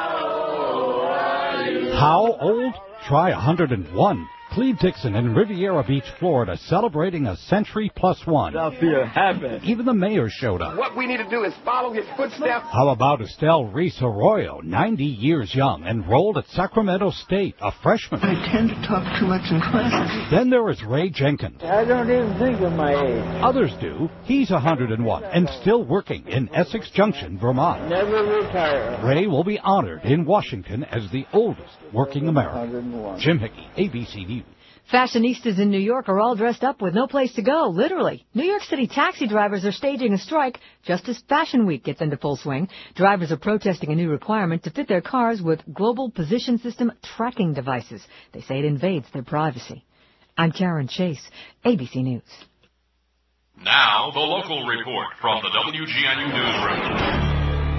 How old? Try one hundred and one. Cleve Dixon in Riviera Beach, Florida, celebrating a century plus one. I feel happy. Even the mayor showed up. What we need to do is follow his footsteps. How about Estelle Reese Arroyo, ninety years young, enrolled at Sacramento State, a freshman? I tend to talk too much in class. Then there is Ray Jenkins. I don't even think of my age. Others do. He's one hundred and one and still working in Essex Junction, Vermont. Never retire. Ray will be honored in Washington as the oldest working American. one hundred one. Jim Hickey, A B C News. Fashionistas in New York are all dressed up with no place to go, literally. New York City taxi drivers are staging a strike just as Fashion Week gets into full swing. Drivers are protesting a new requirement to fit their cars with global position system tracking devices. They say it invades their privacy. I'm Karen Chase, A B C News. Now, the local report from the W G N U Newsroom.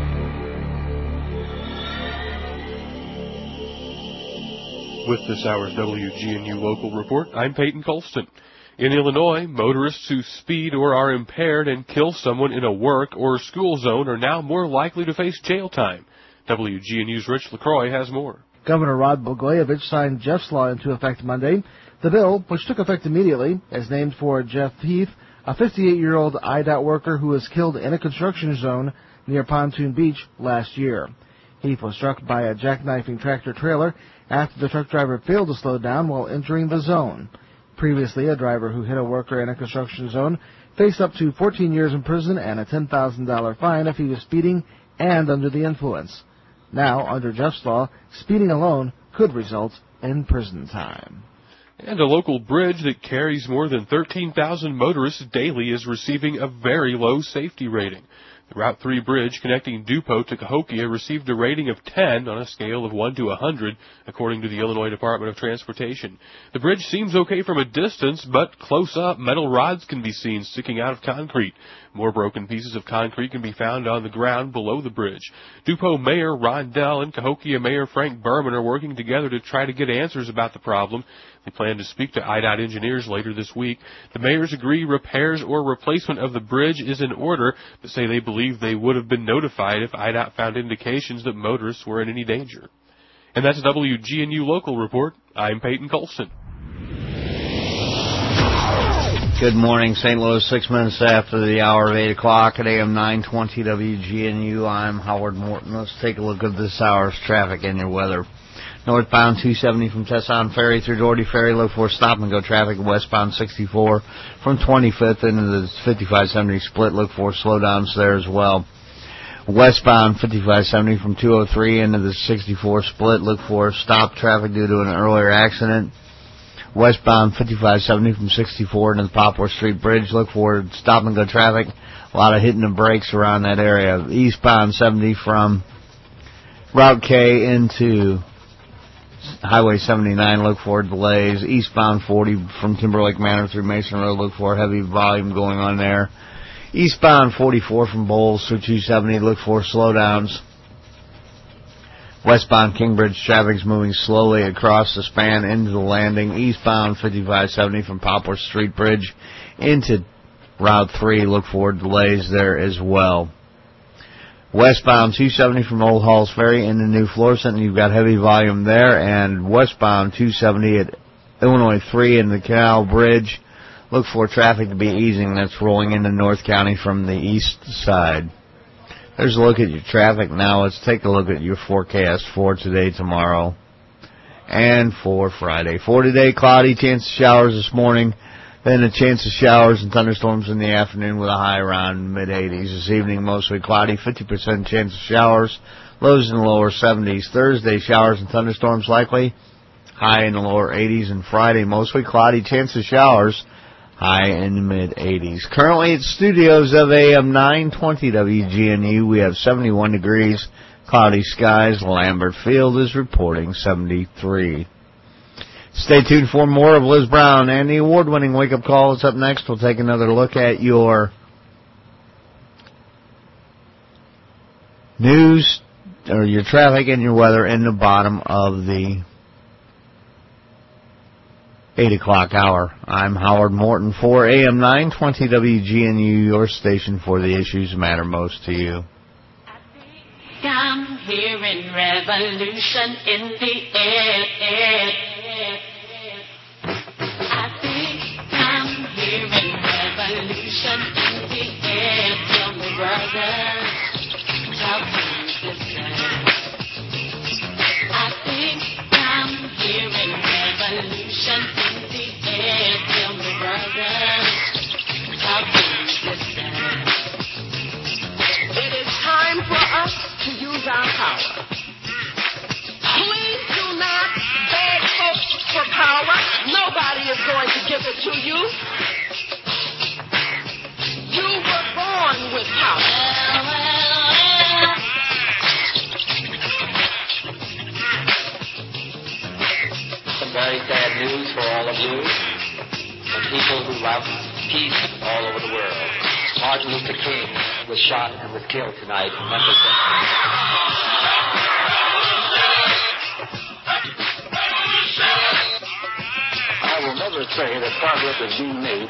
With this hour's W G N U local report, I'm Peyton Colston. In Illinois, motorists who speed or are impaired and kill someone in a work or school zone are now more likely to face jail time. W G N U's Rich LaCroix has more. Governor Rod Blagojevich signed Jeff's Law into effect Monday. The bill, which took effect immediately, is named for Jeff Heath, a fifty-eight-year-old I D O T worker who was killed in a construction zone near Pontoon Beach last year. Heath was struck by a jackknifing tractor-trailer after the truck driver failed to slow down while entering the zone. Previously, a driver who hit a worker in a construction zone faced up to fourteen years in prison and a ten thousand dollars fine if he was speeding and under the influence. Now, under Jeff's Law, speeding alone could result in prison time. And a local bridge that carries more than thirteen thousand motorists daily is receiving a very low safety rating. The Route three bridge connecting Dupo to Cahokia received a rating of ten on a scale of one to one hundred, according to the Illinois Department of Transportation. The bridge seems okay from a distance, but close up, metal rods can be seen sticking out of concrete. More broken pieces of concrete can be found on the ground below the bridge. Dupo Mayor Ron Dell and Cahokia Mayor Frank Berman are working together to try to get answers about the problem. They plan to speak to I D O T engineers later this week. The mayors agree repairs or replacement of the bridge is in order, but say they believe they would have been notified if I D O T found indications that motorists were in any danger. And that's a W G N U local report. I'm Peyton Colson. Good morning, Saint Louis, six minutes after the hour of eight o'clock at A M nine twenty W G N U. I'm Howard Morton. Let's take a look at this hour's traffic and your weather. Northbound two seventy from Tesson Ferry through Doherty Ferry, look for stop-and-go traffic. Westbound sixty-four from twenty-fifth into the fifty-five seventy split, look for slowdowns there as well. Westbound fifty-five seventy from two oh three into the sixty-four split, look for stop traffic due to an earlier accident. Westbound fifty-five seventy from sixty-four into the Poplar Street Bridge, look for stop-and-go traffic. A lot of hitting the brakes around that area. Eastbound seventy from Route K into Highway seventy-nine, look for delays. Eastbound forty from Timberlake Manor through Mason Road, look for heavy volume going on there. Eastbound forty-four from Bowles through two seventy, look for slowdowns. Westbound Kingbridge traffic's moving slowly across the span into the landing. Eastbound fifty-five seventy from Poplar Street Bridge into Route three, look for delays there as well. Westbound two seventy from Old Halls Ferry into New Florissant, you've got heavy volume there. And westbound two seventy at Illinois three in the Canal Bridge, look for traffic to be easing. That's rolling into North County from the east side. There's a look at your traffic now. Let's take a look at your forecast for today, tomorrow, and for Friday. For today, cloudy, chance of showers this morning. Then a chance of showers and thunderstorms in the afternoon with a high around mid eighties. This evening, mostly cloudy, fifty percent chance of showers, lows in the lower seventies. Thursday, showers and thunderstorms likely, high in the lower eighties. And Friday, mostly cloudy, chance of showers, high in the mid eighties. Currently at studios of A M nine twenty W G N U, we have seventy-one degrees, cloudy skies. Lambert Field is reporting seventy-three. Stay tuned for more of Liz Brown and the award-winning Wake Up Call is up next. We'll take another look at your news, or your traffic and your weather in the bottom of the eight o'clock hour. I'm Howard Morton for A M nine twenty W G N U, your station for the issues that matter most to you. I'm hearing revolution in the air. I think I'm hearing revolution in the air. Tell me, brother, talk to me, sister. I think I'm hearing revolution in the air. Tell me, brother, talk to me, sister. It is time for us to use our power. Please do not beg folks for power. Nobody is going to give it to you. You were born with power. Some very sad news for all of you, the people who love peace all over the world. Martin Luther King was shot and was killed tonight in Memphis. I will never say that progress is being made.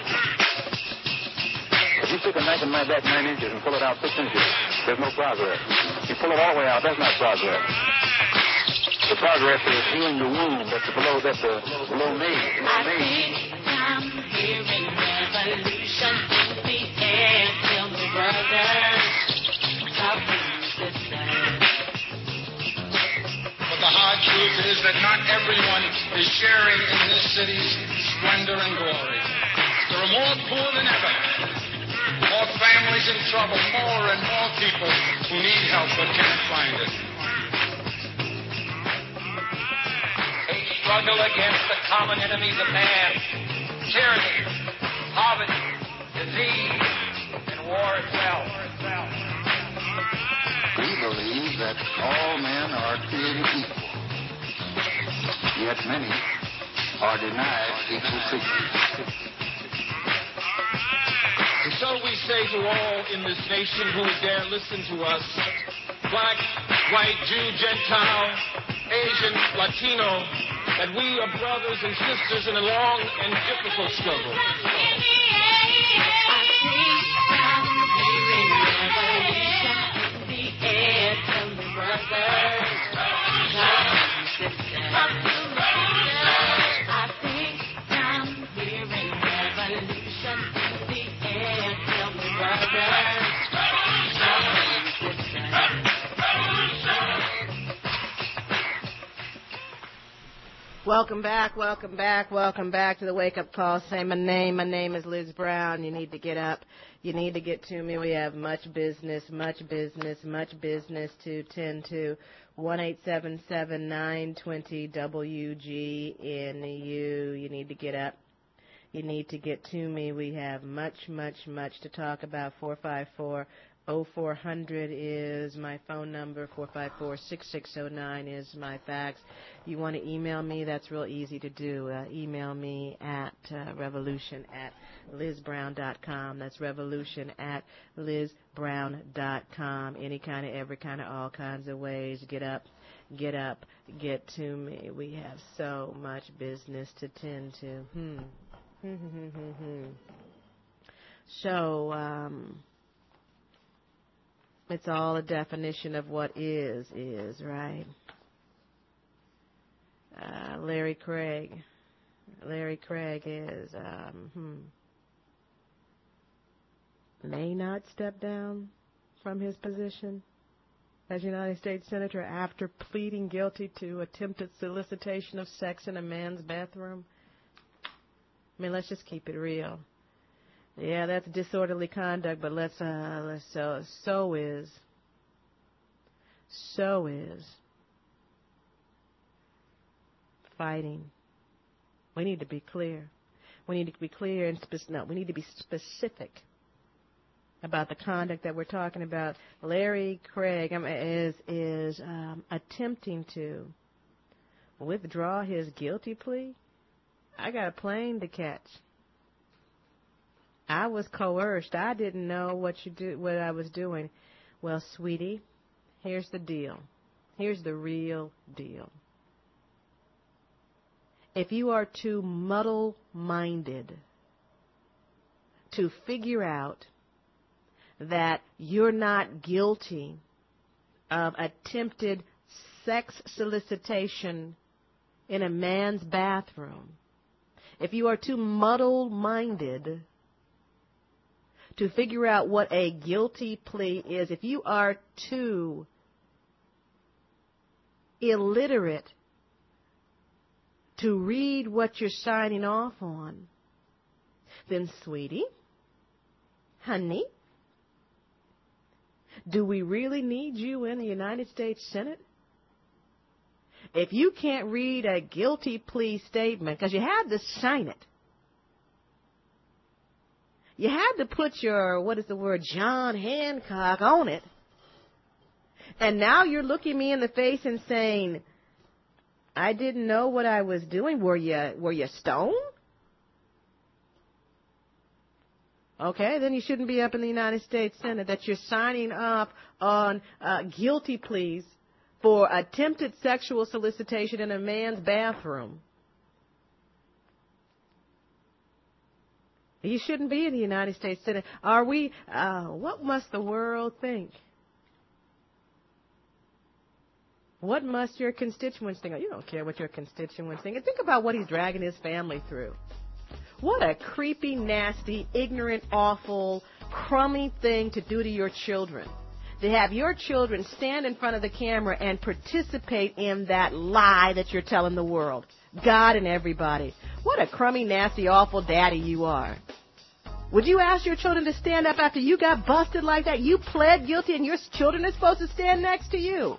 If you stick a knife in my back nine inches and pull it out six inches, there's no progress. If you pull it all the way out, that's not progress. The progress is healing the wound that's below, that's uh, below me. Below me. I'm hearing revolution in the air. Tell me, brother, talk to me, sister. But the hard truth is that not everyone is sharing in this city's splendor and glory. There are more poor than ever, more families in trouble, more and more people who need help but can't find it. A struggle against the common enemies of man, tyranny, poverty, disease, and war itself. We believe that all men are created equal, yet many are denied equal treatment. And so we say to all in this nation who dare listen to us, black, white, Jew, Gentile, Asian, Latino, that we are brothers and sisters in a long and difficult struggle. Welcome back, welcome back, welcome back to the Wake Up Call. Say my name. My name is Liz Brown. You need to get up. You need to get to me. We have much business, much business, much business to tend to. one eight seven seven, nine two zero, W G N U. You need to get up. You need to get to me. We have much, much, much to talk about. four five four, oh four hundred is my phone number. four five four, six six zero nine is my fax. You want to email me? That's real easy to do. Uh, email me at uh, revolution at liz brown dot com. That's revolution at liz brown dot com. Any kind of, every kind of, all kinds of ways. Get up, get up, get to me. We have so much business to tend to. Hmm. So, um, it's all a definition of what is, is, right? Uh, Larry Craig. Larry Craig is, um, hmm, may not step down from his position as United States Senator after pleading guilty to attempted solicitation of sex in a man's bathroom. I mean, let's just keep it real. Yeah, that's disorderly conduct, but let's, uh, let's, so, so is, so is fighting. We need to be clear. We need to be clear and specific. No, we need to be specific about the conduct that we're talking about. Larry Craig um, is, is, um, attempting to withdraw his guilty plea. I got a plane to catch. I was coerced. I didn't know what you do, what I was doing. Well, sweetie, here's the deal. Here's the real deal. if you are too muddle-minded to figure out that you're not guilty of attempted sex solicitation in a man's bathroom, if you are too muddle-minded to figure out what a guilty plea is, if you are too illiterate to read what you're signing off on, then, sweetie, honey, do we really need you in the United States Senate? If you can't read a guilty plea statement, because you had to sign it, you had to put your, what is the word, John Hancock on it, and now you're looking me in the face and saying, I didn't know what I was doing. Were you, were you stoned? Okay, then you shouldn't be up in the United States Senate, that you're signing up on uh, guilty pleas for attempted sexual solicitation in a man's bathroom. You shouldn't be in the United States Senate. Are we, uh, what must the world think? What must your constituents think? You don't care what your constituents think. And think about what he's dragging his family through. What a creepy, nasty, ignorant, awful, crummy thing to do to your children. To have your children stand in front of the camera and participate in that lie that you're telling the world. God and everybody. What a crummy, nasty, awful daddy you are. Would you ask your children to stand up after you got busted like that? You pled guilty and your children are supposed to stand next to you.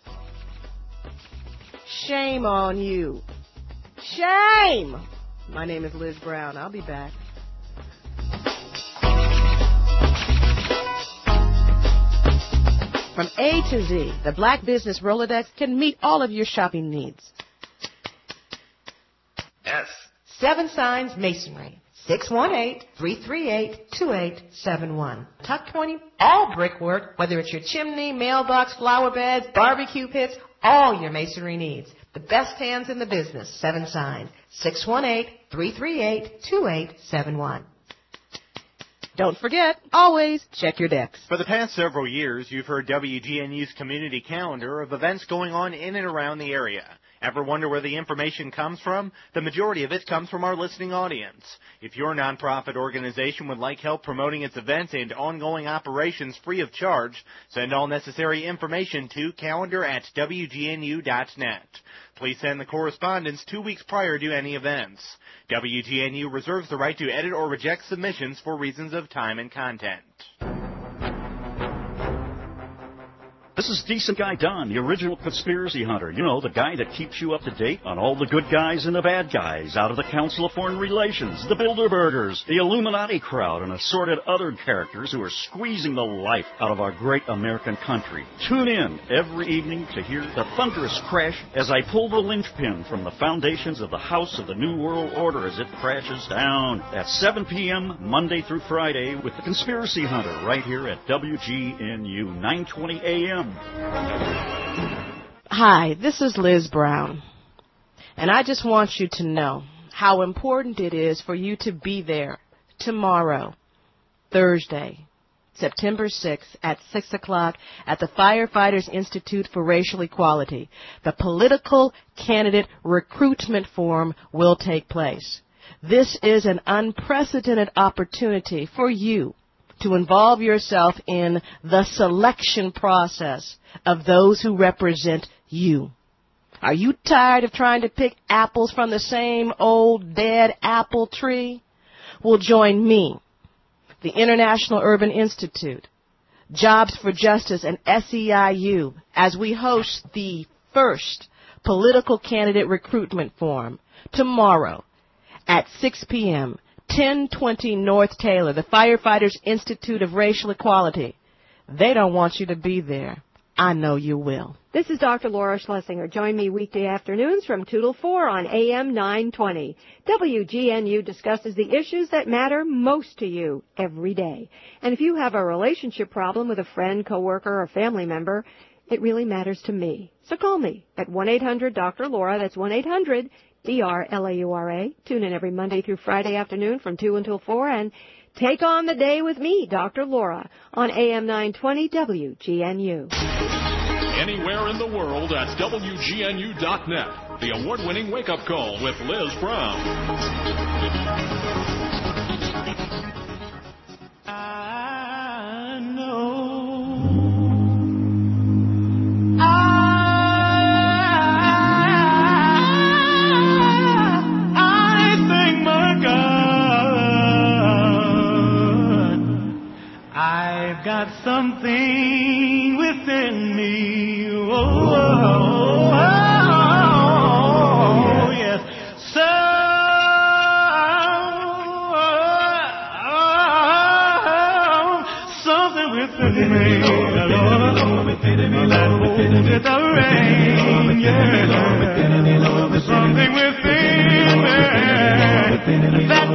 Shame on you. Shame! My name is Liz Brown. I'll be back. From A to Z, the Black Business Rolodex can meet all of your shopping needs. Yes. Seven Signs Masonry. six one eight, three three eight, two eight seven one. Tuck pointing, all brickwork, whether it's your chimney, mailbox, flower beds, barbecue pits, all your masonry needs. The best hands in the business. Seven Signs. six one eight, three three eight, two eight seven one. Don't forget, always check your decks. For the past several years, you've heard W G N U's community calendar of events going on in and around the area. Ever wonder where the information comes from? The majority of it comes from our listening audience. If your nonprofit organization would like help promoting its events and ongoing operations free of charge, send all necessary information to calendar at W G N U dot net. Please send the correspondence two weeks prior to any events. W G N U reserves the right to edit or reject submissions for reasons of time and content. This is Decent Guy Don, the original conspiracy hunter. You know, the guy that keeps you up to date on all the good guys and the bad guys out of the Council of Foreign Relations, the Bilderbergers, the Illuminati crowd, and assorted other characters who are squeezing the life out of our great American country. Tune in every evening to hear the thunderous crash as I pull the linchpin from the foundations of the House of the New World Order as it crashes down at seven p.m. Monday through Friday with the Conspiracy Hunter right here at W G N U, nine twenty a.m. Hi, this is Liz Brown, and I just want you to know how important it is for you to be there tomorrow, Thursday, September sixth at six o'clock at the Firefighters Institute for Racial Equality. The political candidate recruitment forum will take place. This is an unprecedented opportunity for you to involve yourself in the selection process of those who represent you. Are you tired of trying to pick apples from the same old dead apple tree? Well, join me, the International Urban Institute, Jobs for Justice, and S E I U as we host the first political candidate recruitment forum tomorrow at six p.m., ten twenty North Taylor, the Firefighters Institute of Racial Equality. They don't want you to be there. I know you will. This is Doctor Laura Schlesinger. Join me weekday afternoons from two till four on A M nine twenty. W G N U discusses the issues that matter most to you every day. And if you have a relationship problem with a friend, coworker, or family member, It really matters to me. So call me at one eight hundred Doctor Laura. That's one eight hundred D R L A U R A. Tune in every Monday through Friday afternoon from two until four and take on the day with me, Doctor Laura, on A M nine twenty W G N U. Anywhere in the world at W G N U dot net. The award-winning wake-up call with Liz Brown. I know I, I thank my God I've got something within me. Oh, oh, oh, oh yes. So something within me. That holds the rain. Yeah. Something within me. That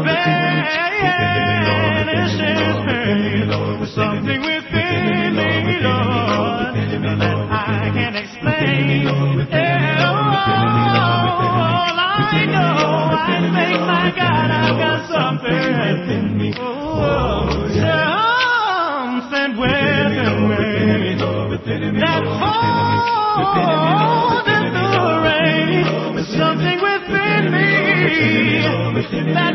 banishes pain. Something within me, Lord, that I can explain. Yeah, oh, all I know, I thank my God I've got something within me. Oh, something within me that holds the rain. Something within me that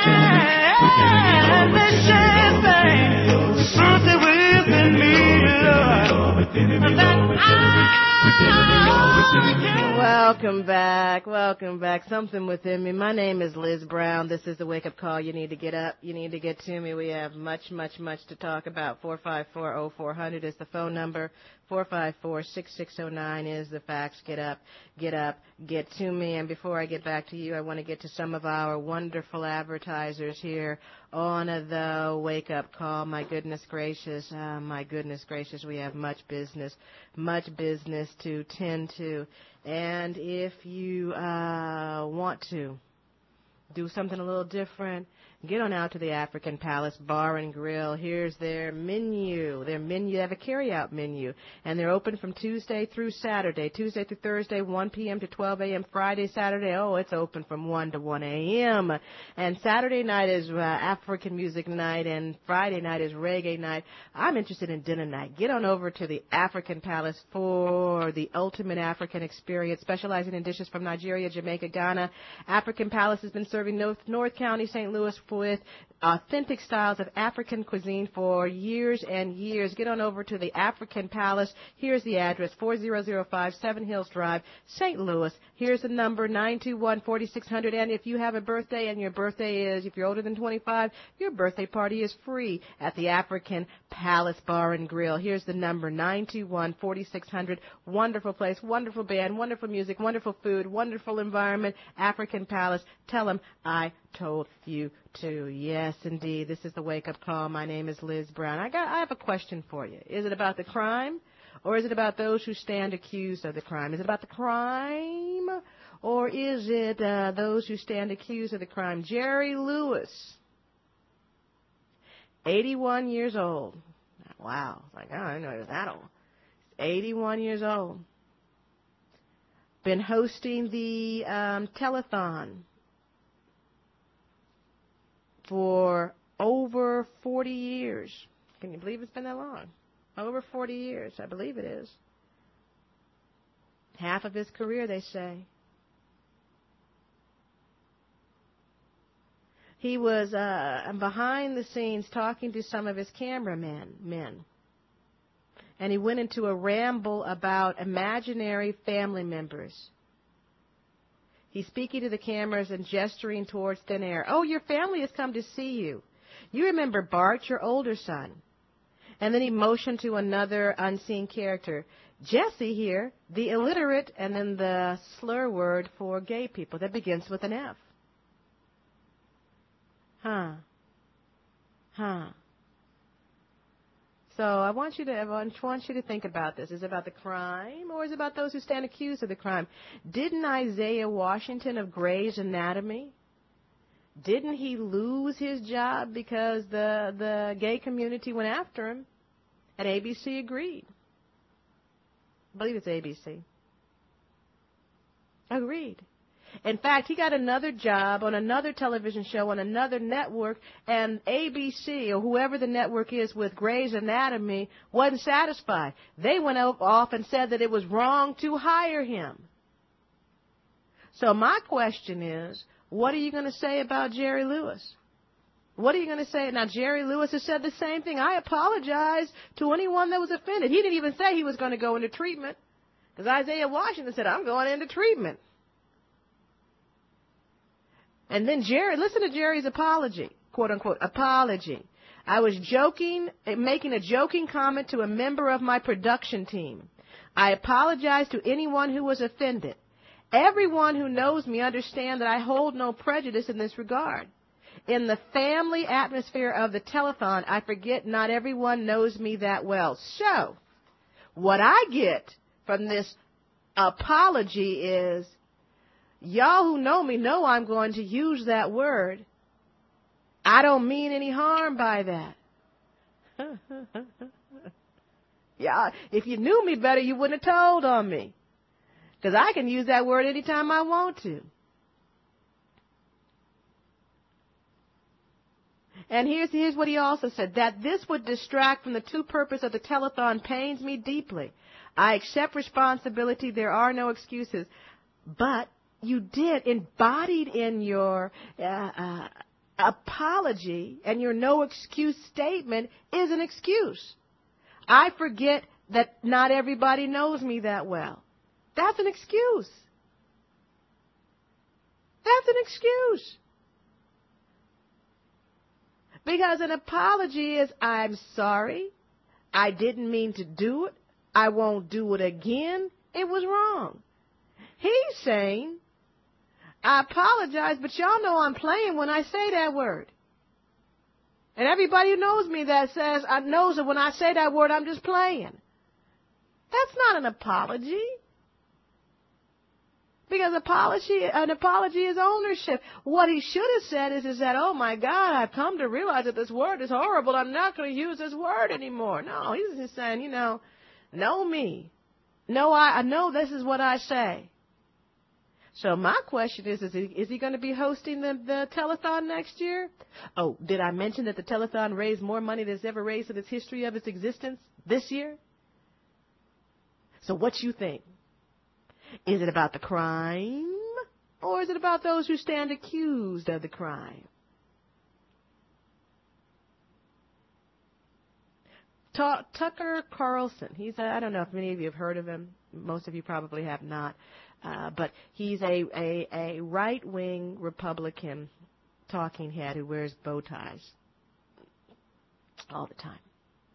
vanishes pain. Something within me, Lord, that I can. Welcome back. Welcome back. Something within me. My name is Liz Brown. This is the wake-up call. You need to get up. You need to get to me. We have much, much, much to talk about. four five four, oh four hundred is the phone number. four five four, six six oh nine is the fax. Get up, get up, get to me. And before I get back to you, I want to get to some of our wonderful advertisers here on the wake-up call. My goodness gracious, uh, my goodness gracious, we have much business, much business to tend to. And if you uh, want to do something a little different, get on out to the African Palace Bar and Grill. Here's their menu. Their menu, they have a carry-out menu, and they're open from Tuesday through Saturday. Tuesday through Thursday, one p.m. to twelve a.m. Friday, Saturday, oh, it's open from one to one a.m. And Saturday night is uh, African music night, and Friday night is reggae night. I'm interested in dinner night. Get on over to the African Palace for the ultimate African experience, specializing in dishes from Nigeria, Jamaica, Ghana. African Palace has been serving North, North County, Saint Louis, with authentic styles of African cuisine for years and years. Get on over to the African Palace. Here's the address, four thousand five, Seven Hills Drive, Saint Louis. Here's the number, nine two one, four six zero zero. And if you have a birthday and your birthday is, if you're older than twenty-five, your birthday party is free at the African Palace Bar and Grill. Here's the number, nine two one, four six zero zero. Wonderful place, wonderful band, wonderful music, wonderful food, wonderful environment. African Palace. Tell them I told you to. Yes, indeed. This is the wake-up call. My name is Liz Brown. I got. I have a question for you. Is it about the crime, or is it about those who stand accused of the crime? Is it about the crime, or is it uh, those who stand accused of the crime? Jerry Lewis, eighty-one years old. Wow. Like, oh, I didn't know he was that old. eighty-one years old. Been hosting the um, telethon for over forty years. Can you believe it's been that long? Over forty years, I believe it is. Half of his career, they say. He was uh, behind the scenes talking to some of his cameramen, men. And he went into a ramble about imaginary family members. He's speaking to the cameras and gesturing towards thin air. Oh, your family has come to see you. You remember Bart, your older son. And then he motioned to another unseen character. Jesse here, the illiterate, and then the slur word for gay people that begins with an F. Huh. Huh. So I want you to I want you to think about this. Is it about the crime, or is it about those who stand accused of the crime? Didn't Isaiah Washington of Grey's Anatomy, didn't he lose his job because the the gay community went after him? And A B C agreed. I believe it's A B C. Agreed. In fact, he got another job on another television show on another network, and A B C, or whoever the network is with Grey's Anatomy, wasn't satisfied. They went off and said that it was wrong to hire him. So my question is, what are you going to say about Jerry Lewis? What are you going to say? Now, Jerry Lewis has said the same thing. I apologize to anyone that was offended. He didn't even say he was going to go into treatment, because Isaiah Washington said, I'm going into treatment. And then Jerry, listen to Jerry's apology, quote unquote, apology. I was joking, making a joking comment to a member of my production team. I apologize to anyone who was offended. Everyone who knows me understands that I hold no prejudice in this regard. In the family atmosphere of the telethon, I forget not everyone knows me that well. So, what I get from this apology is, y'all who know me know I'm going to use that word. I don't mean any harm by that. Yeah, if you knew me better, you wouldn't have told on me. Because I can use that word anytime I want to. And here's, here's what he also said, that this would distract from the true purpose of the telethon pains me deeply. I accept responsibility. There are no excuses. But you did, embodied in your uh, uh, apology and your no excuse statement is an excuse. I forget that not everybody knows me that well. That's an excuse. That's an excuse. Because an apology is, I'm sorry, I didn't mean to do it, I won't do it again, it was wrong. He's saying, I apologize, but y'all know I'm playing when I say that word. And everybody who knows me that says, I knows that when I say that word, I'm just playing. That's not an apology. Because apology, an apology is ownership. What he should have said is, is that, oh my God, I've come to realize that this word is horrible. I'm not going to use this word anymore. No, he's just saying, you know, know me. Know I, I know this is what I say. So my question is, is he, is he going to be hosting the, the telethon next year? Oh, did I mention that the telethon raised more money than it's ever raised in its history of its existence this year? So what you think? Is it about the crime, or is it about those who stand accused of the crime? Ta- Tucker Carlson, he's a, I don't know if many of you have heard of him. Most of you probably have not. Uh, but he's a, a, a right-wing Republican talking head who wears bow ties all the time.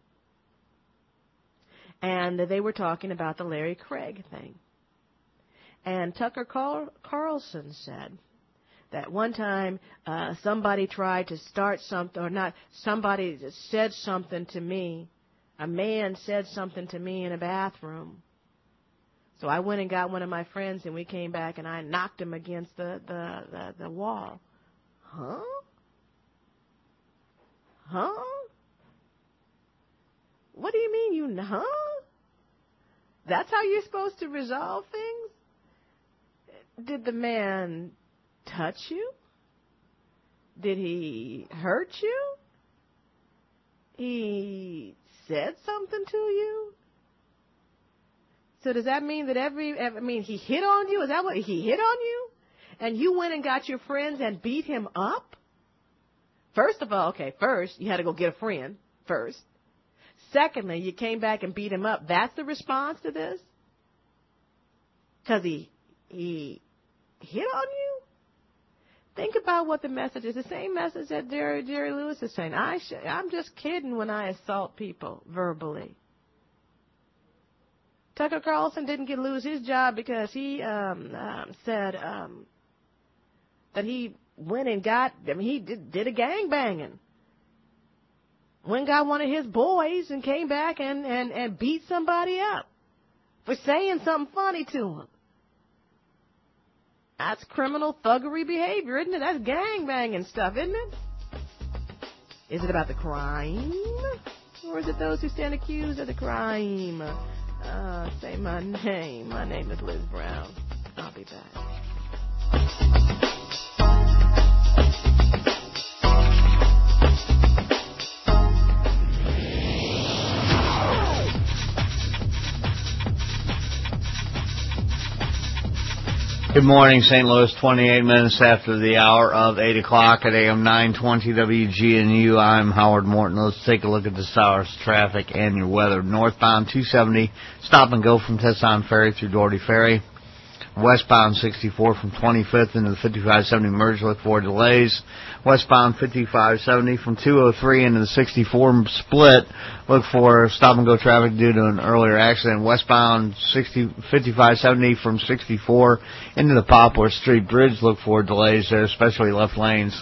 And they were talking about the Larry Craig thing. And Tucker Carl- Carlson said that one time uh, somebody tried to start something, or not, somebody said something to me. A man said something to me in a bathroom. So I went and got one of my friends, and we came back, and I knocked him against the, the, the, the wall. Huh? Huh? What do you mean you, huh? That's how you're supposed to resolve things? Did the man touch you? Did he hurt you? He said something to you? So does that mean that every, I mean, he hit on you? Is that what, he hit on you? And you went and got your friends and beat him up? First of all, okay, first, you had to go get a friend first. Secondly, you came back and beat him up. That's the response to this? Because he, he hit on you? Think about what the message is. The same message that Jerry, Jerry Lewis is saying. I sh- I'm just kidding when I assault people verbally. Tucker Carlson didn't get lose his job because he um, um, said um, that he went and got, I mean, he did, did a gangbanging. Went and got one of his boys and came back and, and, and beat somebody up for saying something funny to him. That's criminal thuggery behavior, isn't it? That's gangbanging stuff, isn't it? Is it about the crime? Or is it those who stand accused of the crime? Uh, say my name. My name is Liz Brown. I'll be back. Good morning, Saint Louis, twenty-eight minutes after the hour of eight o'clock at A M nine twenty W G N U. I'm Howard Morton. Let's take a look at this hour's traffic and your weather. Northbound two seventy, stop and go from Tesson Ferry through Doherty Ferry. Westbound sixty-four from twenty-fifth into the fifty-five seventy merge, look for delays. Westbound fifty-five seventy from two oh three into the sixty-four split, look for stop-and-go traffic due to an earlier accident. Westbound fifty-five seventy from sixty-four into the Poplar Street Bridge, look for delays there, especially left lanes.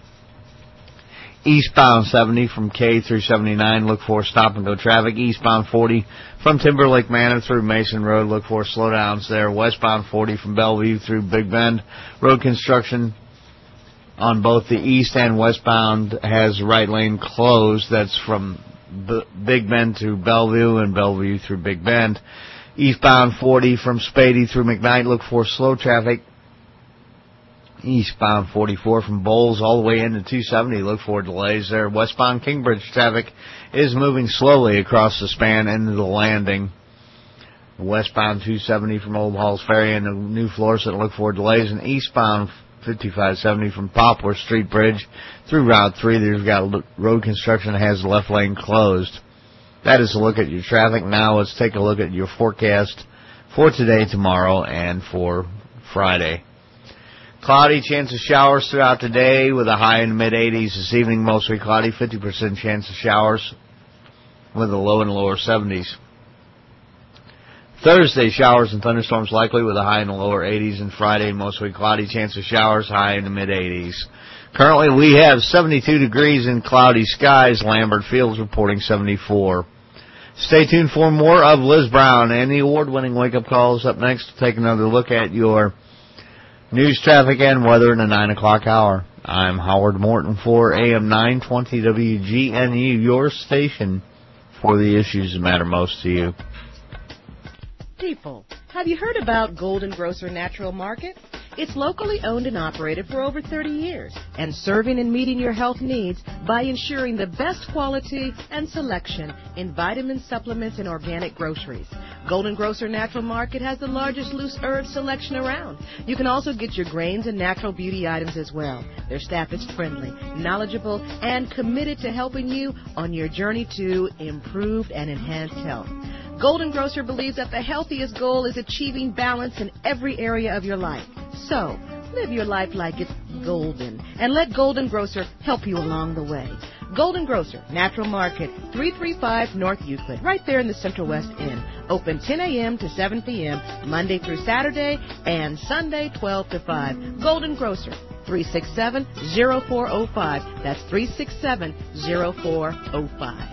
Eastbound seventy from K through seventy-nine, look for stop-and-go traffic. Eastbound forty from Timberlake Manor through Mason Road, look for slowdowns there. Westbound forty from Bellevue through Big Bend. Road construction on both the east and westbound has right lane closed. That's from B- Big Bend to Bellevue and Bellevue through Big Bend. Eastbound forty from Spady through McKnight, look for slow traffic. Eastbound forty-four from Bowles all the way into two seventy, look for delays there. Westbound Kingbridge traffic is moving slowly across the span into the landing. Westbound two seventy from Old Halls Ferry into New Florissant, look for delays. And eastbound fifty-five seventy from Poplar Street Bridge through Route three, there's got road construction that has the left lane closed. That is a look at your traffic. Now let's take a look at your forecast for today, tomorrow, and for Friday. Cloudy, chance of showers throughout the day with a high in the mid-eighties. This evening, mostly cloudy, fifty percent chance of showers with a low in the lower seventies. Thursday, showers and thunderstorms likely with a high in the lower eighties. And Friday, mostly cloudy, chance of showers, high in the mid-eighties. Currently, we have seventy-two degrees in cloudy skies. Lambert Fields reporting seventy-four. Stay tuned for more of Liz Brown and the award-winning wake-up calls. Up next, to take another look at your news, traffic, and weather in the nine o'clock hour. I'm Howard Morton for A M nine twenty W G N U, your station for the issues that matter most to you. People, have you heard about Golden Grocer Natural Market? It's locally owned and operated for over thirty years and serving and meeting your health needs by ensuring the best quality and selection in vitamin supplements and organic groceries. Golden Grocer Natural Market has the largest loose herb selection around. You can also get your grains and natural beauty items as well. Their staff is friendly, knowledgeable, and committed to helping you on your journey to improved and enhanced health. Golden Grocer believes that the healthiest goal is achieving balance in every area of your life. So, live your life like it's golden, and let Golden Grocer help you along the way. Golden Grocer, Natural Market, three thirty-five North Euclid, right there in the Central West End. Open ten a.m. to seven p.m., Monday through Saturday, and Sunday twelve to five. Golden Grocer, three six seven, zero four zero five. That's three six seven, zero four zero five.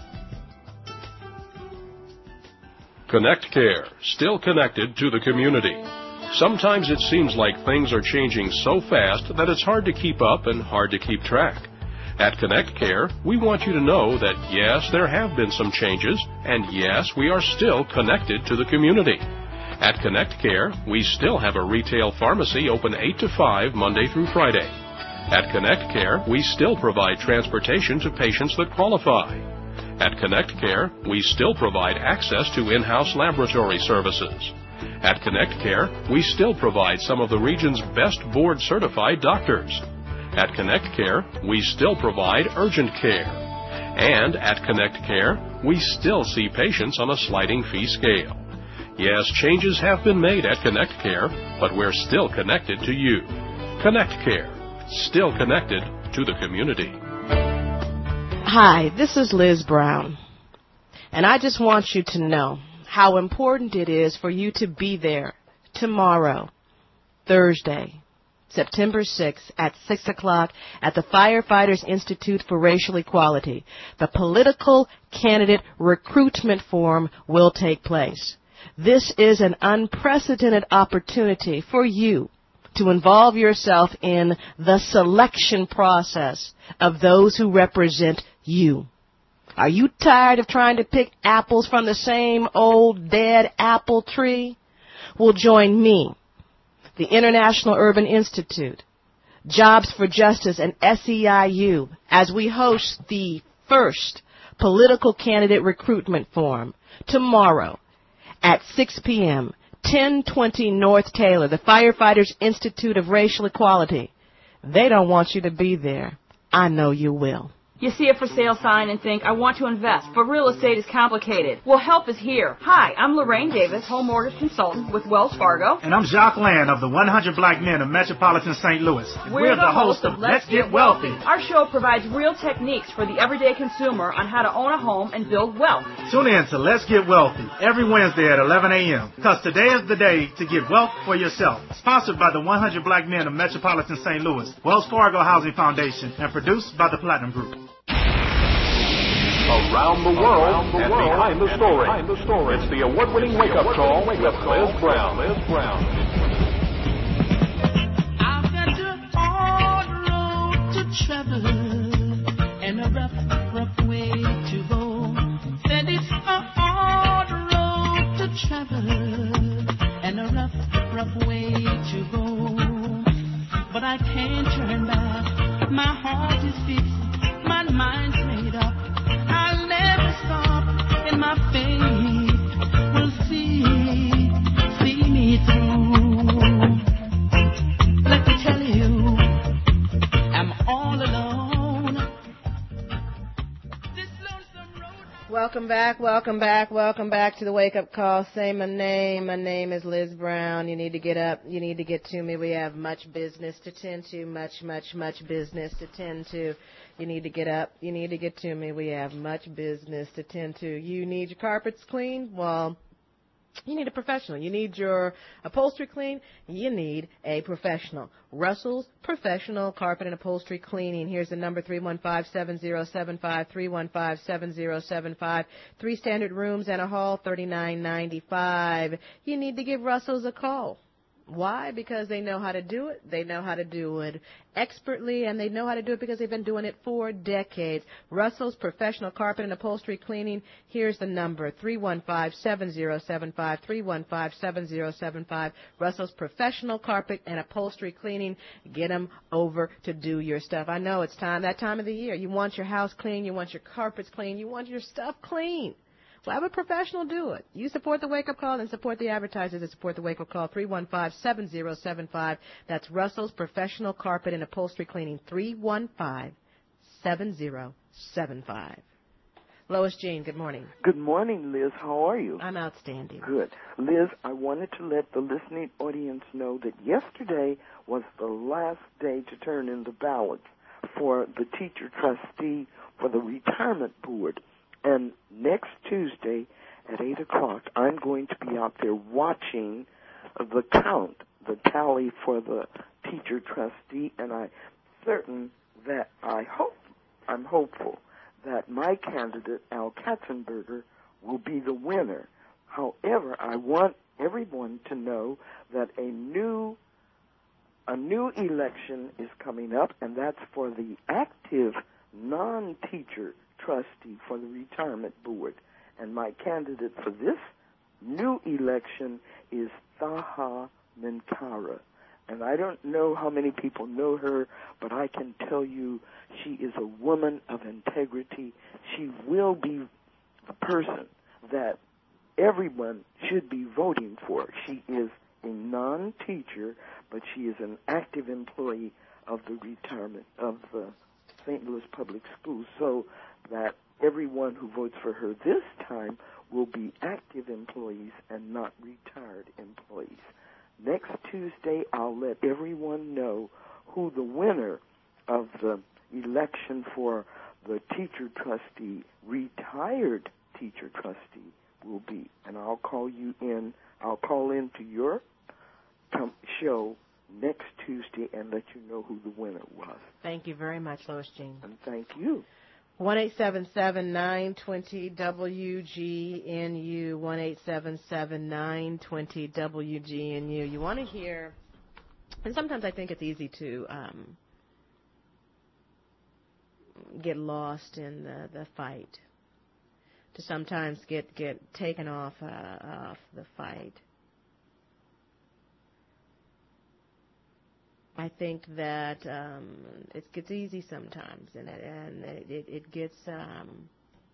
Connect Care, still connected to the community. Sometimes it seems like things are changing so fast that it's hard to keep up and hard to keep track. At Connect Care, we want you to know that yes, there have been some changes, and yes, we are still connected to the community. At Connect Care, we still have a retail pharmacy open eight to five Monday through Friday. At Connect Care, we still provide transportation to patients that qualify. At Connect Care, we still provide access to in-house laboratory services. At Connect Care, we still provide some of the region's best board-certified doctors. At Connect Care, we still provide urgent care. And at Connect Care, we still see patients on a sliding fee scale. Yes, changes have been made at Connect Care, but we're still connected to you. Connect Care, still connected to the community. Hi, this is Liz Brown, and I just want you to know how important it is for you to be there tomorrow, Thursday, September sixth at six o'clock at the Firefighters Institute for Racial Equality. The political candidate recruitment forum will take place. This is an unprecedented opportunity for you to involve yourself in the selection process of those who represent you. Are you tired of trying to pick apples from the same old dead apple tree? Well, join me, the International Urban Institute, Jobs for Justice, and S E I U as we host the first political candidate recruitment forum tomorrow at six p.m., ten twenty North Taylor, the Firefighters Institute of Racial Equality. They don't want you to be there. I know you will. You see a for sale sign and think, I want to invest, but real estate is complicated. Well, help is here. Hi, I'm Lorraine Davis, home mortgage consultant with Wells Fargo. And I'm Jacques Land of the one hundred Black Men of Metropolitan Saint Louis. We're, We're the, the host of Let's Get Wealthy. Our show provides real techniques for the everyday consumer on how to own a home and build wealth. Tune in to Let's Get Wealthy every Wednesday at eleven a.m. because today is the day to get wealth for yourself. Sponsored by the one hundred Black Men of Metropolitan Saint Louis, Wells Fargo Housing Foundation, and produced by the Platinum Group. Around the world, Around the and, world behind the story. and behind the story. It's the award-winning wake-up call with Liz Brown. Liz Brown. I've got a hard road to travel and a rough, rough way to go. Said it's a hard road to travel and a rough, rough way to go. But I can't turn back. My heart is fixed. My mind's made up. I'll never stop in my faith. Will see, see me through. Let me tell you, I'm all alone. Welcome back, welcome back, welcome back to the Wake Up Call. Say my name. My name is Liz Brown. You need to get up. You need to get to me. We have much business to tend to, much, much, much business to tend to. You need to get up. You need to get to me. We have much business to tend to. You need your carpets cleaned? Well, you need a professional. You need your upholstery clean? You need a professional. Russell's Professional Carpet and Upholstery Cleaning. Here's the number, three one five, seven zero seven five, three one five, seven zero seven five. Three standard rooms and a hall, thirty-nine ninety-five. You need to give Russell's a call. Why? Because they know how to do it. They know how to do it expertly, and they know how to do it because they've been doing it for decades. Russell's Professional Carpet and Upholstery Cleaning. Here's the number, three one five, seven zero seven five, three one five, seven zero seven five. Russell's Professional Carpet and Upholstery Cleaning. Get them over to do your stuff. I know it's time, that time of the year. You want your house clean. You want your carpets clean. You want your stuff clean. Well, have a professional do it. You support the Wake Up Call and support the advertisers that support the Wake Up Call. three one five, seven zero seven five. That's Russell's Professional Carpet and Upholstery Cleaning. three one five, seven zero seven five. Lois Jean, good morning. Good morning, Liz. How are you? I'm outstanding. Good. Liz, I wanted to let the listening audience know that yesterday was the last day to turn in the ballots for the teacher trustee for the retirement board. And next Tuesday at eight o'clock, I'm going to be out there watching the count, the tally for the teacher trustee, and I'm certain that I hope, I'm hopeful that my candidate, Al Katzenberger, will be the winner. However, I want everyone to know that a new a new election is coming up, and that's for the active non-teacher trustee for the retirement board. And my candidate for this new election is Thaha Minkara. And I don't know how many people know her, but I can tell you she is a woman of integrity. She will be the person that everyone should be voting for. She is a non-teacher, but she is an active employee of the retirement of the Saint Louis Public Schools, so that everyone who votes for her this time will be active employees and not retired employees. Next Tuesday, I'll let everyone know who the winner of the election for the teacher trustee, retired teacher trustee, will be. And I'll call you in, I'll call in to your show next Tuesday and let you know who the winner was. Thank you very much, Lois Jean. And thank you. one eight seven seven, nine two zero, W G N U, one eight seven seven, nine two zero, W G N U. You want to hear, and sometimes I think it's easy to um, get lost in the, the fight to sometimes get, get taken off, uh, off the fight. I think that um, it gets easy sometimes, and it, and it, it gets um,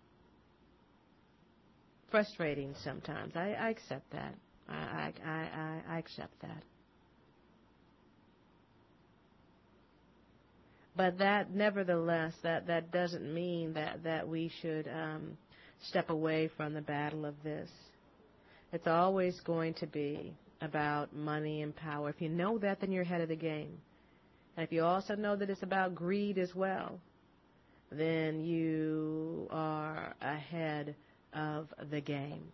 frustrating sometimes. I, I accept that. I, I, I, I accept that. But that, nevertheless, that, that doesn't mean that, that we should um, step away from the battle of this. It's always going to be about money and power. If you know that, then you're ahead of the game. And if you also know that it's about greed as well, then you are ahead of the game.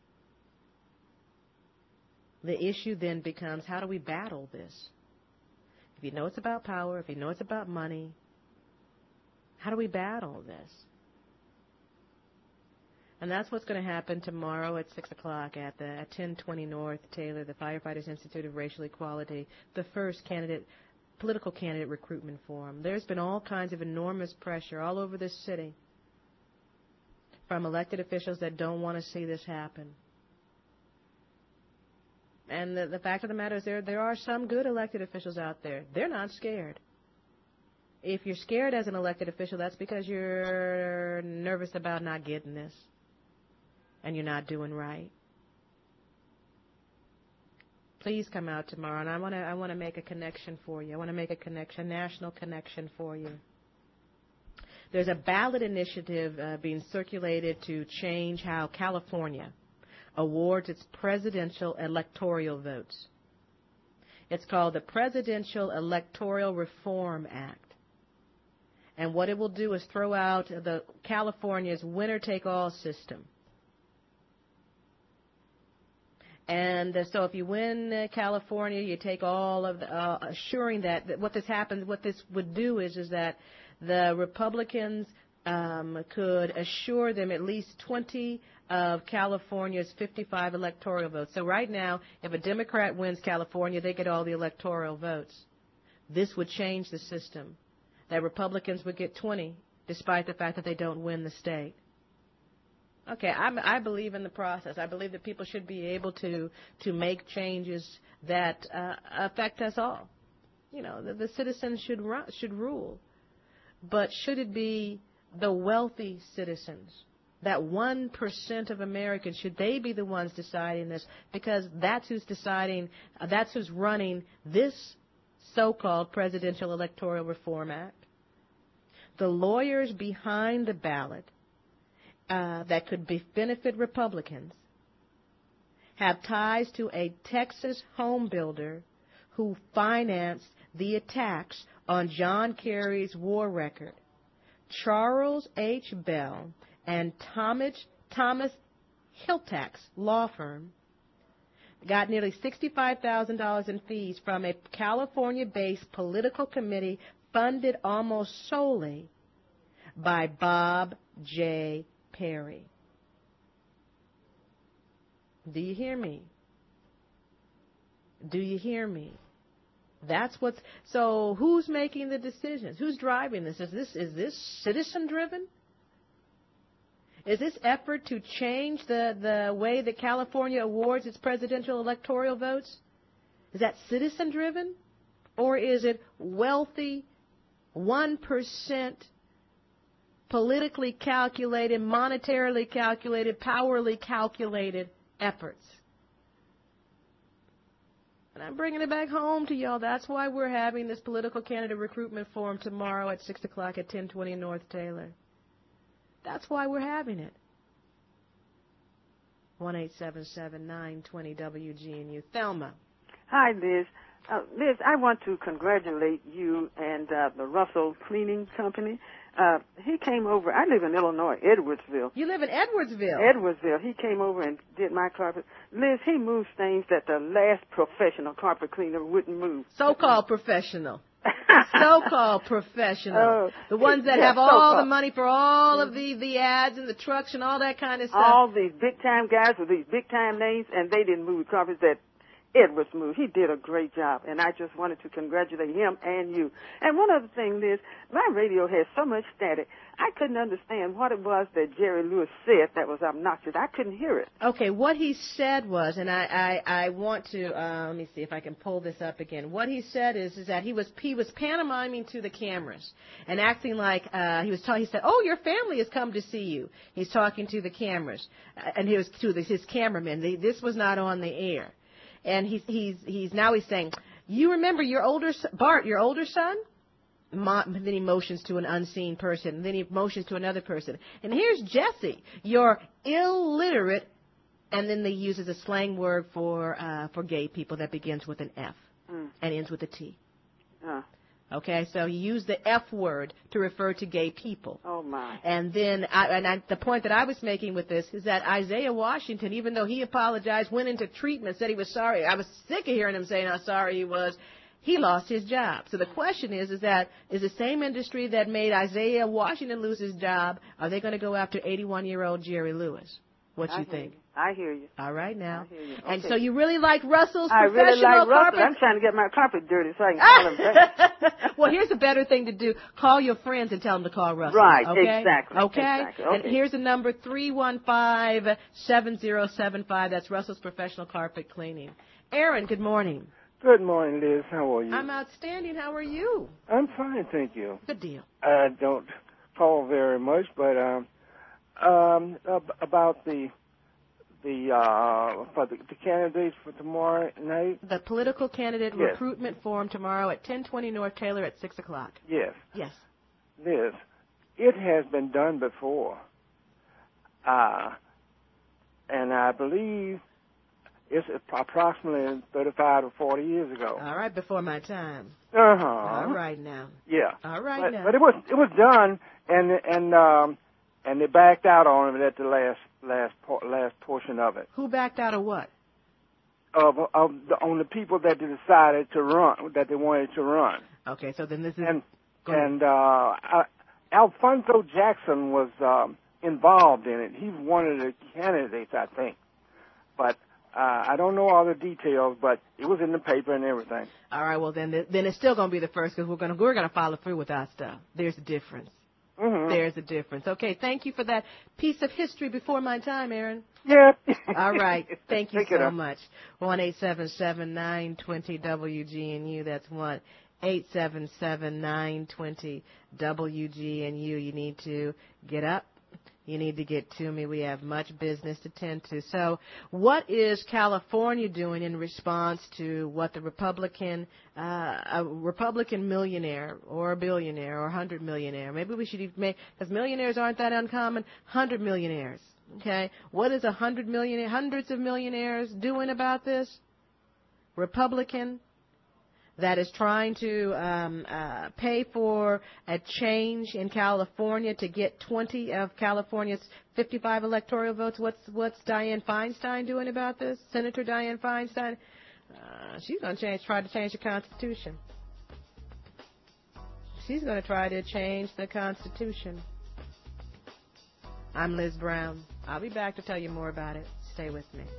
The issue then becomes, how do we battle this? If you know it's about power, if you know it's about money, how do we battle this? And that's what's going to happen tomorrow at six o'clock at the at ten twenty North Taylor, the Firefighters Institute of Racial Equality, the first candidate, political candidate recruitment forum. There's been all kinds of enormous pressure all over this city from elected officials that don't want to see this happen. And the, the fact of the matter is there there are some good elected officials out there. They're not scared. If you're scared as an elected official, that's because you're nervous about not getting this. And you're not doing right. Please come out tomorrow, and I want to I want to make a connection for you. I want to make a connection, national connection for you. There's a ballot initiative uh, being circulated to change how California awards its presidential electoral votes. It's called the Presidential Electoral Reform Act. And what it will do is throw out the California's winner-take-all system. And uh, so if you win uh, California, you take all of the, uh, assuring that, that what this happens, what this would do is, is that the Republicans um, could assure them at least twenty of California's fifty-five electoral votes. So right now, if a Democrat wins California, they get all the electoral votes. This would change the system, that Republicans would get twenty, despite the fact that they don't win the state. Okay, I'm, I believe in the process. I believe that people should be able to to make changes that uh, affect us all. You know, the, the citizens should ru- should rule, but should it be the wealthy citizens, that one percent of Americans? Should they be the ones deciding this? Because that's who's deciding. Uh, that's who's running this so-called Presidential Electoral Reform Act. The lawyers behind the ballot. Uh, that could be benefit Republicans have ties to a Texas home builder who financed the attacks on John Kerry's war record. Charles H. Bell and Thomas, Thomas Hiltack's law firm got nearly sixty-five thousand dollars in fees from a California-based political committee funded almost solely by Bob J. Perry. Do you hear me? Do you hear me? That's what's so. Who's making the decisions? Who's driving this? Is this is this citizen driven? Is this effort to change the the way that California awards its presidential electoral votes? Is that citizen driven, or is it wealthy, one percent? Politically calculated, monetarily calculated, powerly calculated efforts? And I'm bringing it back home to y'all. That's why we're having this political candidate recruitment forum tomorrow at six o'clock at ten twenty North Taylor. That's why we're having it. one eight seven seven, nine two zero, W G N U. Thelma. Hi, Liz. Uh, Liz, I want to congratulate you and uh, the Russell Cleaning Company. Uh, he came over. I live in Illinois, Edwardsville. You live in Edwardsville? Edwardsville. He came over and did my carpet. Liz, he moves things that the last professional carpet cleaner wouldn't move. So-called professional. So-called professional. Oh, the ones that yeah, have all so-called. the money for all of the, the ads and the trucks and all that kind of stuff. All these big-time guys with these big-time names, and they didn't move carpets that It was smooth. He did a great job, and I just wanted to congratulate him and you. And one other thing is, my radio has so much static, I couldn't understand what it was that Jerry Lewis said that was obnoxious. I couldn't hear it. Okay, what he said was, and I, I, I want to, uh, let me see if I can pull this up again. What he said is, is that he was he was pantomiming to the cameras and acting like uh, he was talking. He said, "Oh, your family has come to see you." He's talking to the cameras, uh, and he was to the, his cameraman. They, this was not on the air. And he's he's he's now he's saying, "You remember your older son, Bart, your older son?" Mo- then he motions to an unseen person. Then he motions to another person. And here's Jesse, your illiterate. And then they use as a slang word for uh, for gay people that begins with an F Mm. and ends with a T. Uh. Okay, so he used the F word to refer to gay people. Oh, my. And then, I, and I, the point that I was making with this is that Isaiah Washington, even though he apologized, went into treatment, said he was sorry. I was sick of hearing him saying how sorry he was. He lost his job. So the question is, is that is the same industry that made Isaiah Washington lose his job, are they going to go after eighty-one-year-old Jerry Lewis? What I you hear think? You. I hear you. All right now. I hear you. And Okay. so you really like Russell's I professional really like carpet? Russell. I'm trying to get my carpet dirty so I can call him back. Well, here's a better thing to do. Call your friends and tell them to call Russell. Right, okay? exactly. Okay? Exactly. Okay. And here's the number, three one five, seven zero seven five. That's Russell's Professional Carpet Cleaning. Aaron, good morning. Good morning, Liz. How are you? I'm outstanding. How are you? I'm fine, thank you. Good deal. I don't call very much, but um, um, ab- about the the uh, for the, the candidates for tomorrow night. The political candidate Yes. recruitment forum tomorrow at ten twenty North Taylor at six o'clock. Yes, Yes. Liz. It has been done before, uh, and I believe it's approximately thirty-five to forty years ago. All right, before my time. Uh huh. All right now. Yeah. All right but, now. but it was it was done, and and um, and they backed out on it at the last last por- last portion of it. Who backed out of what? Of of the, on the people that they decided to run, that they wanted to run. Okay, so then this is And go ahead. and uh, uh, Alfonso Jackson was um, involved in it. He's one of the candidates, I think, but. Uh, I don't know all the details, but it was in the paper and everything. All right, well then, then it's still going to be the first because we're going to we're going to follow through with our stuff. There's a difference. Mm-hmm. There's a difference. Okay, thank you for that piece of history before my time, Aaron. Yeah. All right, thank you Pick it so up. much. One eight seven seven nine twenty W G N U. That's one eight seven seven nine twenty W G N U. You need to get up. You need to get to me. We have much business to tend to. So what is California doing in response to what the Republican, uh, a Republican millionaire or a billionaire or a hundred millionaire, maybe we should even make, because millionaires aren't that uncommon, hundred millionaires, okay? What is a hundred millionaire, hundreds of millionaires doing about this? Republican that is trying to um, uh, pay for a change in California to get twenty of California's fifty-five electoral votes. What's what's Dianne Feinstein doing about this? Senator Dianne Feinstein? Uh, she's going to change, try to change the Constitution. She's going to try to change the Constitution. I'm Liz Brown. I'll be back to tell you more about it. Stay with me.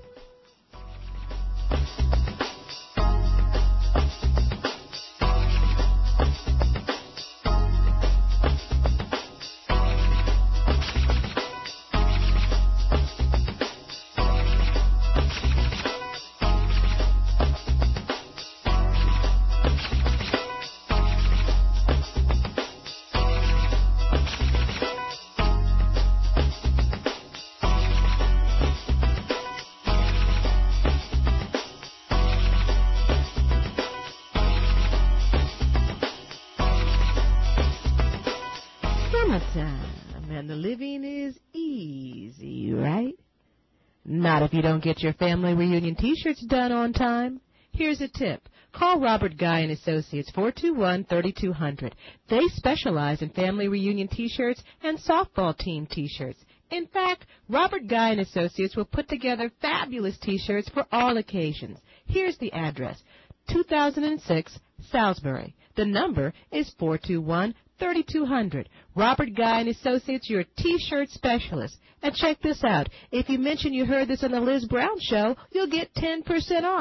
Summertime, and the living is easy, right? Not if you don't get your family reunion T-shirts done on time. Here's a tip. Call Robert Guy and Associates, four two one, three two zero zero. They specialize in family reunion T-shirts and softball team T-shirts. In fact, Robert Guy and Associates will put together fabulous T-shirts for all occasions. Here's the address, two thousand six Salisbury. The number is four two one, three two zero zero. Robert Guy and Associates, your T-shirt specialist. And check this out. If you mention you heard this on the Liz Brown Show, you'll get ten percent off.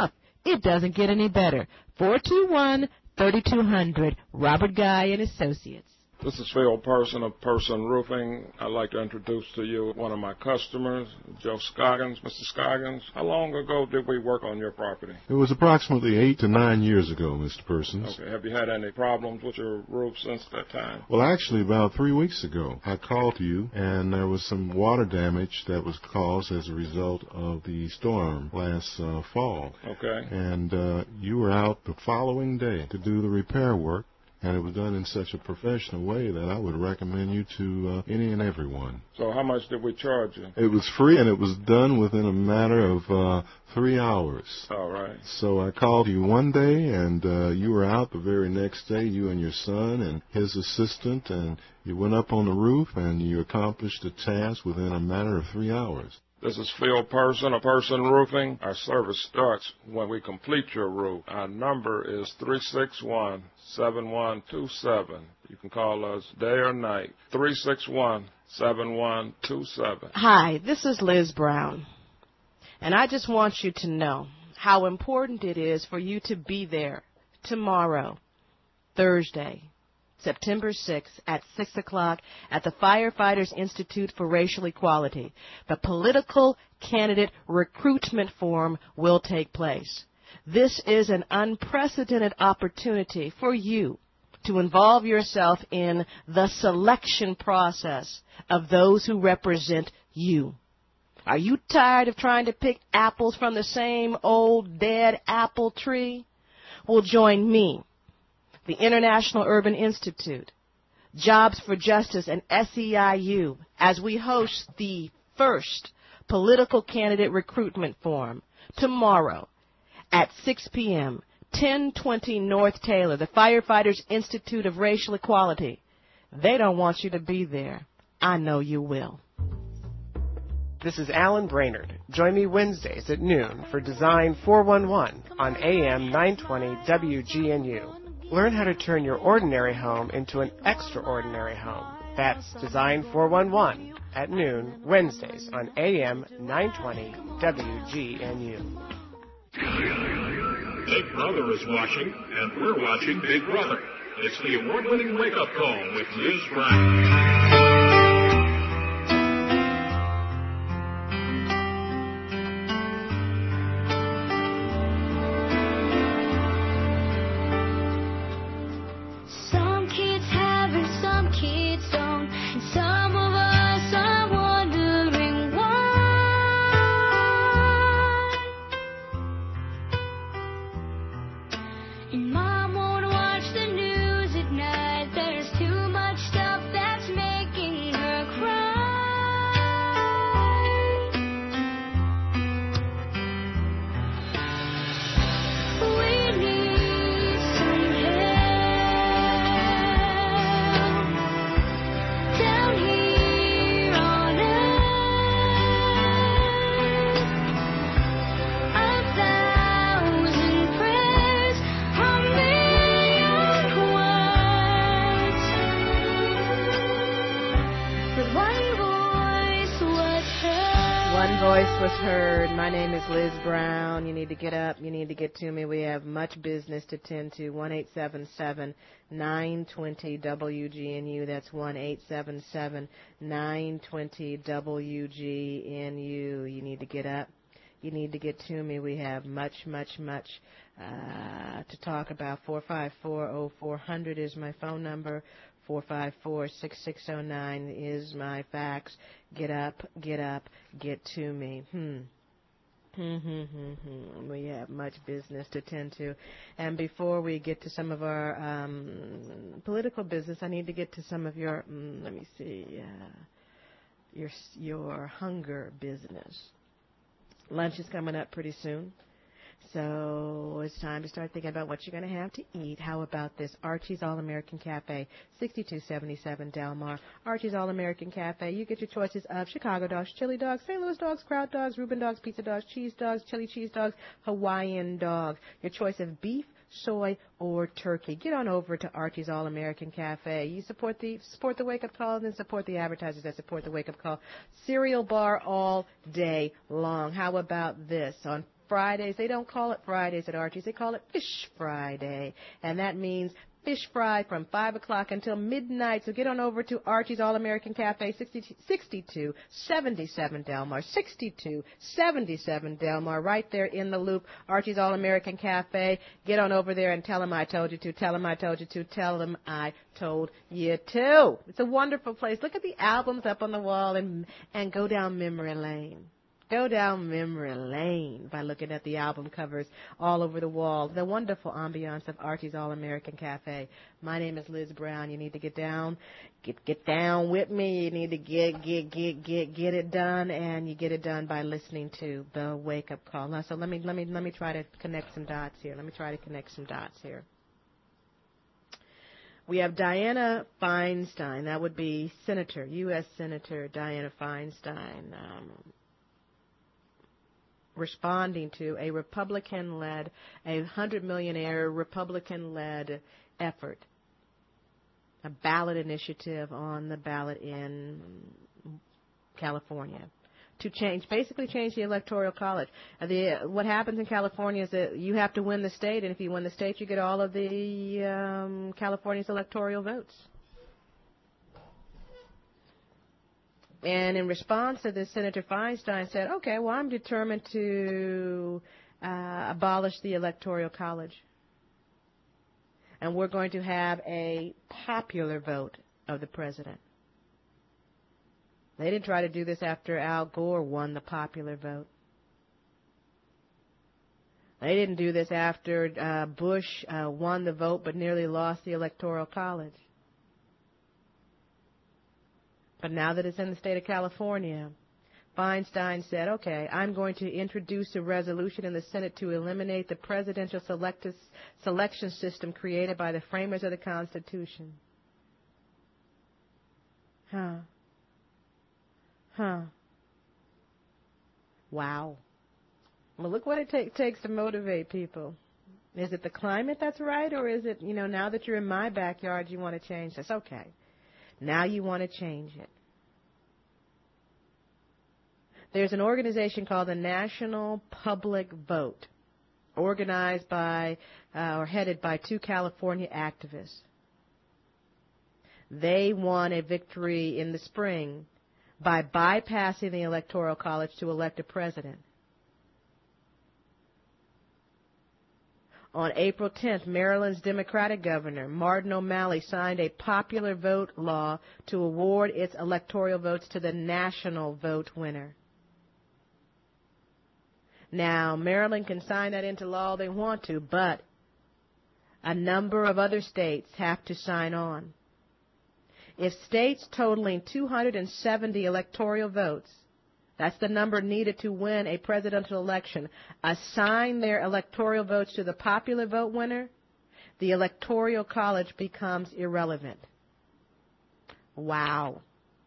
It doesn't get any better. four two one, three two zero zero, Robert Guy and Associates. This is Phil Person of Person Roofing. I'd like to introduce to you one of my customers, Joe Scoggins. Mister Scoggins, how long ago did we work on your property? It was approximately eight to nine years ago, Mister Persons. Okay. Have you had any problems with your roof since that time? Well, actually, about three weeks ago, I called you, and there was some water damage that was caused as a result of the storm last uh, fall. Okay. And uh, you were out the following day to do the repair work. And it was done in such a professional way that I would recommend you to uh, any and everyone. So how much did we charge you? It was free, and it was done within a matter of uh, three hours. All right. So I called you one day, and uh, you were out the very next day, you and your son and his assistant, and you went up on the roof, and you accomplished the task within a matter of three hours. This is Phil Person of Person Roofing. Our service starts when we complete your roof. Our number is three six one, seven one two seven. You can call us day or night. three six one, seven one two seven. Hi, this is Liz Brown. And I just want you to know how important it is for you to be there tomorrow, Thursday, September sixth at six o'clock at the Firefighters Institute for Racial Equality. The political candidate recruitment forum will take place. This is an unprecedented opportunity for you to involve yourself in the selection process of those who represent you. Are you tired of trying to pick apples from the same old dead apple tree? Well, join me, the International Urban Institute, Jobs for Justice, and S E I U as we host the first political candidate recruitment forum tomorrow at six p.m., ten twenty North Taylor, the Firefighters Institute of Racial Equality. They don't want you to be there. I know you will. This is Alan Brainerd. Join me Wednesdays at noon for Design four one one on A M nine twenty W G N U. Learn how to turn your ordinary home into an extraordinary home. That's Design four one one at noon, Wednesdays on A M nine twenty W G N U. Big Brother is watching, and we're watching Big Brother. It's the award-winning wake-up call with Liz Brown. My name is Liz Brown. You need to get up. You need to get to me. We have much business to tend to. one eight seven seven, nine two zero, W G N U. That's one eight seven seven, nine two zero, W G N U. You need to get up. You need to get to me. We have much, much, much uh, to talk about. four five four, oh four hundred is my phone number. four five four, six six zero nine is my fax. Get up, get up, get to me. Hmm. We have much business to tend to. And before we get to some of our um, political business, I need to get to some of your, mm, let me see, uh, your, your hunger business. Lunch is coming up pretty soon. So it's time to start thinking about what you're going to have to eat. How about this? Archie's All-American Cafe, sixty-two seventy-seven Del Mar. Archie's All-American Cafe. You get your choices of Chicago dogs, chili dogs, Saint Louis dogs, kraut dogs, Reuben dogs, pizza dogs, cheese dogs, chili cheese dogs, Hawaiian dogs. Your choice of beef, soy, or turkey. Get on over to Archie's All-American Cafe. You support the support the wake-up call and then support the advertisers that support the wake-up call. Cereal bar all day long. How about this? On Fridays. They don't call it Fridays at Archie's. They call it Fish Friday. And that means fish fry from five o'clock until midnight. So get on over to Archie's All-American Cafe, sixty-two seventy-seven Delmar, sixty-two seventy-seven Delmar, right there in the loop, Archie's All-American Cafe. Get on over there and tell them I told you to. Tell them I told you to. Tell them I told you to. It's a wonderful place. Look at the albums up on the wall and and go down memory lane. Go down memory lane by looking at the album covers all over the wall. The wonderful ambiance of Archie's All-American Cafe. My name is Liz Brown. You need to get down, get get down with me. You need to get get get get get it done, and you get it done by listening to the Wake Up Call. Now, so let me let me let me try to connect some dots here. Let me try to connect some dots here. We have Dianna Feinstein. That would be Senator, U S Senator Dianna Feinstein. Um, responding to a Republican-led, a hundred-millionaire Republican-led effort, a ballot initiative on the ballot in California to change, basically change the Electoral College. Uh, the, what happens in California is that you have to win the state, and if you win the state, you get all of the um, California's electoral votes. And in response to this, Senator Feinstein said, okay, well, I'm determined to uh, abolish the Electoral College. And we're going to have a popular vote of the president. They didn't try to do this after Al Gore won the popular vote. They didn't do this after uh, Bush uh, won the vote but nearly lost the Electoral College. But now that it's in the state of California, Feinstein said, okay, I'm going to introduce a resolution in the Senate to eliminate the presidential selectus, selection system created by the framers of the Constitution. Huh. Huh. Wow. Well, look what it ta- takes to motivate people. Is it the climate that's right, or is it, you know, now that you're in my backyard, you want to change this? Okay. Now you want to change it. There's an organization called the National Public Vote, organized by uh, or headed by two California activists. They won a victory in the spring by bypassing the Electoral College to elect a president. On April tenth, Maryland's Democratic governor, Martin O'Malley, signed a popular vote law to award its electoral votes to the national vote winner. Now, Maryland can sign that into law all they want to, but a number of other states have to sign on. If states totaling two hundred seventy electoral votes, that's the number needed to win a presidential election, assign their electoral votes to the popular vote winner, the Electoral College becomes irrelevant. Wow.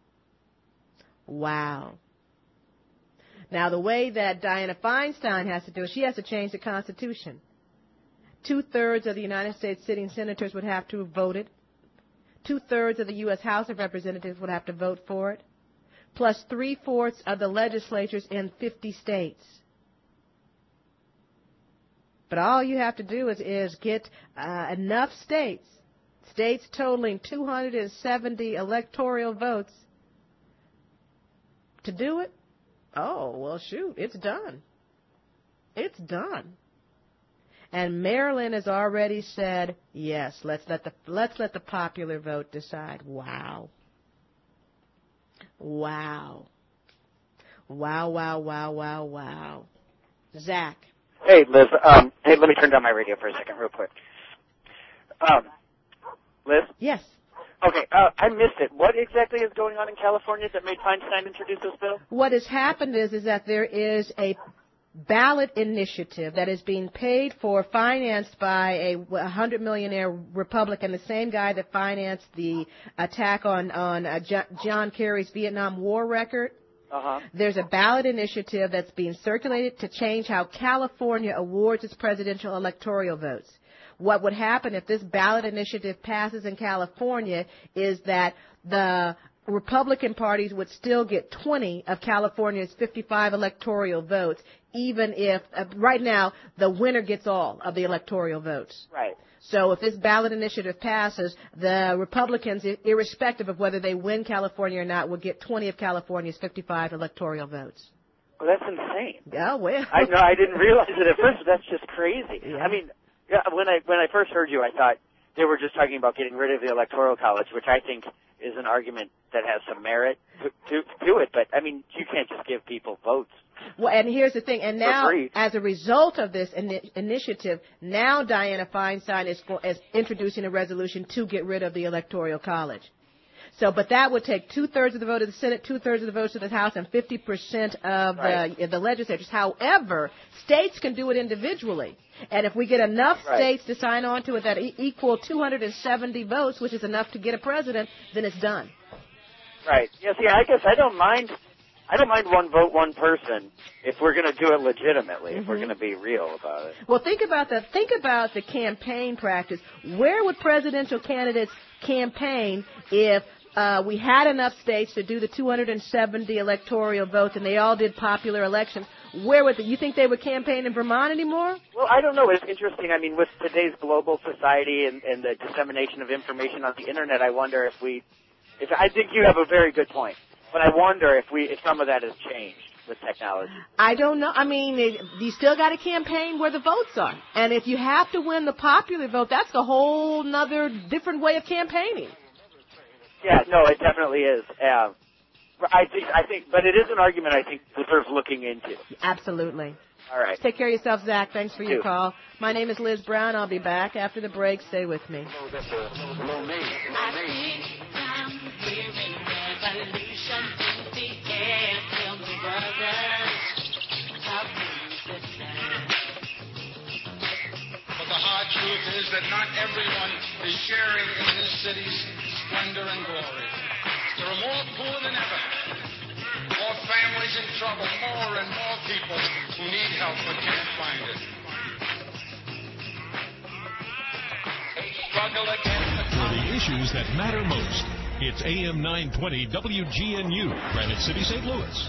Wow. Now, the way that Dianna Feinstein has to do it, she has to change the Constitution. Two-thirds of the United States sitting senators would have to have voted. Two-thirds of the U S House of Representatives would have to vote for it, plus three-fourths of the legislatures in fifty states. But all you have to do is, is get uh, enough states, states totaling two hundred seventy electoral votes, to do it. Oh, well, shoot, it's done. It's done. And Maryland has already said, yes, let's let the let's let the popular vote decide. Wow. Wow. Wow, wow, wow, wow, wow. Zach. Hey, Liz. Um, hey, let me turn down my radio for a second real quick. Um, Liz? Yes. Okay, uh, I missed it. What exactly is going on in California that made Feinstein introduce this bill? What has happened is, is that there is a ballot initiative that is being paid for, financed by a one hundred millionaire Republican, the same guy that financed the attack on, on uh, John Kerry's Vietnam War record. Uh-huh. There's a ballot initiative that's being circulated to change how California awards its presidential electoral votes. What would happen if this ballot initiative passes in California is that the Republican parties would still get twenty of California's fifty-five electoral votes, even if, uh, right now, the winner gets all of the electoral votes. Right. So if this ballot initiative passes, the Republicans, irrespective of whether they win California or not, will get twenty of California's fifty-five electoral votes. Well, that's insane. Yeah, well. I know. I didn't realize it at first, but that's just crazy. Yeah. I mean, yeah, when I when I first heard you, I thought they were just talking about getting rid of the Electoral College, which I think is an argument that has some merit to, to, to it. But, I mean, you can't just give people votes. Well, and here's the thing. And now, as a result of this ini- initiative, now Dianna Feinstein is, for, is introducing a resolution to get rid of the Electoral College. So, but that would take two-thirds of the vote of the Senate, two-thirds of the votes of the House, and fifty percent of Right. the, the legislatures. However, states can do it individually. And if we get enough Right. states to sign on to it that e- equal two hundred seventy votes, which is enough to get a president, then it's done. Right. Yeah, see, I guess I don't mind, I don't mind one vote, one person if we're going to do it legitimately, if we're Mhm. going to be real about it. Well, think about the think about the campaign practice. Where would presidential candidates campaign if uh, we had enough states to do the two hundred seventy electoral votes and they all did popular elections? Where would the, you think they would campaign in Vermont anymore? Well, I don't know. It's interesting. I mean, with today's global society and, and the dissemination of information on the Internet, I wonder if we, if I think you have a very good point, but I wonder if we, if some of that has changed with technology. I don't know. I mean, it, you still got to campaign where the votes are. And if you have to win the popular vote, that's a whole nother different way of campaigning. Yeah, no, it definitely is. Uh, I think, I think, but it is an argument I think deserves looking into. Absolutely. All right. Take care of yourself, Zach. Thanks for You your too. call. My name is Liz Brown. I'll be back after the break. Stay with me. But the hard truth is that not everyone is sharing in this city's splendor and glory. There are more poor than ever, more families in trouble, more and more people who need help but can't find it. Struggle against the For the issues that matter most, it's A M nine twenty W G N U, Granite City, Saint Louis.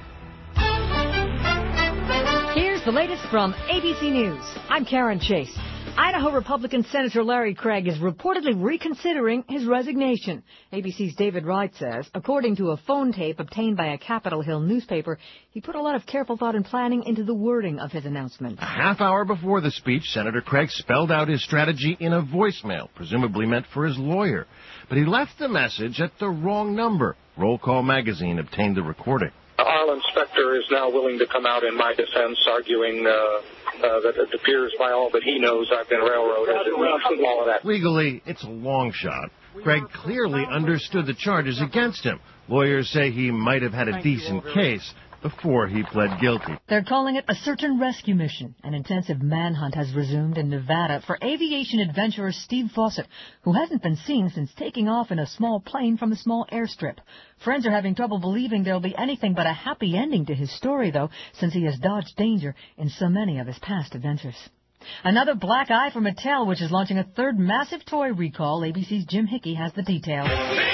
Here's the latest from A B C News. I'm Karen Chase. Idaho Republican Senator Larry Craig is reportedly reconsidering his resignation. A B C's David Wright says, according to a phone tape obtained by a Capitol Hill newspaper, he put a lot of careful thought and planning into the wording of his announcement. A half hour before the speech, Senator Craig spelled out his strategy in a voicemail, presumably meant for his lawyer. But he left the message at the wrong number. Roll Call magazine obtained the recording. Our inspector is now willing to come out in my defense, arguing uh, uh, that it appears by all that he knows I've been railroaded and all of that. Legally, it's a long shot. Craig clearly understood the charges against him. Lawyers say he might have had a decent case before he pled guilty. They're calling it a search and rescue mission. An intensive manhunt has resumed in Nevada for aviation adventurer Steve Fawcett, who hasn't been seen since taking off in a small plane from a small airstrip. Friends are having trouble believing there'll be anything but a happy ending to his story, though, since he has dodged danger in so many of his past adventures. Another black eye for Mattel, which is launching a third massive toy recall. A B C's Jim Hickey has the details.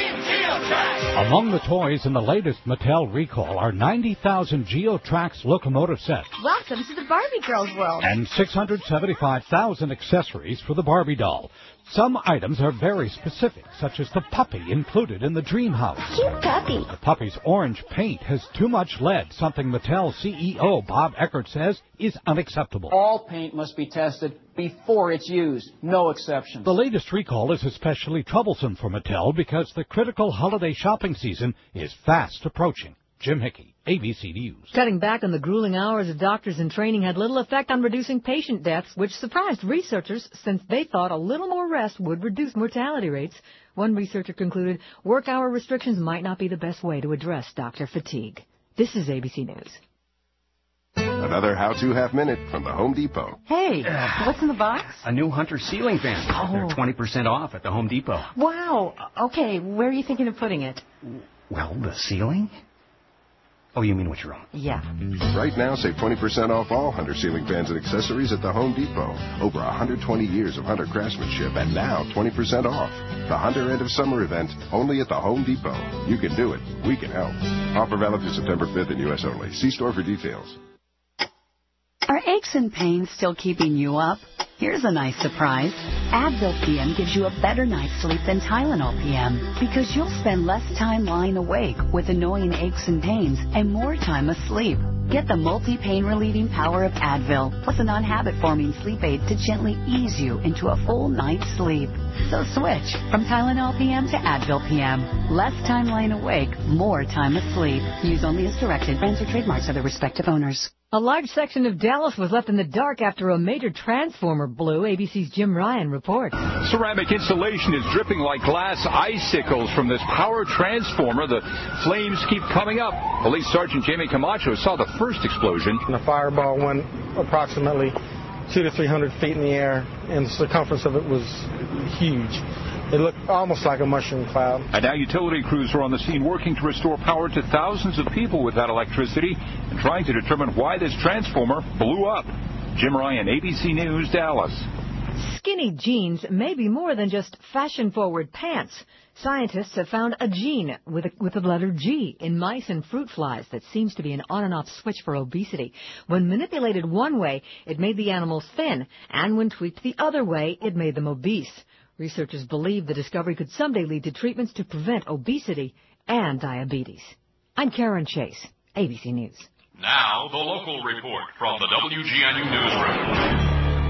Among the toys in the latest Mattel recall are ninety thousand Geotrax locomotive sets Welcome to the Barbie Girls world. and six hundred seventy-five thousand accessories for the Barbie doll. Some items are very specific, such as the puppy included in the dream house. Cute puppy. The puppy's orange paint has too much lead, something Mattel C E O Bob Eckert says is unacceptable. All paint must be tested before it's used. No exceptions. The latest recall is especially troublesome for Mattel because the critical holiday shopping season is fast approaching. Jim Hickey, A B C News. Cutting back on the grueling hours of doctors in training had little effect on reducing patient deaths, which surprised researchers since they thought a little more rest would reduce mortality rates. One researcher concluded work hour restrictions might not be the best way to address doctor fatigue. This is A B C News. Another how-to half minute from the Home Depot. Hey, what's in the box? A new Hunter ceiling fan. Oh. They're twenty percent off at the Home Depot. Wow. Okay, where are you thinking of putting it? Well, the ceiling? Oh, you mean what you're on? Yeah. Right now, save twenty percent off all Hunter ceiling fans and accessories at the Home Depot. Over one hundred twenty years of Hunter craftsmanship, and now twenty percent off. The Hunter End of Summer event, only at the Home Depot. You can do it. We can help. Offer valid through September fifth in U S only. See store for details. Are aches and pains still keeping you up? Here's a nice surprise. Advil P M gives you a better night's sleep than Tylenol P M because you'll spend less time lying awake with annoying aches and pains and more time asleep. Get the multi-pain relieving power of Advil plus a non-habit forming sleep aid to gently ease you into a full night's sleep. So switch from Tylenol P M to Advil P M. Less time lying awake, more time asleep. Use only as directed. Brands or trademarks of their respective owners. A large section of Dallas was left in the dark after a major transformer blew. A B C's Jim Ryan reports. Ceramic insulation is dripping like glass icicles from this power transformer. The flames keep coming up. Police Sergeant Jamie Camacho saw the first explosion. The fireball went approximately two to three hundred feet in the air, and the circumference of it was huge. It looked almost like a mushroom cloud. And now utility crews are on the scene working to restore power to thousands of people without electricity and trying to determine why this transformer blew up. Jim Ryan, A B C News, Dallas. Skinny jeans may be more than just fashion-forward pants. Scientists have found a gene with, a, with the letter G in mice and fruit flies that seems to be an on-and-off switch for obesity. When manipulated one way, it made the animals thin, and when tweaked the other way, it made them obese. Researchers believe the discovery could someday lead to treatments to prevent obesity and diabetes. I'm Karen Chase, A B C News. Now, the local report from the W G N U Newsroom.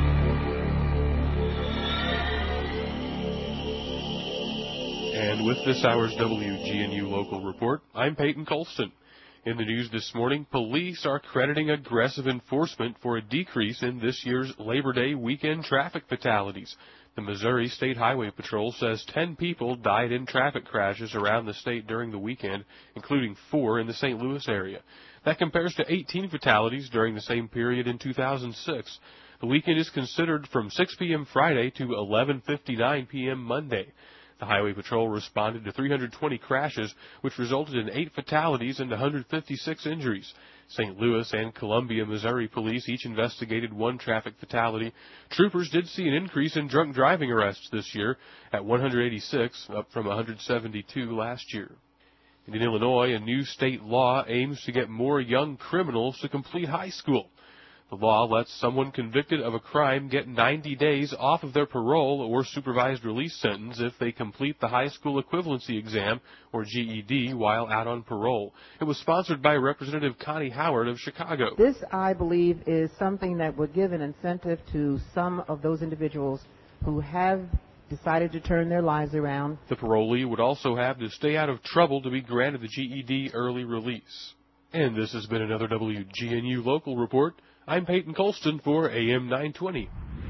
And with this hour's W G N U local report, I'm Peyton Colston. In the news this morning, police are crediting aggressive enforcement for a decrease in this year's Labor Day weekend traffic fatalities. The Missouri State Highway Patrol says ten people died in traffic crashes around the state during the weekend, including four in the Saint Louis area. That compares to eighteen fatalities during the same period in two thousand six. The weekend is considered from six p.m. Friday to eleven fifty-nine p.m. Monday. The Highway Patrol responded to three hundred twenty crashes, which resulted in eight fatalities and one hundred fifty-six injuries. Saint Louis and Columbia, Missouri police each investigated one traffic fatality. Troopers did see an increase in drunk driving arrests this year at one hundred eighty-six, up from one hundred seventy-two last year. And in Illinois, a new state law aims to get more young criminals to complete high school. The law lets someone convicted of a crime get ninety days off of their parole or supervised release sentence if they complete the high school equivalency exam, or G E D, while out on parole. It was sponsored by Representative Connie Howard of Chicago. This, I believe, is something that would give an incentive to some of those individuals who have decided to turn their lives around. The parolee would also have to stay out of trouble to be granted the G E D early release. And this has been another W G N U local report. I'm Peyton Colston for A M nine twenty.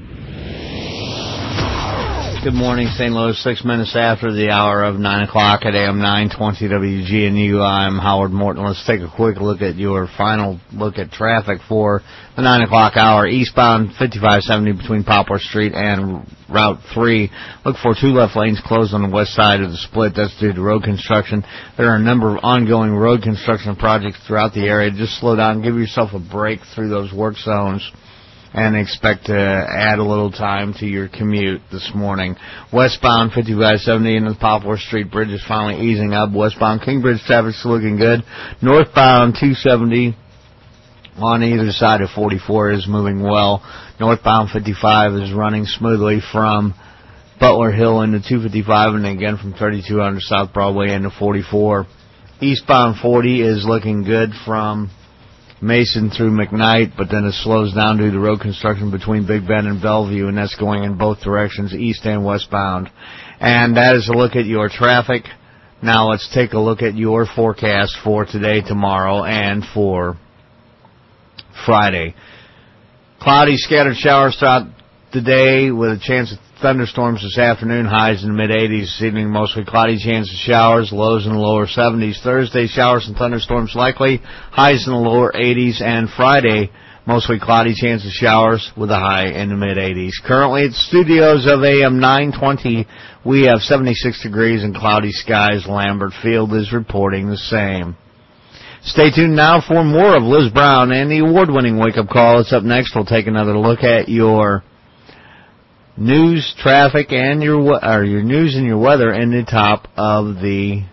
Good morning, Saint Louis. Six minutes after the hour of nine o'clock at A M nine twenty W G N U. I'm Howard Morton. Let's take a quick look at your final look at traffic for the nine o'clock hour. Eastbound fifty-five seventy between Poplar Street and Route three. Look for two left lanes closed on the west side of the split. That's due to road construction. There are a number of ongoing road construction projects throughout the area. Just slow down. Give yourself a break through those work zones and expect to add a little time to your commute this morning. Westbound fifty-five seventy into the Poplar Street Bridge is finally easing up. Westbound Kingbridge traffic's looking good. Northbound two seventy on either side of forty-four is moving well. Northbound fifty-five is running smoothly from Butler Hill into two fifty-five and again from thirty-two hundred South Broadway into forty-four. Eastbound forty is looking good from Mason through McKnight, but then it slows down due to road construction between Big Bend and Bellevue, and that's going in both directions, east and westbound. And that is a look at your traffic. Now let's take a look at your forecast for today, tomorrow, and for Friday. Cloudy, scattered showers throughout the day with a chance of thunderstorms this afternoon, highs in the mid-eighties. This evening, mostly cloudy, chance of showers, lows in the lower seventies. Thursday, showers and thunderstorms likely, highs in the lower eighties. And Friday, mostly cloudy, chance of showers with a high in the mid-eighties. Currently, at the studios of A M nine twenty, we have seventy-six degrees and cloudy skies. Lambert Field is reporting the same. Stay tuned now for more of Liz Brown and the award-winning wake-up call. It's up next. We'll take another look at your news, traffic, and your or your news and your weather in the top of the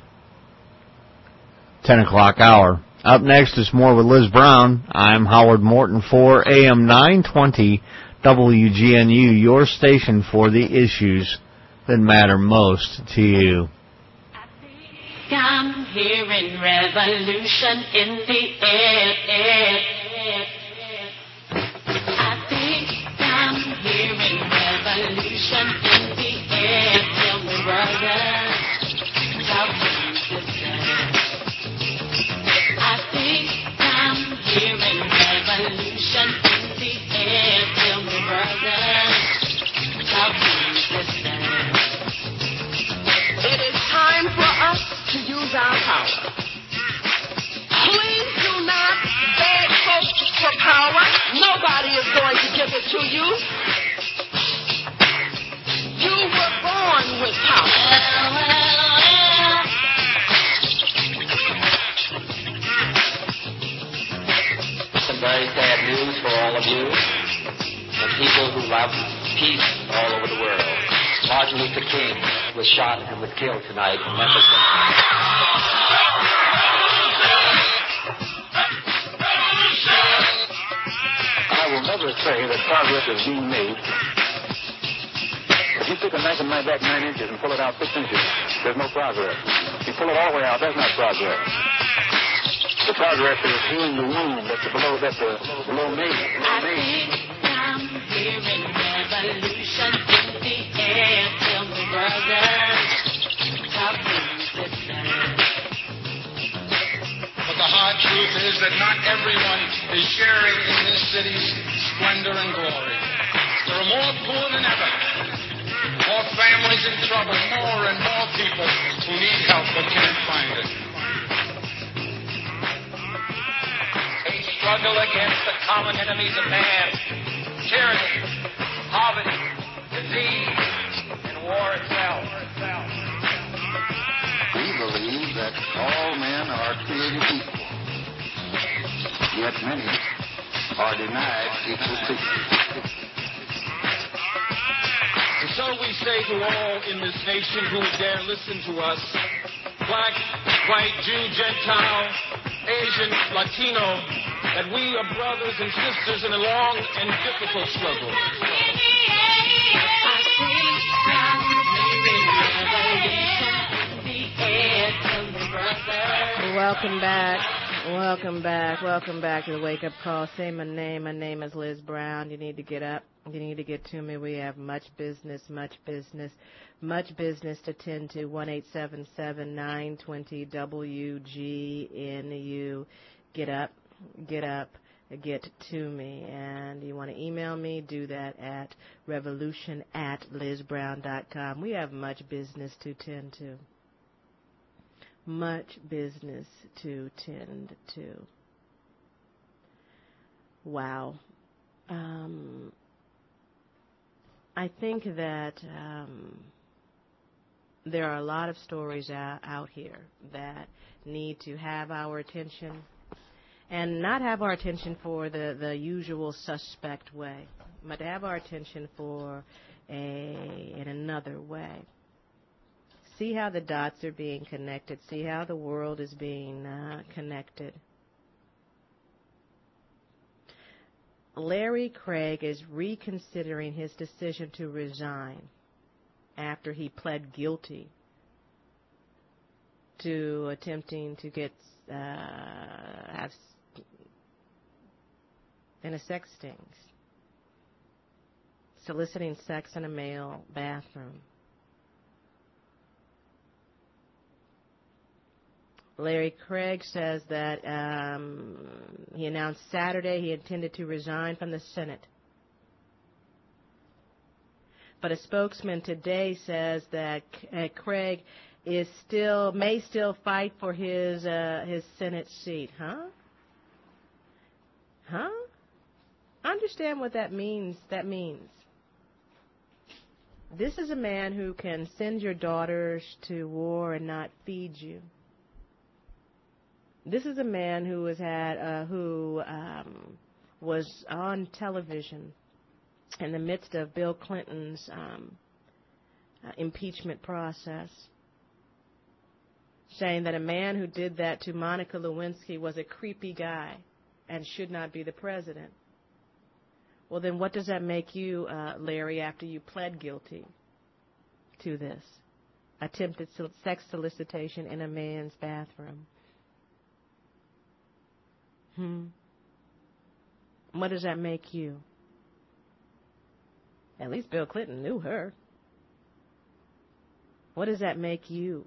ten o'clock hour. Up next is more with Liz Brown. I'm Howard Morton for A M nine twenty W G N U, your station for the issues that matter most to you. I'm hearing revolution in the air, air, air. I think I'm hearing revolution in the air. Tell me, brother, how can you sister? I think I'm hearing revolution in the air. Tell me, brother, how can you sister? It is time for us to use our power. Please do not beg folks for power. Nobody is going to give it to you. You were born with power. Some very sad news for all of you and people who love peace all over the world. Martin Luther King was shot and was killed tonight in Memphis. I will never say that progress is being made. If you stick a knife in my back nine inches and pull it out six inches, there's no progress. If you pull it all the way out, that's not progress. The progress is healing the wound that's below, that's the below me. Below me. I'm hearing revolution in the air. Tell me, brother, how can you listen? But the hard truth is that not everyone is sharing in this city's splendor and glory. There are more poor than ever, more families in trouble, more and more people who need help but can't find it. A struggle against the common enemies of man, tyranny, poverty, disease, and war itself. We believe that all men are created equal, yet many are denied equal treatment. And so we say to all in this nation who would dare listen to us, black, white, Jew, Gentile, Asian, Latino, that we are brothers and sisters in a long and difficult struggle. Welcome back. Welcome back. Welcome back to the Wake Up Call. Say my name. My name is Liz Brown. You need to get up. You need to get to me. We have much business, much business, much business to tend to. one eight seven seven, nine two zero, W G N U. Get up. Get up. Get to me. And you want to email me, do that at revolution at lizbrown dot com. We have much business to tend to. Much business to tend to. Wow. Um, I think that um, there are a lot of stories out, out here that need to have our attention, and not have our attention for the, the usual suspect way, but have our attention for a in another way. See how the dots are being connected. See how the world is being uh, connected. Larry Craig is reconsidering his decision to resign after he pled guilty to attempting to get uh, have in a sex stings, soliciting sex in a male bathroom. Larry Craig says that um, he announced Saturday he intended to resign from the Senate. But a spokesman today says that uh, Craig is still may still fight for his uh, his Senate seat. Huh? Huh? Understand what that means. That means this is a man who can send your daughters to war and not feed you. This is a man who has had, uh, who um, was on television in the midst of Bill Clinton's um, uh, impeachment process, saying that a man who did that to Monica Lewinsky was a creepy guy and should not be the president. Well, then what does that make you, uh, Larry, after you pled guilty to this? Attempted sex solicitation in a man's bathroom. Hmm. What does that make you? At least Bill Clinton knew her. What does that make you?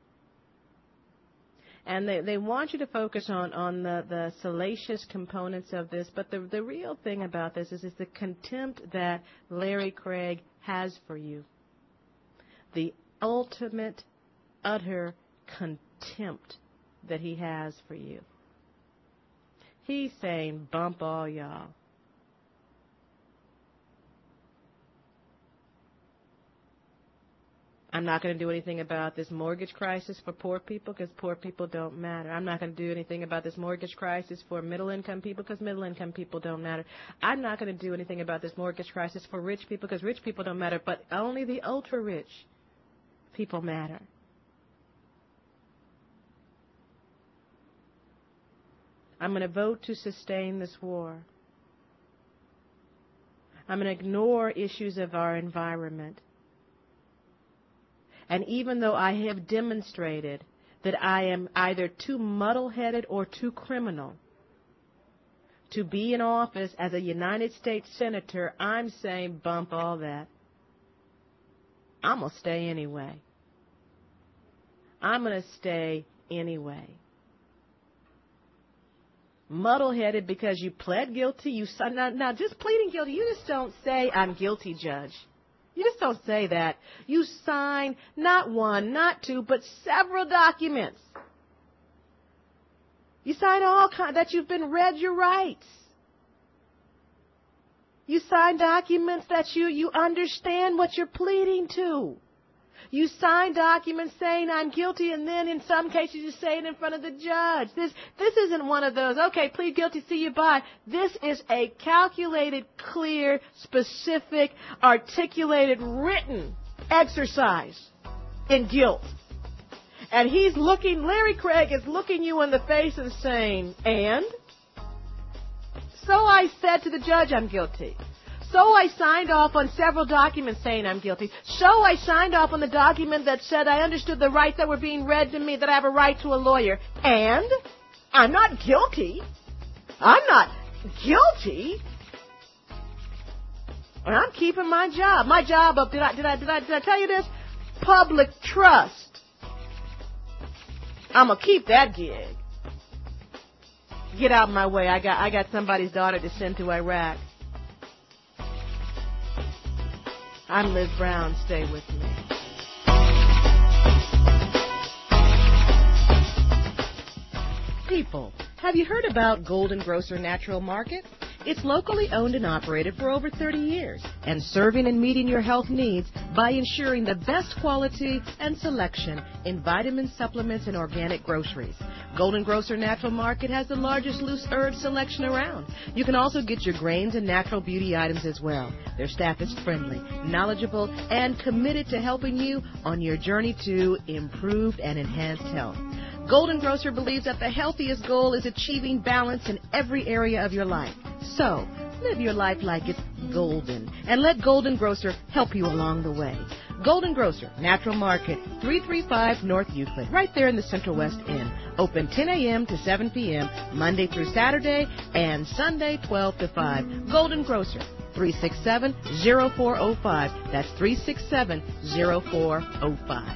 And they, they want you to focus on, on the, the salacious components of this, but the, the real thing about this is, is the contempt that Larry Craig has for you. The ultimate, utter contempt that he has for you. He's saying, bump all y'all. I'm not going to do anything about this mortgage crisis for poor people because poor people don't matter. I'm not going to do anything about this mortgage crisis for middle-income people because middle-income people don't matter. I'm not going to do anything about this mortgage crisis for rich people because rich people don't matter, but only the ultra-rich people matter. I'm going to vote to sustain this war. I'm going to ignore issues of our environment. And even though I have demonstrated that I am either too muddle-headed or too criminal to be in office as a United States Senator, I'm saying bump all that. I'm going to stay anyway. I'm going to stay anyway. Muddle-headed because you pled guilty. You now, now, just pleading guilty, you just don't say, I'm guilty, Judge. You just don't say that. You sign not one, not two, but several documents. You sign all kinds, that you've been read your rights. You sign documents that you, you understand what you're pleading to. You sign documents saying I'm guilty, and then in some cases you say it in front of the judge. This this isn't one of those, okay, plead guilty, see you bye. This is a calculated, clear, specific, articulated, written exercise in guilt. And he's looking, Larry Craig is looking you in the face and saying, and? So I said to the judge I'm guilty. So I signed off on several documents saying I'm guilty. So I signed off on the document that said I understood the rights that were being read to me, that I have a right to a lawyer. And I'm not guilty. I'm not guilty. And I'm keeping my job. My job of, did I, did I, did I, did I tell you this? Public trust. I'm going to keep that gig. Get out of my way. I got, I got somebody's daughter to send to Iraq. I'm Liz Brown. Stay with me. People, have you heard about Golden Grocer Natural Market? It's locally owned and operated for over thirty years and serving and meeting your health needs by ensuring the best quality and selection in vitamin supplements and organic groceries. Golden Grocer Natural Market has the largest loose herb selection around. You can also get your grains and natural beauty items as well. Their staff is friendly, knowledgeable, and committed to helping you on your journey to improved and enhanced health. Golden Grocer believes that the healthiest goal is achieving balance in every area of your life. So, live your life like it's golden, and let Golden Grocer help you along the way. Golden Grocer, Natural Market, three thirty-five North Euclid, right there in the Central West End. Open ten a.m. to seven p.m., Monday through Saturday, and Sunday twelve to five. Golden Grocer, three six seven, zero four zero five. That's three six seven, zero four zero five.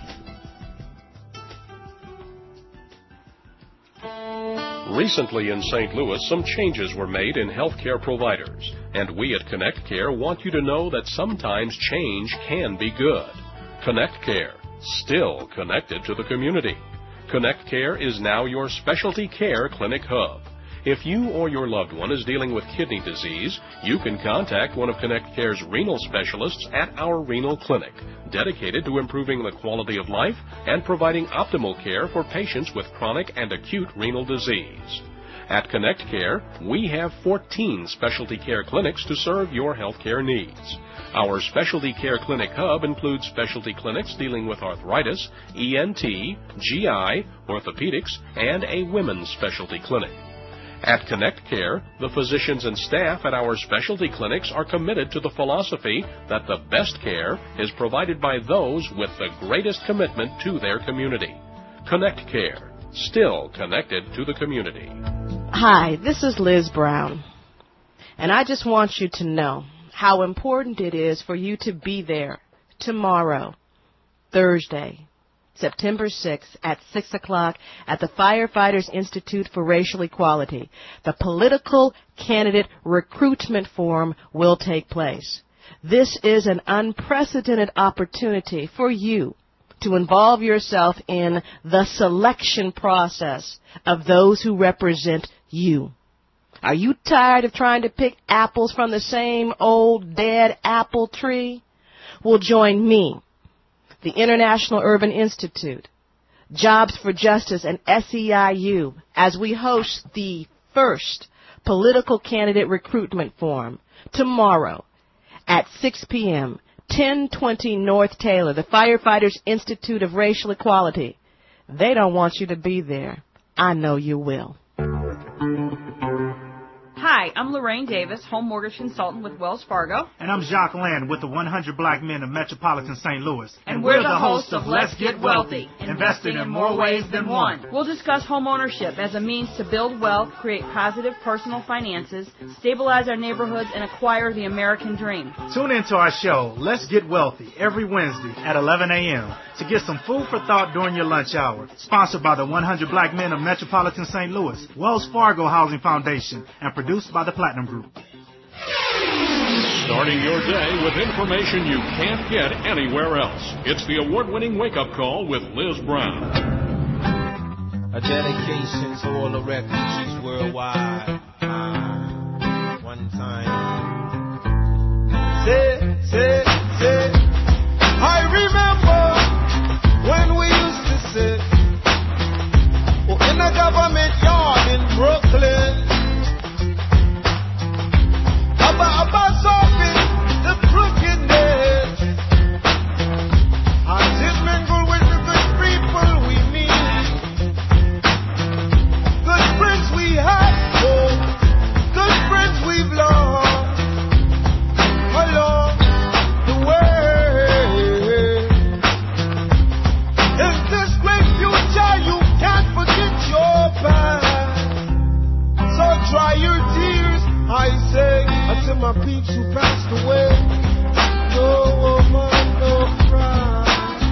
Recently in Saint Louis, some changes were made in healthcare providers, and we at Connect Care want you to know that sometimes change can be good. Connect Care, still connected to the community. Connect Care is now your specialty care clinic hub. If you or your loved one is dealing with kidney disease, you can contact one of Connect Care's renal specialists at our renal clinic, dedicated to improving the quality of life and providing optimal care for patients with chronic and acute renal disease. At Connect Care, we have fourteen specialty care clinics to serve your healthcare needs. Our specialty care clinic hub includes specialty clinics dealing with arthritis, E N T, G I, orthopedics, and a women's specialty clinic. At Connect Care, the physicians and staff at our specialty clinics are committed to the philosophy that the best care is provided by those with the greatest commitment to their community. Connect Care, still connected to the community. Hi, this is Liz Brown, and I just want you to know how important it is for you to be there tomorrow, Thursday, September sixth at six o'clock at the Firefighters Institute for Racial Equality. The Political Candidate Recruitment Forum will take place. This is an unprecedented opportunity for you to involve yourself in the selection process of those who represent you. Are you tired of trying to pick apples from the same old dead apple tree? Well, join me, the International Urban Institute, Jobs for Justice, and S E I U as we host the first Political Candidate Recruitment Forum tomorrow at six p.m., ten twenty North Taylor, the Firefighters Institute of Racial Equality. They don't want you to be there. I know you will. Hi, I'm Lorraine Davis, home mortgage consultant with Wells Fargo. And I'm Jacques Land with the one hundred Black Men of Metropolitan Saint Louis. And, and we're, we're the hosts of Let's Get Wealthy, investing in more ways than one. We'll discuss home ownership as a means to build wealth, create positive personal finances, stabilize our neighborhoods, and acquire the American dream. Tune into our show, Let's Get Wealthy, every Wednesday at eleven a.m. to get some food for thought during your lunch hour. Sponsored by the one hundred Black Men of Metropolitan Saint Louis, Wells Fargo Housing Foundation, and produced by the Platinum Group. Starting your day with information you can't get anywhere else. It's the award-winning wake-up call with Liz Brown. A dedication to all the refugees worldwide. Uh, one time. Say, say, say. I remember when we used to sit oh, in a government yard in Brooklyn. About, about solving the crookedness. I did mingle with the good people we meet. Good friends we had, oh, good friends we've lost along the way. In this great future, you can't forget your past. So dry your tears, I say, until my peeps who passed away. No woman, no cry.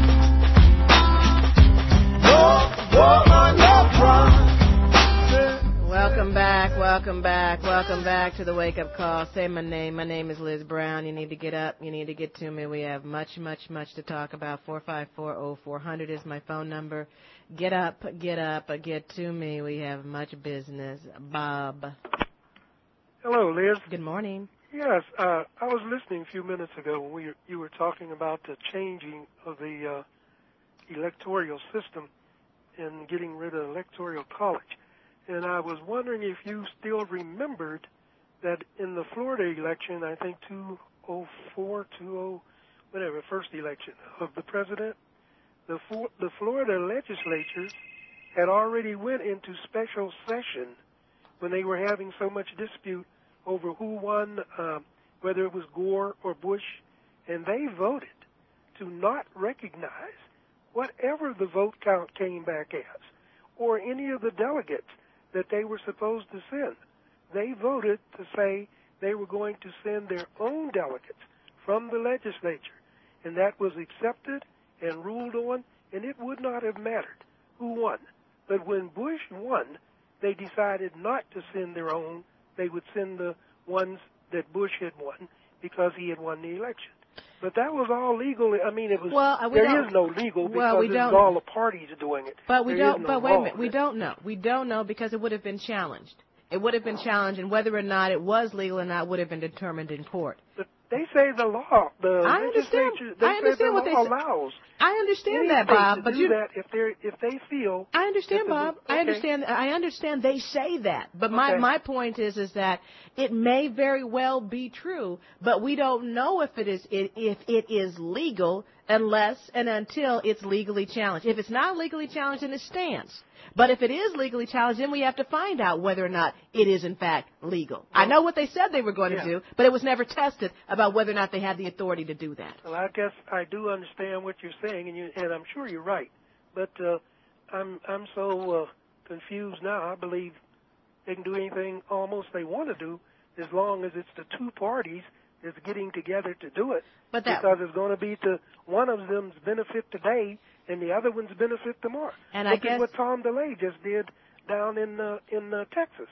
No woman, no cry. Welcome back, welcome back, welcome back to the Wake Up Call. Say my name. My name is Liz Brown. You need to get up. You need to get to me. We have much, much, much to talk about. four five four, oh four hundred is my phone number. Get up, get up, get to me. We have much business. Bob. Hello, Liz. Good morning. Yes, uh, I was listening a few minutes ago when we, you were talking about the changing of the uh, electoral system and getting rid of electoral college. And I was wondering if you still remembered that in the Florida election, I think two oh four, two oh, whatever, first election of the president, the, for, the Florida legislature had already went into special session when they were having so much dispute over who won, uh, whether it was Gore or Bush, and they voted to not recognize whatever the vote count came back as, or any of the delegates that they were supposed to send. They voted to say they were going to send their own delegates from the legislature, and that was accepted and ruled on, and it would not have mattered who won. But when Bush won, they decided not to send their own. They would send the ones that Bush had won because he had won the election. But that was all legal. I mean, it was. Well, we there is no legal because well, we it's don't, all the parties doing it. But we there don't. no But wait a minute, law. we don't know. We don't know because it would have been challenged. It would have been challenged, and whether or not it was legal or not would have been determined in court. But they say the law, the I understand. legislature, they I understand say the what they law say. allows. I understand any that, state Bob, to but do you that if they if they feel. I understand, that Bob. the- I okay. understand. I understand they say that, but my Okay. my point is is that it may very well be true, but we don't know if it is it, if it is legal unless and until it's legally challenged. If it's not legally challenged, then it stands. But if it is legally challenged, then we have to find out whether or not it is in fact legal. I know what they said they were going Yeah. to do, but it was never tested about whether or not they had the authority to do that. Well, I guess I do understand what you're saying, and you and I'm sure you're right. But uh, I'm I'm so uh, confused now. I believe they can do anything almost they want to do, as long as it's the two parties that's getting together to do it. But that- because it's going to be to one of them's benefit today, and the other one's benefit tomorrow. And I Look guess- at what Tom DeLay just did down in uh, in uh, Texas.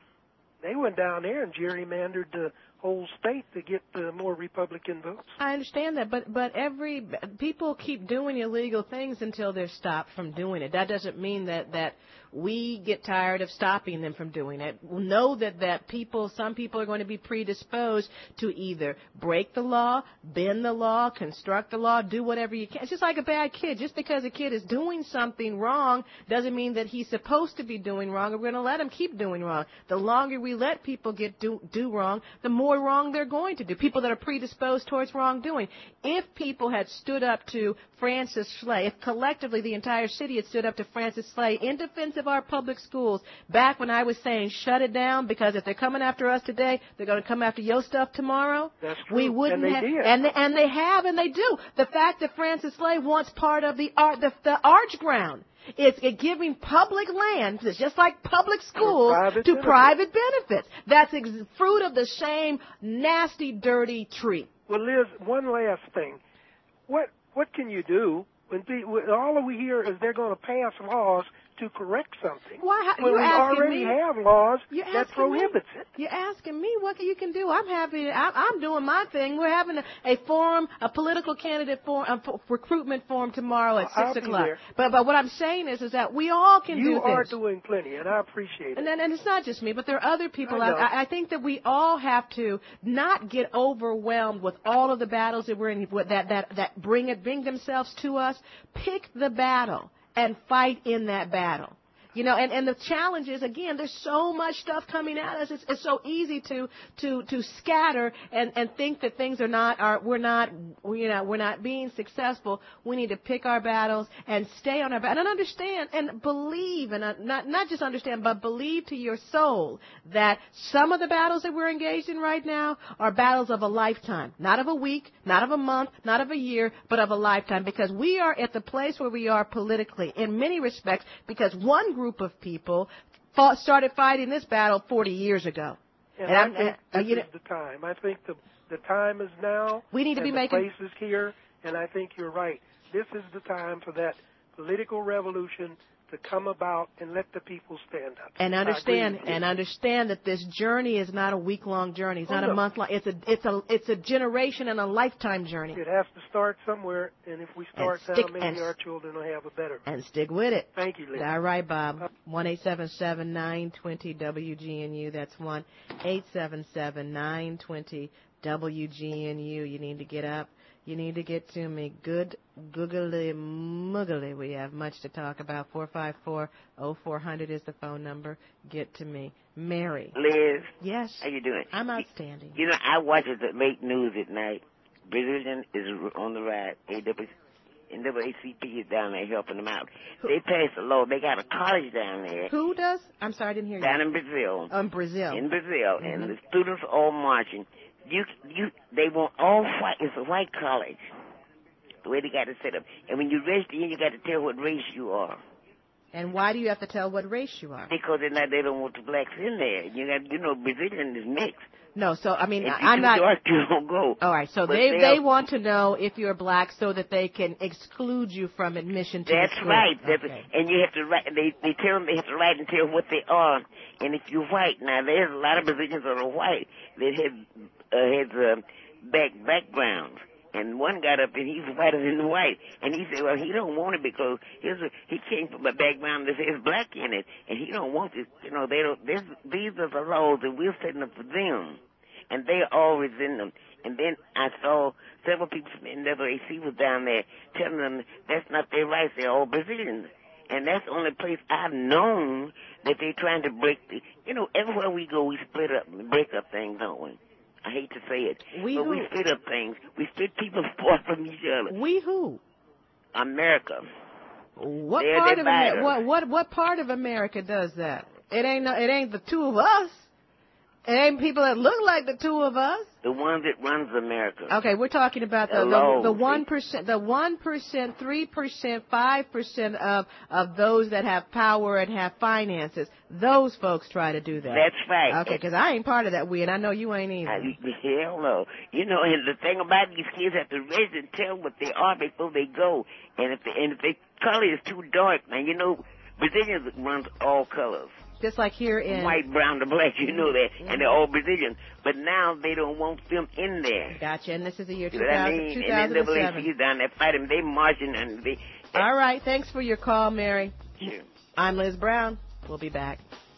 They went down there and gerrymandered the whole state to get uh, more Republican votes. I understand that, but but every people keep doing illegal things until they're stopped from doing it. That doesn't mean that that we get tired of stopping them from doing it. We know that that people, some people are going to be predisposed to either break the law, bend the law, construct the law, do whatever you can. It's just like a bad kid. Just because a kid is doing something wrong doesn't mean that he's supposed to be doing wrong. We're going to let him keep doing wrong. The longer we let people get do do wrong, the more wrong they're going to do. People that are predisposed towards wrongdoing. If people had stood up to Francis Slay, if collectively the entire city had stood up to Francis Slay in defense of our public schools, back when I was saying shut it down, because if they're coming after us today, they're going to come after your stuff tomorrow. That's true. We wouldn't and they have, did. and they, and they have, and they do. The fact that Francis Slay wants part of the art, the, the arch ground. It's it giving public land, it's just like public schools, private to benefits. private benefits. That's ex- fruit of the same nasty, dirty tree. Well, Liz, one last thing. What what can you do when, pe- when all we hear is they're going to pass laws to correct something? Why? When You're we asking already me? have laws You're that asking prohibits me? it. You're asking me what you can do. I'm happy. I, I'm doing my thing. We're having a, a forum, a political candidate forum, a f- recruitment forum tomorrow at I'll six be o'clock. there. But but what I'm saying is is that we all can You do are things. doing plenty, and I appreciate it. And then, and it's not just me, but there are other people. I know. I, I think that we all have to not get overwhelmed with all of the battles that we're in, with that that that bring it, bring themselves to us. Pick the battle and fight in that battle. You know, and, and the challenge is, again, there's so much stuff coming at us. It's, it's so easy to, to, to scatter and, and think that things are not, are, we're not, you know, we're not being successful. We need to pick our battles and stay on our battle and understand and believe, and uh, not, not just understand, but believe to your soul that some of the battles that we're engaged in right now are battles of a lifetime, not of a week, not of a month, not of a year, but of a lifetime, because we are at the place where we are politically in many respects because one group group of people fought, started fighting this battle forty years ago. And, And I I'm- think uh, this you know- is the time. I think the the time is now. We need to and be the making- place is here, and I think you're right. This is the time for that political revolution to come about and let the people stand up. And I agree understand with you. and understand that this journey is not a week long journey. It's Oh, not no. a month long. It's a it's a it's a generation and a lifetime journey. It has to start somewhere, and if we start And stick- now, maybe and- our children will have a better. And stick with it. Thank you, Liz. All right, Bob. One eight seven seven nine twenty W G N U. That's one eight seven seven nine twenty W G N U. You need to get up. You need to get to me. Good googly muggly. We have much to talk about. Four five four oh four hundred is the phone number. Get to me. Mary. Liz. Yes. How you doing? I'm outstanding. You know, I watch the late news at night. Brazilian is on the ride. A W N double A C P is down there helping them out. They passed a law. They got a college down there. Who does? I'm sorry, I didn't hear you. Down in Brazil. Oh, in Brazil. In Brazil. Mhm. And the students are all marching. You, you, they want all white. It's a white college. The way they got it set up. And when you register in, you got to tell what race you are. And why do you have to tell what race you are? Because they're not, they don't want the blacks in there. You got, you know, Brazilian is mixed. No, so I mean, If I- you I'm too not. dark, you don't go. All right, so But they they they are- want to know if you're black so that they can exclude you from admission to That's the school. right. That's Okay. and you have to write. They they tell them they have to write and tell what they are. And if you're white, now there's a lot of Brazilians that are white that have uh, has uh, back backgrounds. And one got up and he's whiter than white. And he said, well, he don't want it because his, he came from a background that says black in it. And he don't want this. You know, they don't, this, these are the laws that we're setting up for them. And they are always in them. And then I saw several people from N double A C was down there telling them that's not their rights. They're all Brazilians. And that's the only place I've known that they're trying to break the, you know, everywhere we go, we split up and break up things, don't we? I hate to say it, we but who? we split up things. We split people apart from each other. We who? America. What They're part of dividers. America? What what what part of America does that? It ain't no, it ain't the two of us. It ain't people that look like the two of us. The one that runs America. Okay, we're talking about the Hello. the one percent, the one percent, three percent, five percent of of those that have power and have finances. Those folks try to do that. That's right. Okay, because I ain't part of that we, and I know you ain't either. I, hell no. You know, and the thing about these kids have to register and tell what they are before they go. And if the, and if their color is too dark, now you know, Brazilians runs all colors. Just like here in white, brown, to black, you know that, and they're all Brazilians. But now they don't want them in there. Gotcha. And this is the year You know what I mean? two And thousand N double A seven. C's down there fighting. They marching and they. All right. Thanks for your call, Mary. Sure. I'm Liz Brown. We'll be back.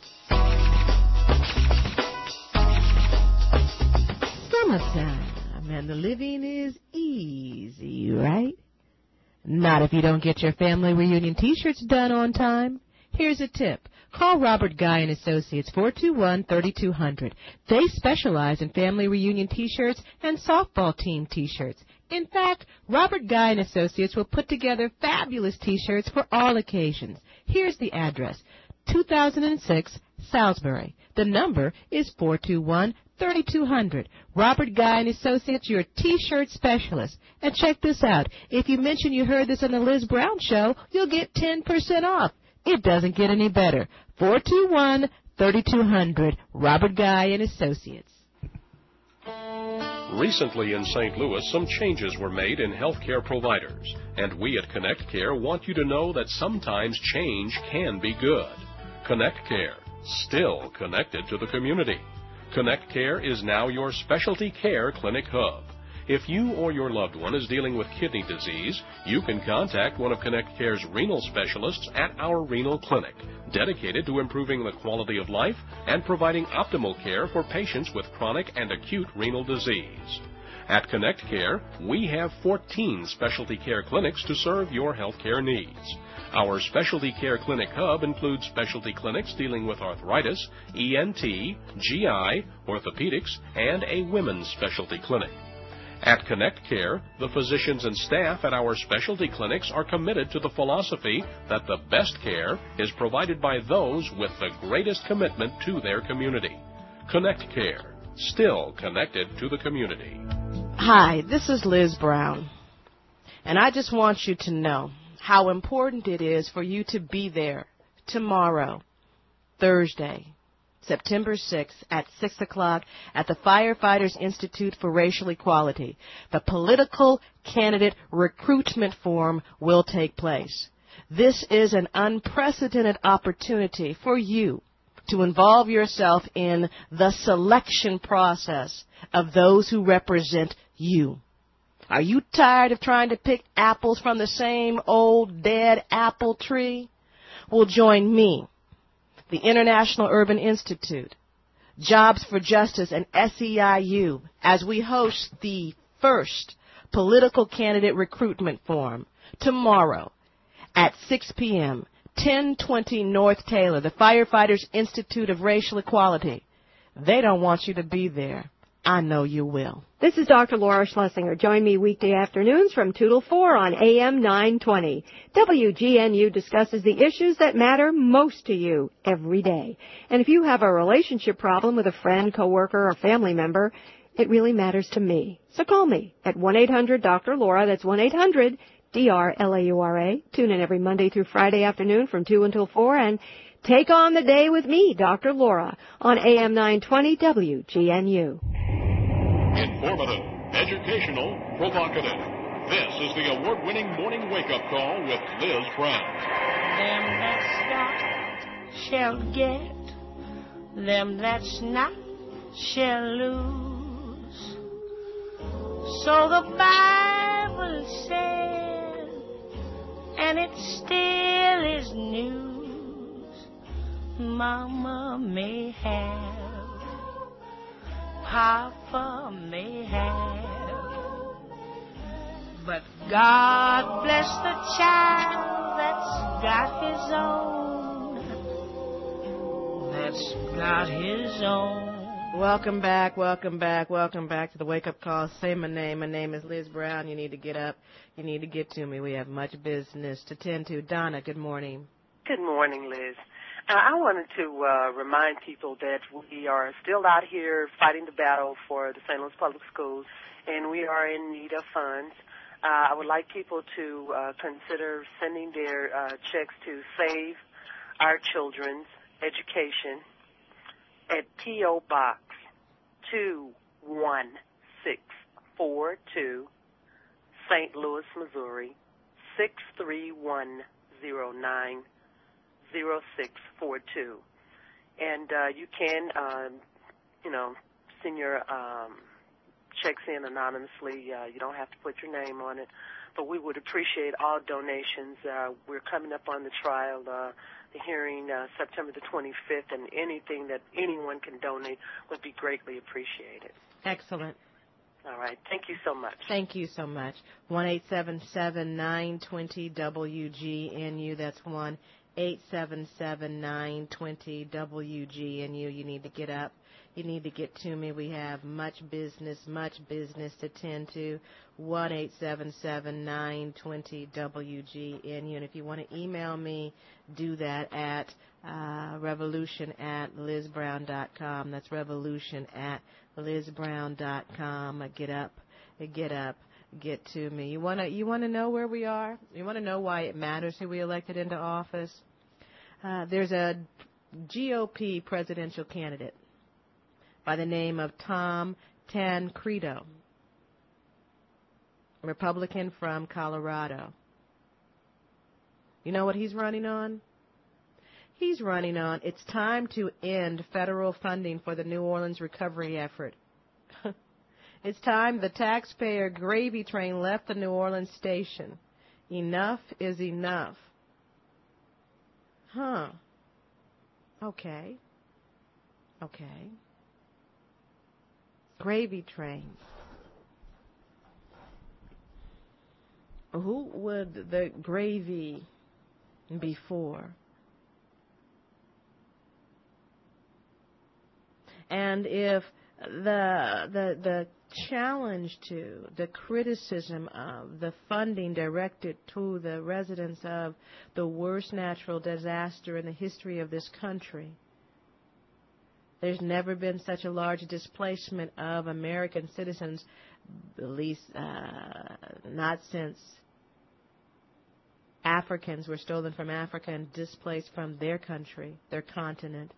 Summertime, and the living is easy, right? Not if you don't get your family reunion T-shirts done on time. Here's a tip. Call Robert Guy and Associates, four two one, three two zero zero. They specialize in family reunion T-shirts and softball team T-shirts. In fact, Robert Guy and Associates will put together fabulous T-shirts for all occasions. Here's the address, two thousand six Salisbury. The number is four two one, three two zero zero. Robert Guy and Associates, your T-shirt specialist. And check this out. If you mention you heard this on the Liz Brown Show, you'll get ten percent off. It doesn't get any better. four two one, three two zero zero. Robert Guy and Associates. Recently in Saint Louis, some changes were made in healthcare providers, and we at Connect Care want you to know that sometimes change can be good. Connect Care, still connected to the community. Connect Care is now your specialty care clinic hub. If you or your loved one is dealing with kidney disease, you can contact one of Connect Care's renal specialists at our renal clinic, dedicated to improving the quality of life and providing optimal care for patients with chronic and acute renal disease. At Connect Care, we have fourteen specialty care clinics to serve your health care needs. Our specialty care clinic hub includes specialty clinics dealing with arthritis, E N T, G I, orthopedics, and a women's specialty clinic. At Connect Care, the physicians and staff at our specialty clinics are committed to the philosophy that the best care is provided by those with the greatest commitment to their community. Connect Care, still connected to the community. Hi, this is Liz Brown, and I just want you to know how important it is for you to be there tomorrow, Thursday, September sixth at six o'clock at the Firefighters Institute for Racial Equality. The political candidate recruitment forum will take place. This is an unprecedented opportunity for you to involve yourself in the selection process of those who represent you. Are you tired of trying to pick apples from the same old dead apple tree? Well, join me, the International Urban Institute, Jobs for Justice, and S E I U as we host the first political candidate recruitment forum tomorrow at six p.m., ten twenty North Taylor, the Firefighters Institute of Racial Equality. They don't want you to be there. I know you will. This is Doctor Laura Schlesinger. Join me weekday afternoons from two till four on A M nine twenty. W G N U discusses the issues that matter most to you every day. And if you have a relationship problem with a friend, coworker, or family member, it really matters to me. So call me at one eight hundred Doctor Laura. That's one eight hundred D R L A U R A. Tune in every Monday through Friday afternoon from two until four and take on the day with me, Doctor Laura, on A M nine twenty W G N U. Informative, educational, provocative. This is the award-winning morning wake-up call with Liz Brown. Them that's got shall get, them that's not shall lose. So the Bible says, and it still is news. Mama may have, Papa may have, but God bless the child that's got his own, that's got his own. Welcome back, welcome back, welcome back to the Wake Up Call. Say my name. My name is Liz Brown. You need to get up. You need to get to me. We have much business to tend to. Donna, good morning. Good morning, Liz. Uh, I wanted to uh, remind people that we are still out here fighting the battle for the Saint Louis Public Schools, and we are in need of funds. Uh, I would like people to uh, consider sending their uh, checks to Save Our Children's Education at P O. Box two one six four two, Saint Louis, Missouri, six three one zero nine zero six four two. And uh, you can, um, you know, send your um, checks in anonymously. Uh, you don't have to put your name on it. But we would appreciate all donations. Uh, we're coming up on the trial, uh, the hearing uh, September the twenty-fifth, and anything that anyone can donate would be greatly appreciated. Excellent. All right. Thank you so much. Thank you so much. one eight seven seven nine two zero W G N U. That's one eight seven seven nine two zero W G N U. You need to get up. You need to get to me. We have much business, much business to tend to. one eight seven seven nine two zero W G N U. And if you want to email me, do that at uh, revolution at liz brown dot com. That's revolution at liz brown dot com. Get up, get up, get to me. You want to you want to know where we are? You want to know why it matters who we elected into office? Uh, there's a G O P presidential candidate by the name of Tom Tancredo, Republican from Colorado. You know what he's running on? He's running on, it's time to end federal funding for the New Orleans recovery effort. It's time the taxpayer gravy train left the New Orleans station. Enough is enough. Huh. Okay. Okay. Gravy train. Who would the gravy be for? And if the the the challenge to, the criticism of the funding directed to the residents of the worst natural disaster in the history of this country, there's never been such a large displacement of American citizens, at least uh, not since Africans were stolen from Africa and displaced from their country, their continent,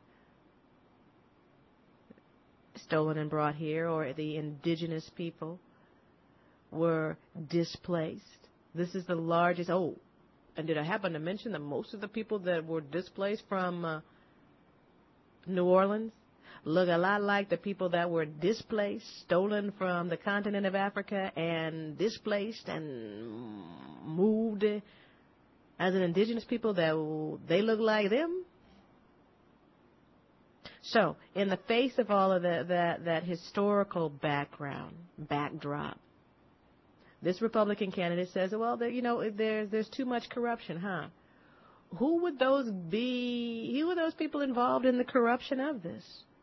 stolen and brought here, or the indigenous people were displaced. This is the largest. Oh, and did I happen to mention that most of the people that were displaced from uh, New Orleans look a lot like the people that were displaced, stolen from the continent of Africa, and displaced and moved as an indigenous people, that they look like them? So, in the face of all of the, that, that historical background, backdrop, this Republican candidate says, well, there, you know, there, there's too much corruption, huh? Who would those be? Who are those people involved in the corruption of this?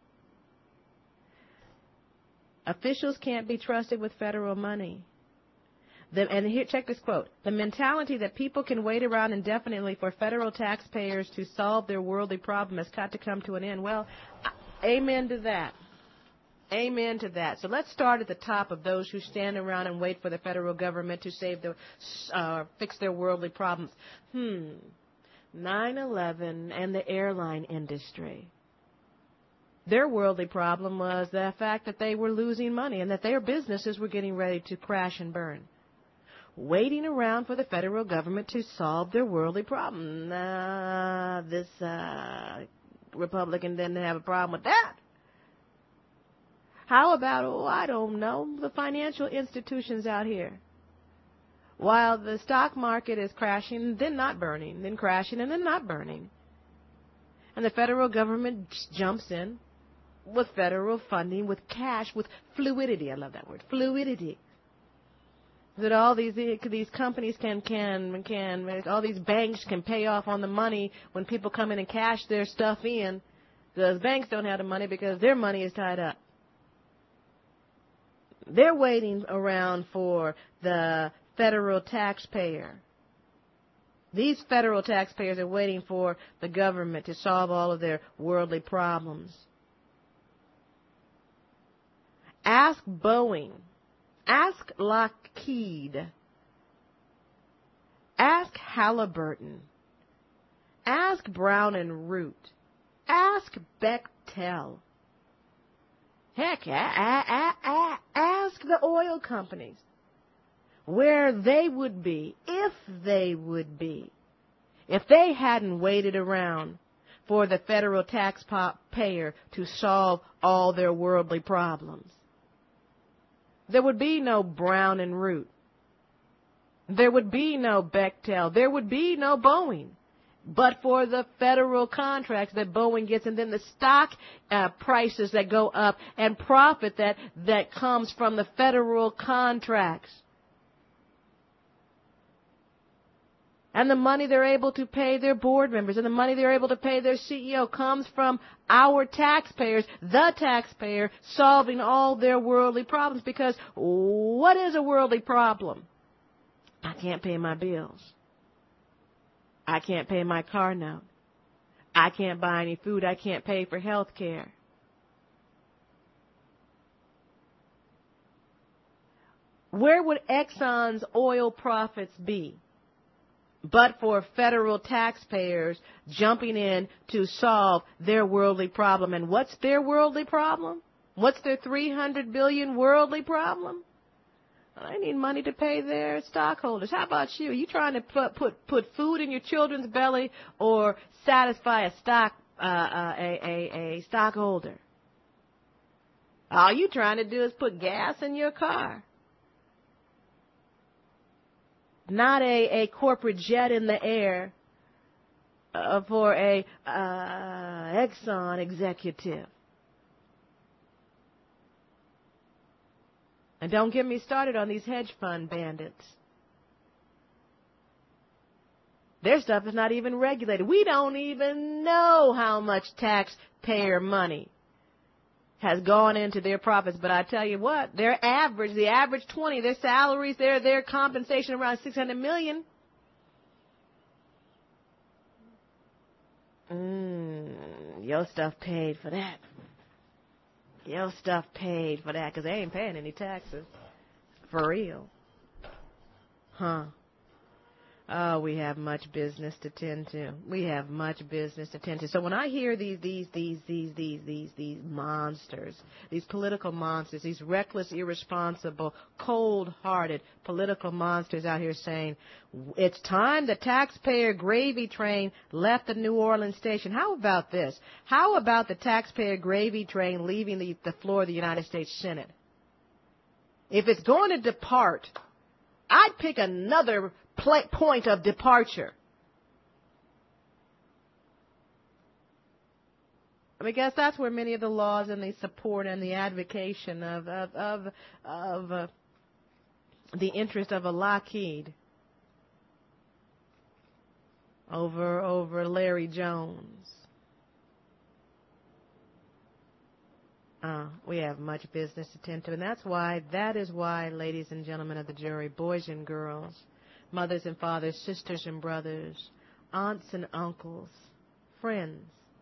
Officials can't be trusted with federal money. The, and here, check this quote. The mentality that people can wait around indefinitely for federal taxpayers to solve their worldly problem has got to come to an end. Well, amen to that. Amen to that. So let's start at the top of those who stand around and wait for the federal government to save their, uh, fix their worldly problems. Hmm. nine eleven and the airline industry. Their worldly problem was the fact that they were losing money and that their businesses were getting ready to crash and burn. Waiting around for the federal government to solve their worldly problem. Uh, this uh, Republican didn't have a problem with that. How about, oh, I don't know, the financial institutions out here? While the stock market is crashing, then not burning, then crashing, and then not burning. And the federal government jumps in with federal funding, with cash, with fluidity. I love that word, fluidity. That all these these companies can can can all these banks can pay off on the money when people come in and cash their stuff in. The banks don't have the money because their money is tied up. They're waiting around for the federal taxpayer. These federal taxpayers are waiting for the government to solve all of their worldly problems. Ask Boeing. Ask Lockheed. Ask Halliburton. Ask Brown and Root. Ask Bechtel. Heck, a- a- a- ask the oil companies where they would be, if they would be, if they hadn't waited around for the federal taxpayer to solve all their worldly problems. There would be no Brown and Root. There would be no Bechtel. There would be no Boeing. But for the federal contracts that Boeing gets, and then the stock uh, prices that go up, and profit that, that comes from the federal contracts. And the money they're able to pay their board members, and the money they're able to pay their C E O comes from our taxpayers, the taxpayer, solving all their worldly problems. Because what is a worldly problem? I can't pay my bills. I can't pay my car note. I can't buy any food. I can't pay for health care. Where would Exxon's oil profits be but for federal taxpayers jumping in to solve their worldly problem? And what's their worldly problem? What's their three hundred billion dollars worldly problem? I need money to pay their stockholders. How about you? Are you trying to put put, put food in your children's belly or satisfy a stock uh, uh, a, a, a stockholder? All you trying to do is put gas in your car. Not a, a corporate jet in the air uh, for a uh, Exxon executive. And don't get me started on these hedge fund bandits. Their stuff is not even regulated. We don't even know how much taxpayer money has gone into their profits. But I tell you what, their average, the average twenty, their salaries, their their compensation around six hundred million. Mmm, your stuff paid for that. Your stuff paid for that because they ain't paying any taxes. For real. Huh. Oh, we have much business to tend to. We have much business to tend to. So when I hear these, these, these, these, these, these, these monsters, these political monsters, these reckless, irresponsible, cold-hearted political monsters out here saying, it's time the taxpayer gravy train left the New Orleans station. How about this? How about the taxpayer gravy train leaving the, the floor of the United States Senate? If it's going to depart, I'd pick another point of departure. I guess that's where many of the laws and the support and the advocation of of of, of uh, the interest of a Lockheed over over Larry Jones. Uh, we have much business to tend to, and that's why that is why, ladies and gentlemen of the jury, boys and girls, mothers and fathers, sisters and brothers, aunts and uncles, friends.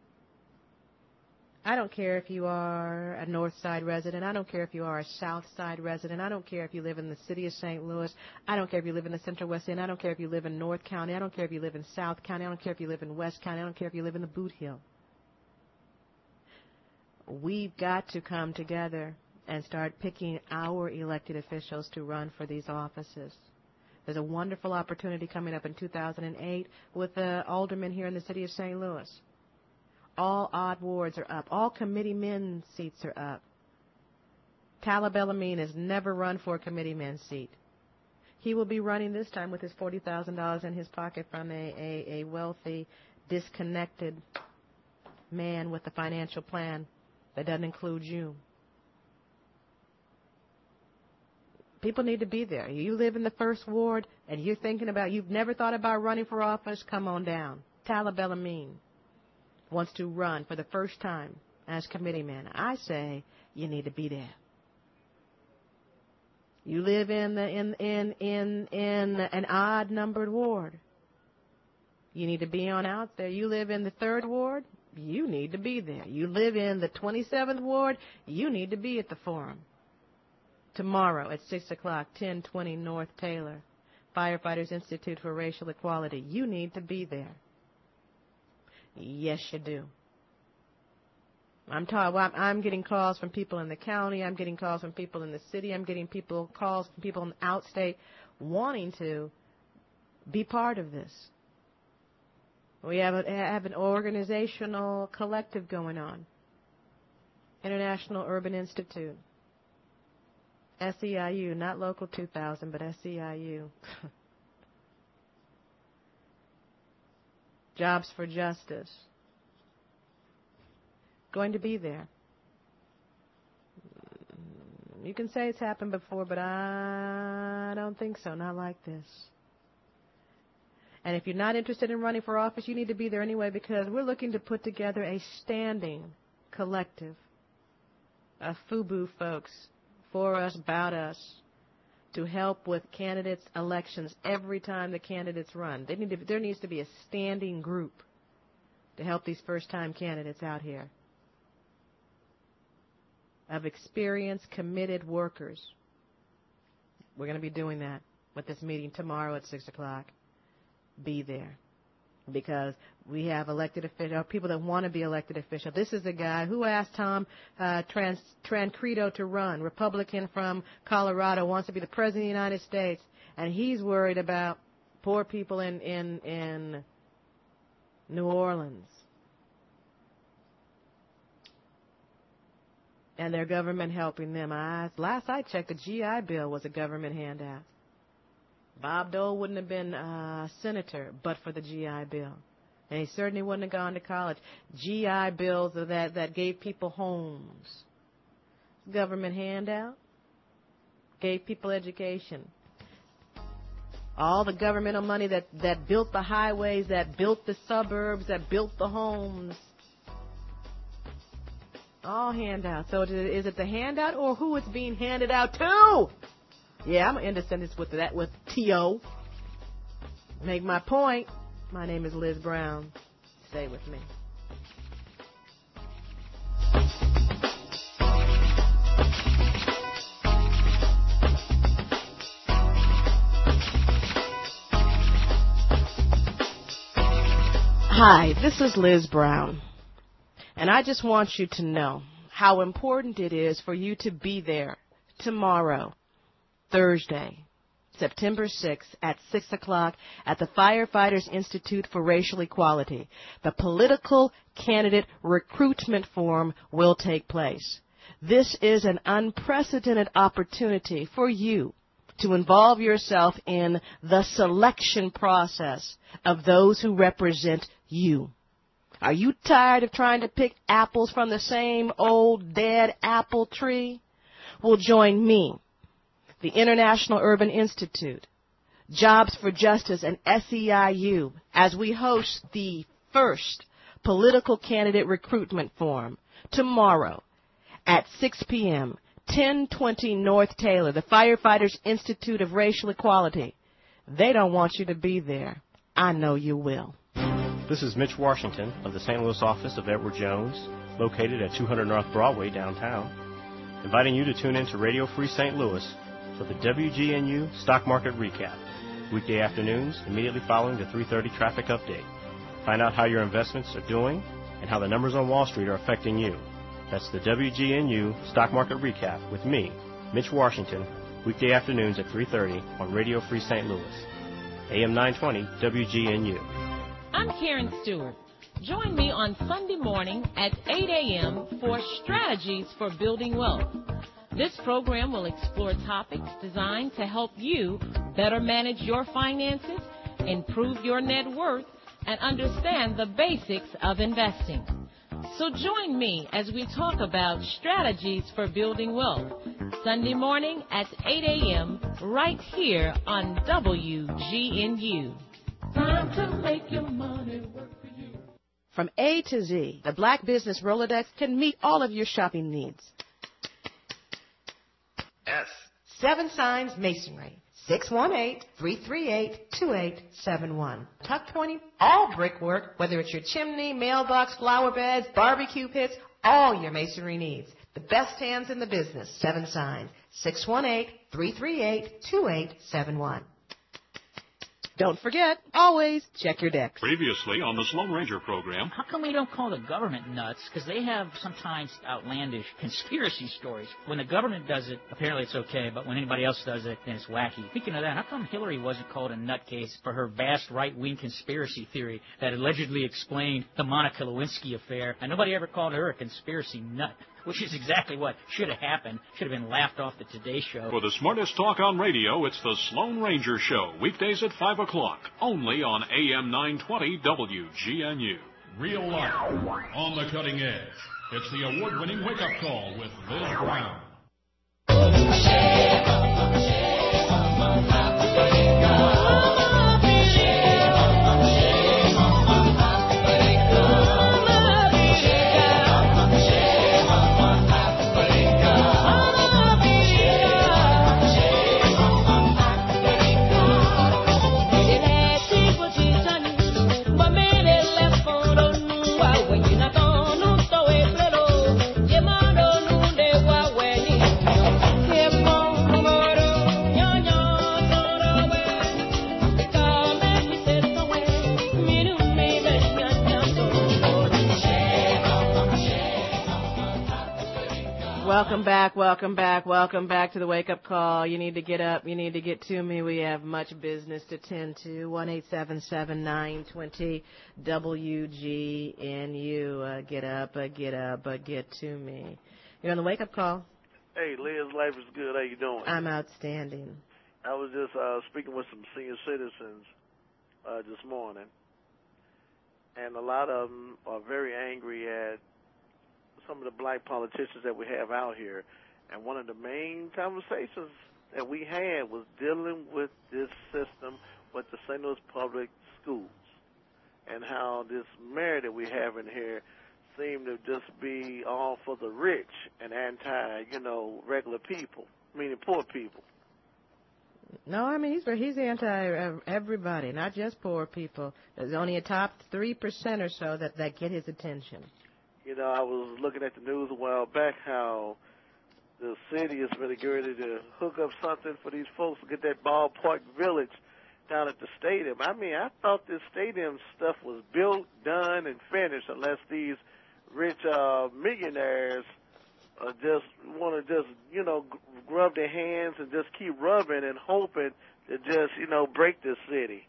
I don't care if you are a North Side resident. I don't care if you are a South Side resident. I don't care if you live in the city of Saint Louis. I don't care if you live in the Central West End. I don't care if you live in North County. I don't care if you live in South County. I don't care if you live in West County. I don't care if you live in the Boot Hill. We've got to come together and start picking our elected officials to run for these offices. There's a wonderful opportunity coming up in two thousand eight with the aldermen here in the city of Saint Louis. All odd wards are up. All committeemen seats are up. Talib El-Amin has never run for a committeeman seat. He will be running this time with his forty thousand dollars in his pocket from a, a, a wealthy, disconnected man with a financial plan that doesn't include you. People need to be there. You live in the first ward and you're thinking about, you've never thought about running for office, come on down. Talib El-Amin wants to run for the first time as committeeman. I say you need to be there. You live in the in in in in an odd numbered ward. You need to be on out there. You live in the third ward, you need to be there. You live in the twenty-seventh ward, you need to be at the forum. Tomorrow at six o'clock, ten twenty North Taylor, Firefighters Institute for Racial Equality. You need to be there. Yes, you do. I'm talking. Well, I'm getting calls from people in the county. I'm getting calls from people in the city. I'm getting people calls from people in outstate wanting to be part of this. We have a, have an organizational collective going on. International Urban Institute. S E I U, not Local two thousand, but S E I U. Jobs for Justice. Going to be there. You can say it's happened before, but I don't think so. Not like this. And if you're not interested in running for office, you need to be there anyway, because we're looking to put together a standing collective of FUBU folks, for us, about us, to help with candidates' elections every time the candidates run. They need to, there needs to be a standing group to help these first-time candidates out here of experienced, committed workers. We're going to be doing that with this meeting tomorrow at six o'clock. Be there. Because we have elected officials, people that want to be elected officials. This is a guy who asked Tom uh, Trans, Tancredo to run, Republican from Colorado, wants to be the President of the United States, and he's worried about poor people in, in, in New Orleans and their government helping them. I, last I checked, the G I Bill was a government handout. Bob Dole wouldn't have been uh, senator but for the G I Bill. And he certainly wouldn't have gone to college. G I Bills that, that gave people homes. Government handout. Gave people education. All the governmental money that, that built the highways, that built the suburbs, that built the homes. All handouts. So is it the handout or who it's being handed out to? Yeah, I'm going to end the sentence with that, with T O. Make my point. My name is Liz Brown. Stay with me. Hi, this is Liz Brown. And I just want you to know how important it is for you to be there tomorrow, Thursday, September sixth at six o'clock at the Firefighters Institute for Racial Equality. The political candidate recruitment forum will take place. This is an unprecedented opportunity for you to involve yourself in the selection process of those who represent you. Are you tired of trying to pick apples from the same old dead apple tree? Well, join me, the International Urban Institute, Jobs for Justice, and S E I U as we host the first political candidate recruitment forum tomorrow at six p.m., ten twenty North Taylor, the Firefighters Institute of Racial Equality. They don't want you to be there. I know you will. This is Mitch Washington of the Saint Louis office of Edward Jones, located at two hundred North Broadway downtown, inviting you to tune in to Radio Free Saint Louis for the W G N U Stock Market Recap, weekday afternoons immediately following the three thirty traffic update. Find out how your investments are doing and how the numbers on Wall Street are affecting you. That's the W G N U Stock Market Recap with me, Mitch Washington, weekday afternoons at three thirty on Radio Free Saint Louis, A M nine twenty W G N U. I'm Karen Stewart. Join me on Sunday morning at eight a.m. for Strategies for Building Wealth. This program will explore topics designed to help you better manage your finances, improve your net worth, and understand the basics of investing. So join me as we talk about strategies for building wealth, Sunday morning at eight a.m. right here on W G N U. Time to make your money work for you. From A to Z, the Black Business Rolodex can meet all of your shopping needs. S. Seven Signs Masonry. six one eight, three three eight, two eight seven one. Tuck pointing, all brickwork, whether it's your chimney, mailbox, flower beds, barbecue pits, all your masonry needs. The best hands in the business. Seven Signs. six one eight, three three eight, two eight seven one. Don't forget, always check your decks. Previously on the Sloan Ranger program. How come we don't call the government nuts? Because they have sometimes outlandish conspiracy stories. When the government does it, apparently it's okay, but when anybody else does it, then it's wacky. Speaking of that, how come Hillary wasn't called a nutcase for her vast right-wing conspiracy theory that allegedly explained the Monica Lewinsky affair, and nobody ever called her a conspiracy nut? Which is exactly what should have happened. Should have been laughed off the Today Show. For the smartest talk on radio, it's the Sloan Ranger Show, weekdays at five o'clock, only on A M nine twenty W G N U. Real life, on the cutting edge. It's the award-winning wake-up call with Liz Brown. Welcome back, welcome back, welcome back to the wake-up call. You need to get up, you need to get to me. We have much business to tend to. one eight seven seven, nine two zero, W G N U. Uh, get up, uh, get up, uh, get to me. You're on the wake-up call. Hey, Liz, life is good. How you doing? I'm outstanding. I was just uh, speaking with some senior citizens uh, this morning, and a lot of them are very angry at some of the black politicians that we have out here. And one of the main conversations that we had was dealing with this system with the Saint Louis Public Schools and how this mayor that we have in here seemed to just be all for the rich and anti, you know, regular people, meaning poor people. No, I mean, he's he's anti everybody, not just poor people. There's only a top three percent or so that, that get his attention. You know, I was looking at the news a while back how the city is really getting ready to hook up something for these folks to get that ballpark village down at the stadium. I mean, I thought this stadium stuff was built, done, and finished unless these rich uh, millionaires uh, just want to just, you know, rub their hands and just keep rubbing and hoping to just, you know, break this city.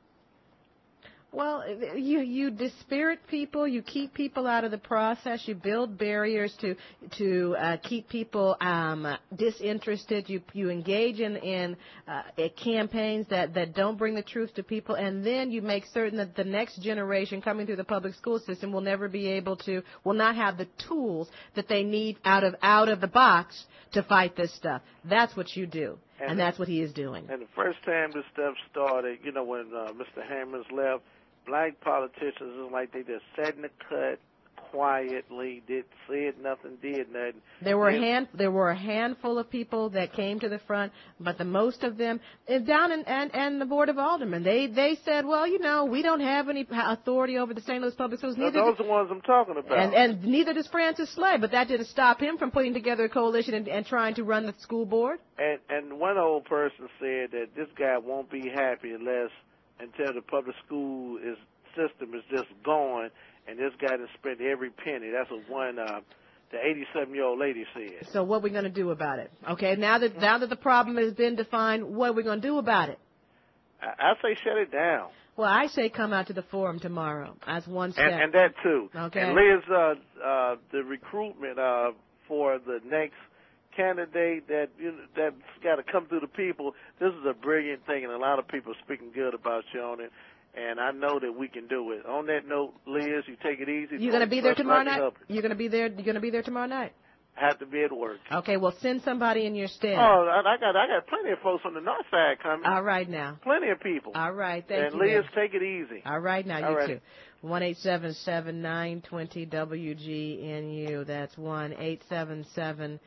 Well, you you dispirit people, you keep people out of the process, you build barriers to to uh, keep people um, disinterested. You you engage in in uh, campaigns that, that don't bring the truth to people, and then you make certain that the next generation coming through the public school system will never be able to, will not have the tools that they need out of out of the box to fight this stuff. That's what you do, and, and that's what he is doing. And the first time this stuff started, you know, when uh, Mister Hammons left, black politicians is like they just sat in the cut quietly, did said nothing, did nothing. There were a hand, there were a handful of people that came to the front, but the most of them is down in and, and the Board of Aldermen. They they said, well, you know, we don't have any authority over the Saint Louis Public Schools. Neither those are the ones I'm talking about. And and neither does Francis Slay, but that didn't stop him from putting together a coalition and, and trying to run the school board. And and one old person said that this guy won't be happy unless until the public school is system is just gone, and this guy has spent every penny. That's what one uh, the eighty-seven-year-old lady said. So what are we going to do about it? Okay, now that now that the problem has been defined, what are we going to do about it? I, I say shut it down. Well, I say come out to the forum tomorrow. That's one step. And, and that too. Okay. And Liz, uh, uh, the recruitment uh, for the next candidate that you know, that's got to come through the people. This is a brilliant thing, and a lot of people are speaking good about you on it. And I know that we can do it. On that note, Liz, you take it easy. You gonna be there Trust tomorrow Rodney night? Hubbard. You're gonna be there. You're gonna be there tomorrow night. Have to be at work. Okay, well, send somebody in your stead. Oh, I, I got I got plenty of folks on the north side coming. All right now. Plenty of people. All right, thank and you. Liz, then. take it easy. All right now, All you right. too. One eight seven seven nine twenty W G N U. That's one eight seven seven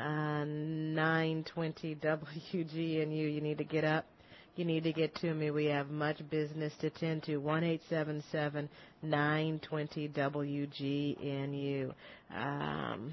nine twenty W G N U. You need to get up. You need to get to me. We have much business to tend to. one eight seven seven nine twenty W G N U. Um,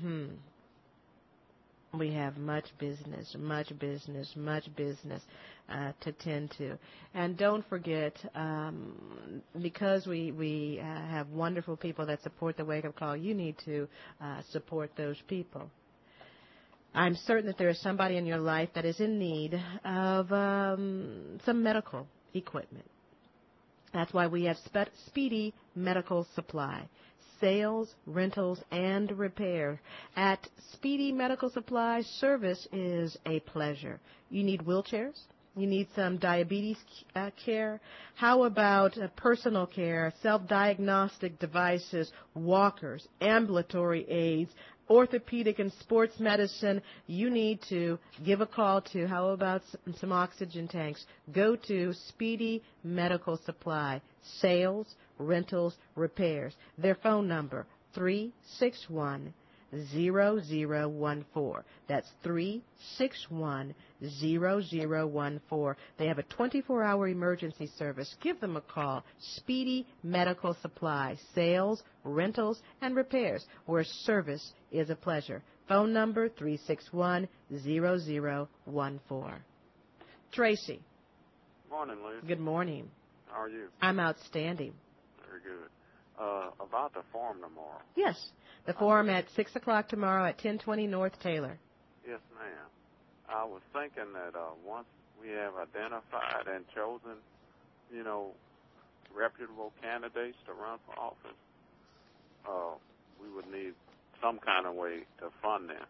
hmm. We have much business, much business, much business uh, to tend to. And don't forget, um, because we, we uh, have wonderful people that support the Wake Up Call, you need to uh, support those people. I'm certain that there is somebody in your life that is in need of um, some medical equipment. That's why we have Spe- Speedy Medical Supply. Sales, rentals, and repair. At Speedy Medical Supply, service is a pleasure. You need wheelchairs? You need some diabetes uh, care? How about uh, personal care, self-diagnostic devices, walkers, ambulatory aids, orthopedic and sports medicine? You need to give a call to, how about some, some oxygen tanks? Go to Speedy Medical Supply, sales, rentals, repairs. Their phone number, three six one, zero zero one four. That's three six one, zero zero one four. They have a twenty-four hour emergency service. Give them a call. Speedy Medical Supply, sales, rentals, and repairs, where service is a pleasure. Phone number, three six one, zero zero one four. Tracy. Morning, Liz. Good morning. How are you? I'm outstanding. Very good. Uh, about the forum tomorrow. Yes. The forum at six o'clock tomorrow at ten twenty North Taylor. Yes, ma'am. I was thinking that uh, once we have identified and chosen, you know, reputable candidates to run for office, uh, we would need some kind of way to fund them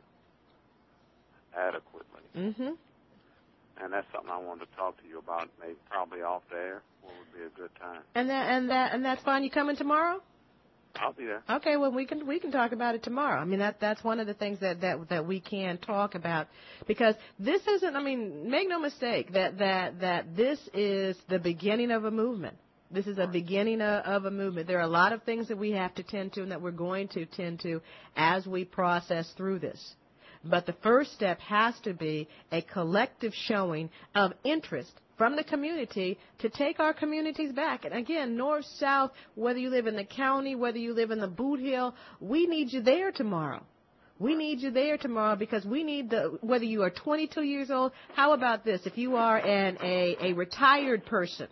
adequately. Mm-hmm. And that's something I wanted to talk to you about, maybe probably off the air. What would be a good time? And that and that and that's fine. You coming tomorrow? I'll be there. Okay, well we can we can talk about it tomorrow. I mean that that's one of the things that, that, that we can talk about, because this isn't, I mean, make no mistake that, that, that this is the beginning of a movement. This is a beginning of, of a movement. There are a lot of things that we have to tend to and that we're going to tend to as we process through this. But the first step has to be a collective showing of interest from the community to take our communities back. And again, north, south, whether you live in the county, whether you live in the Boot Hill, we need you there tomorrow. We need you there tomorrow because we need the, whether you are twenty-two years old, how about this? If you are an, a, a retired person,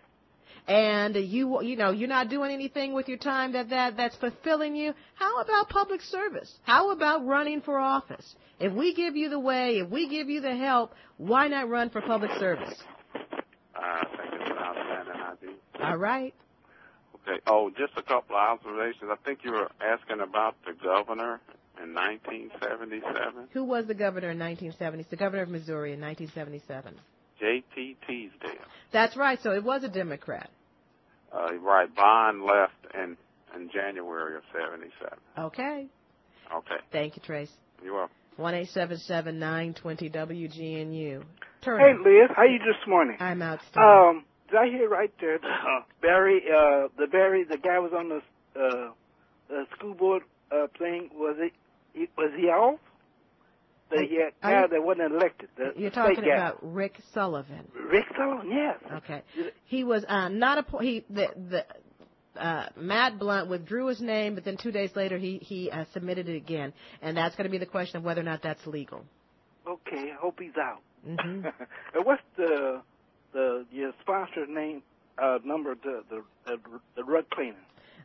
and you you know you're not doing anything with your time that, that that's fulfilling you, how about public service? How about running for office? If we give you the way, if we give you the help, why not run for public service? I think it's an outstanding idea. All right. Okay. Oh, just a couple of observations. I think you were asking about the governor in nineteen seventy-seven. Who was the governor in nineteen seventy? The governor of Missouri in nineteen seventy-seven. J T Teasdale. That's right. So it was a Democrat. Uh, right. Bond left in, in January of seventy-seven. Okay. Okay. Thank you, Trace. You're welcome. one eight seven seven nine twenty W G N U. Turn Hey, Liz, how you this morning? I'm outstanding. Um, did I hear right there? Uh, Barry, uh, the Barry, the guy was on the uh, the school board uh, thing. Was it? He, was he off? The uh, guy that wasn't elected. The You're state talking guy. about Rick Sullivan. Rick Sullivan, yes. Okay. He was uh, not a he the the. Uh, Matt Blunt withdrew his name, but then two days later he he uh, submitted it again, and that's going to be the question of whether or not that's legal. Okay, I hope he's out. Mm-hmm. And what's the the your sponsor name uh, number? The the the, the rug cleaning.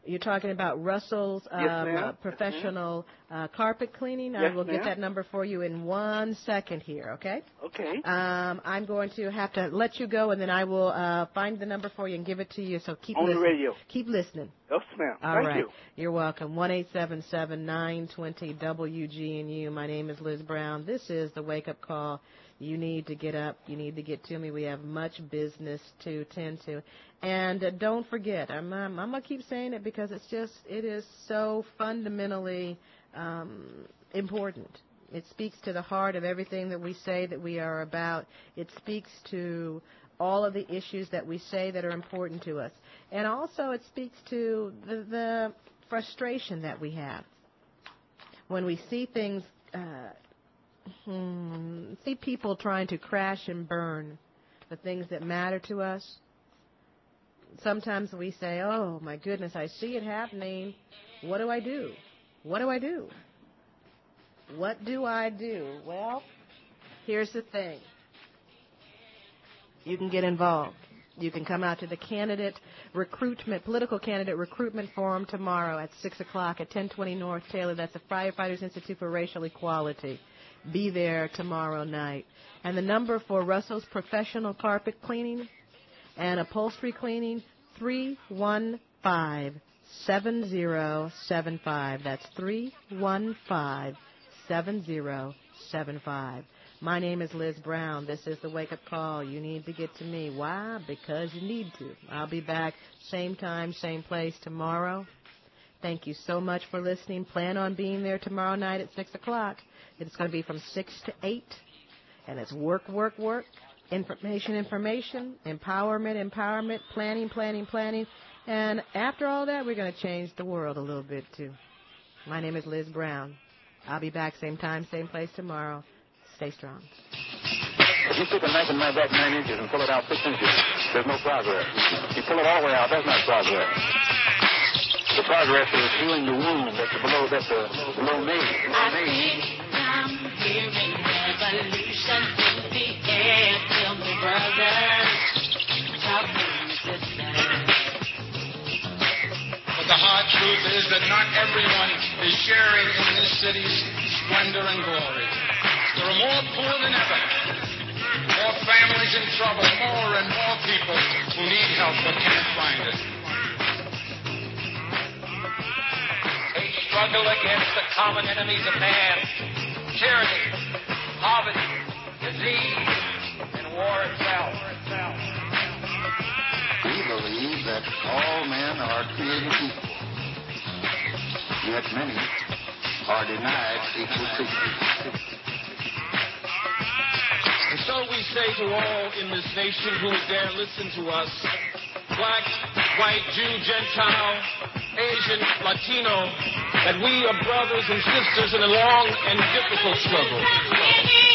You're talking about Russell's um, Yes, ma'am. uh, professional uh, carpet cleaning. Yes, I will ma'am. get that number for you in one second here, okay? Okay. Um, I'm going to have to let you go, and then I will uh, find the number for you and give it to you. So keep On the listening. radio. Keep listening. Yes, ma'am. All Thank right. you. You're welcome. one eight seven seven, nine two zero, W G N U. My name is Liz Brown. This is the wake-up call. You need to get up. You need to get to me. We have much business to tend to. And uh, don't forget, I'm, I'm, I'm going to keep saying it because it's just, it is so fundamentally um, important. It speaks to the heart of everything that we say that we are about. It speaks to all of the issues that we say that are important to us. And also it speaks to the, the frustration that we have when we see things, uh, hmm, see people trying to crash and burn the things that matter to us. Sometimes we say, oh, my goodness, I see it happening. What do I do? What do I do? What do I do? Well, here's the thing. You can get involved. You can come out to the candidate recruitment, political candidate recruitment forum tomorrow at six o'clock at ten twenty North Taylor. That's the Firefighters Institute for Racial Equality. Be there tomorrow night. And the number for Russell's professional carpet cleaning and upholstery cleaning, three one five, seven zero seven five. That's three one five, seven zero seven five. My name is Liz Brown. This is the wake-up call. You need to get to me. Why? Because you need to. I'll be back same time, same place tomorrow. Thank you so much for listening. Plan on being there tomorrow night at six o'clock. It's going to be from six to eight. And it's work, work, work. Information, information. Empowerment, empowerment. Planning, planning, planning. And after all that, we're going to change the world a little bit, too. My name is Liz Brown. I'll be back same time, same place tomorrow. Stay strong. If you stick a knife in my back nine inches and pull it out six inches, there's no progress. You pull it all the way out, that's not progress. The progress is healing the wound that's below, that's uh, below me. I think I'm hearing revolution in the air. Tell me, brothers, talk to me, sisters. But the hard truth is that not everyone is sharing in this city's splendor and glory. There are more poor than ever, more families in trouble, more and more people who need help but can't find it. They struggle against the common enemies of man, tyranny, poverty, disease, and war itself. We believe that all men are created equal, yet many are denied equal treatment. And so we say to all in this nation who would dare listen to us, black, white, Jew, Gentile, Asian, Latino, that we are brothers and sisters in a long and difficult struggle.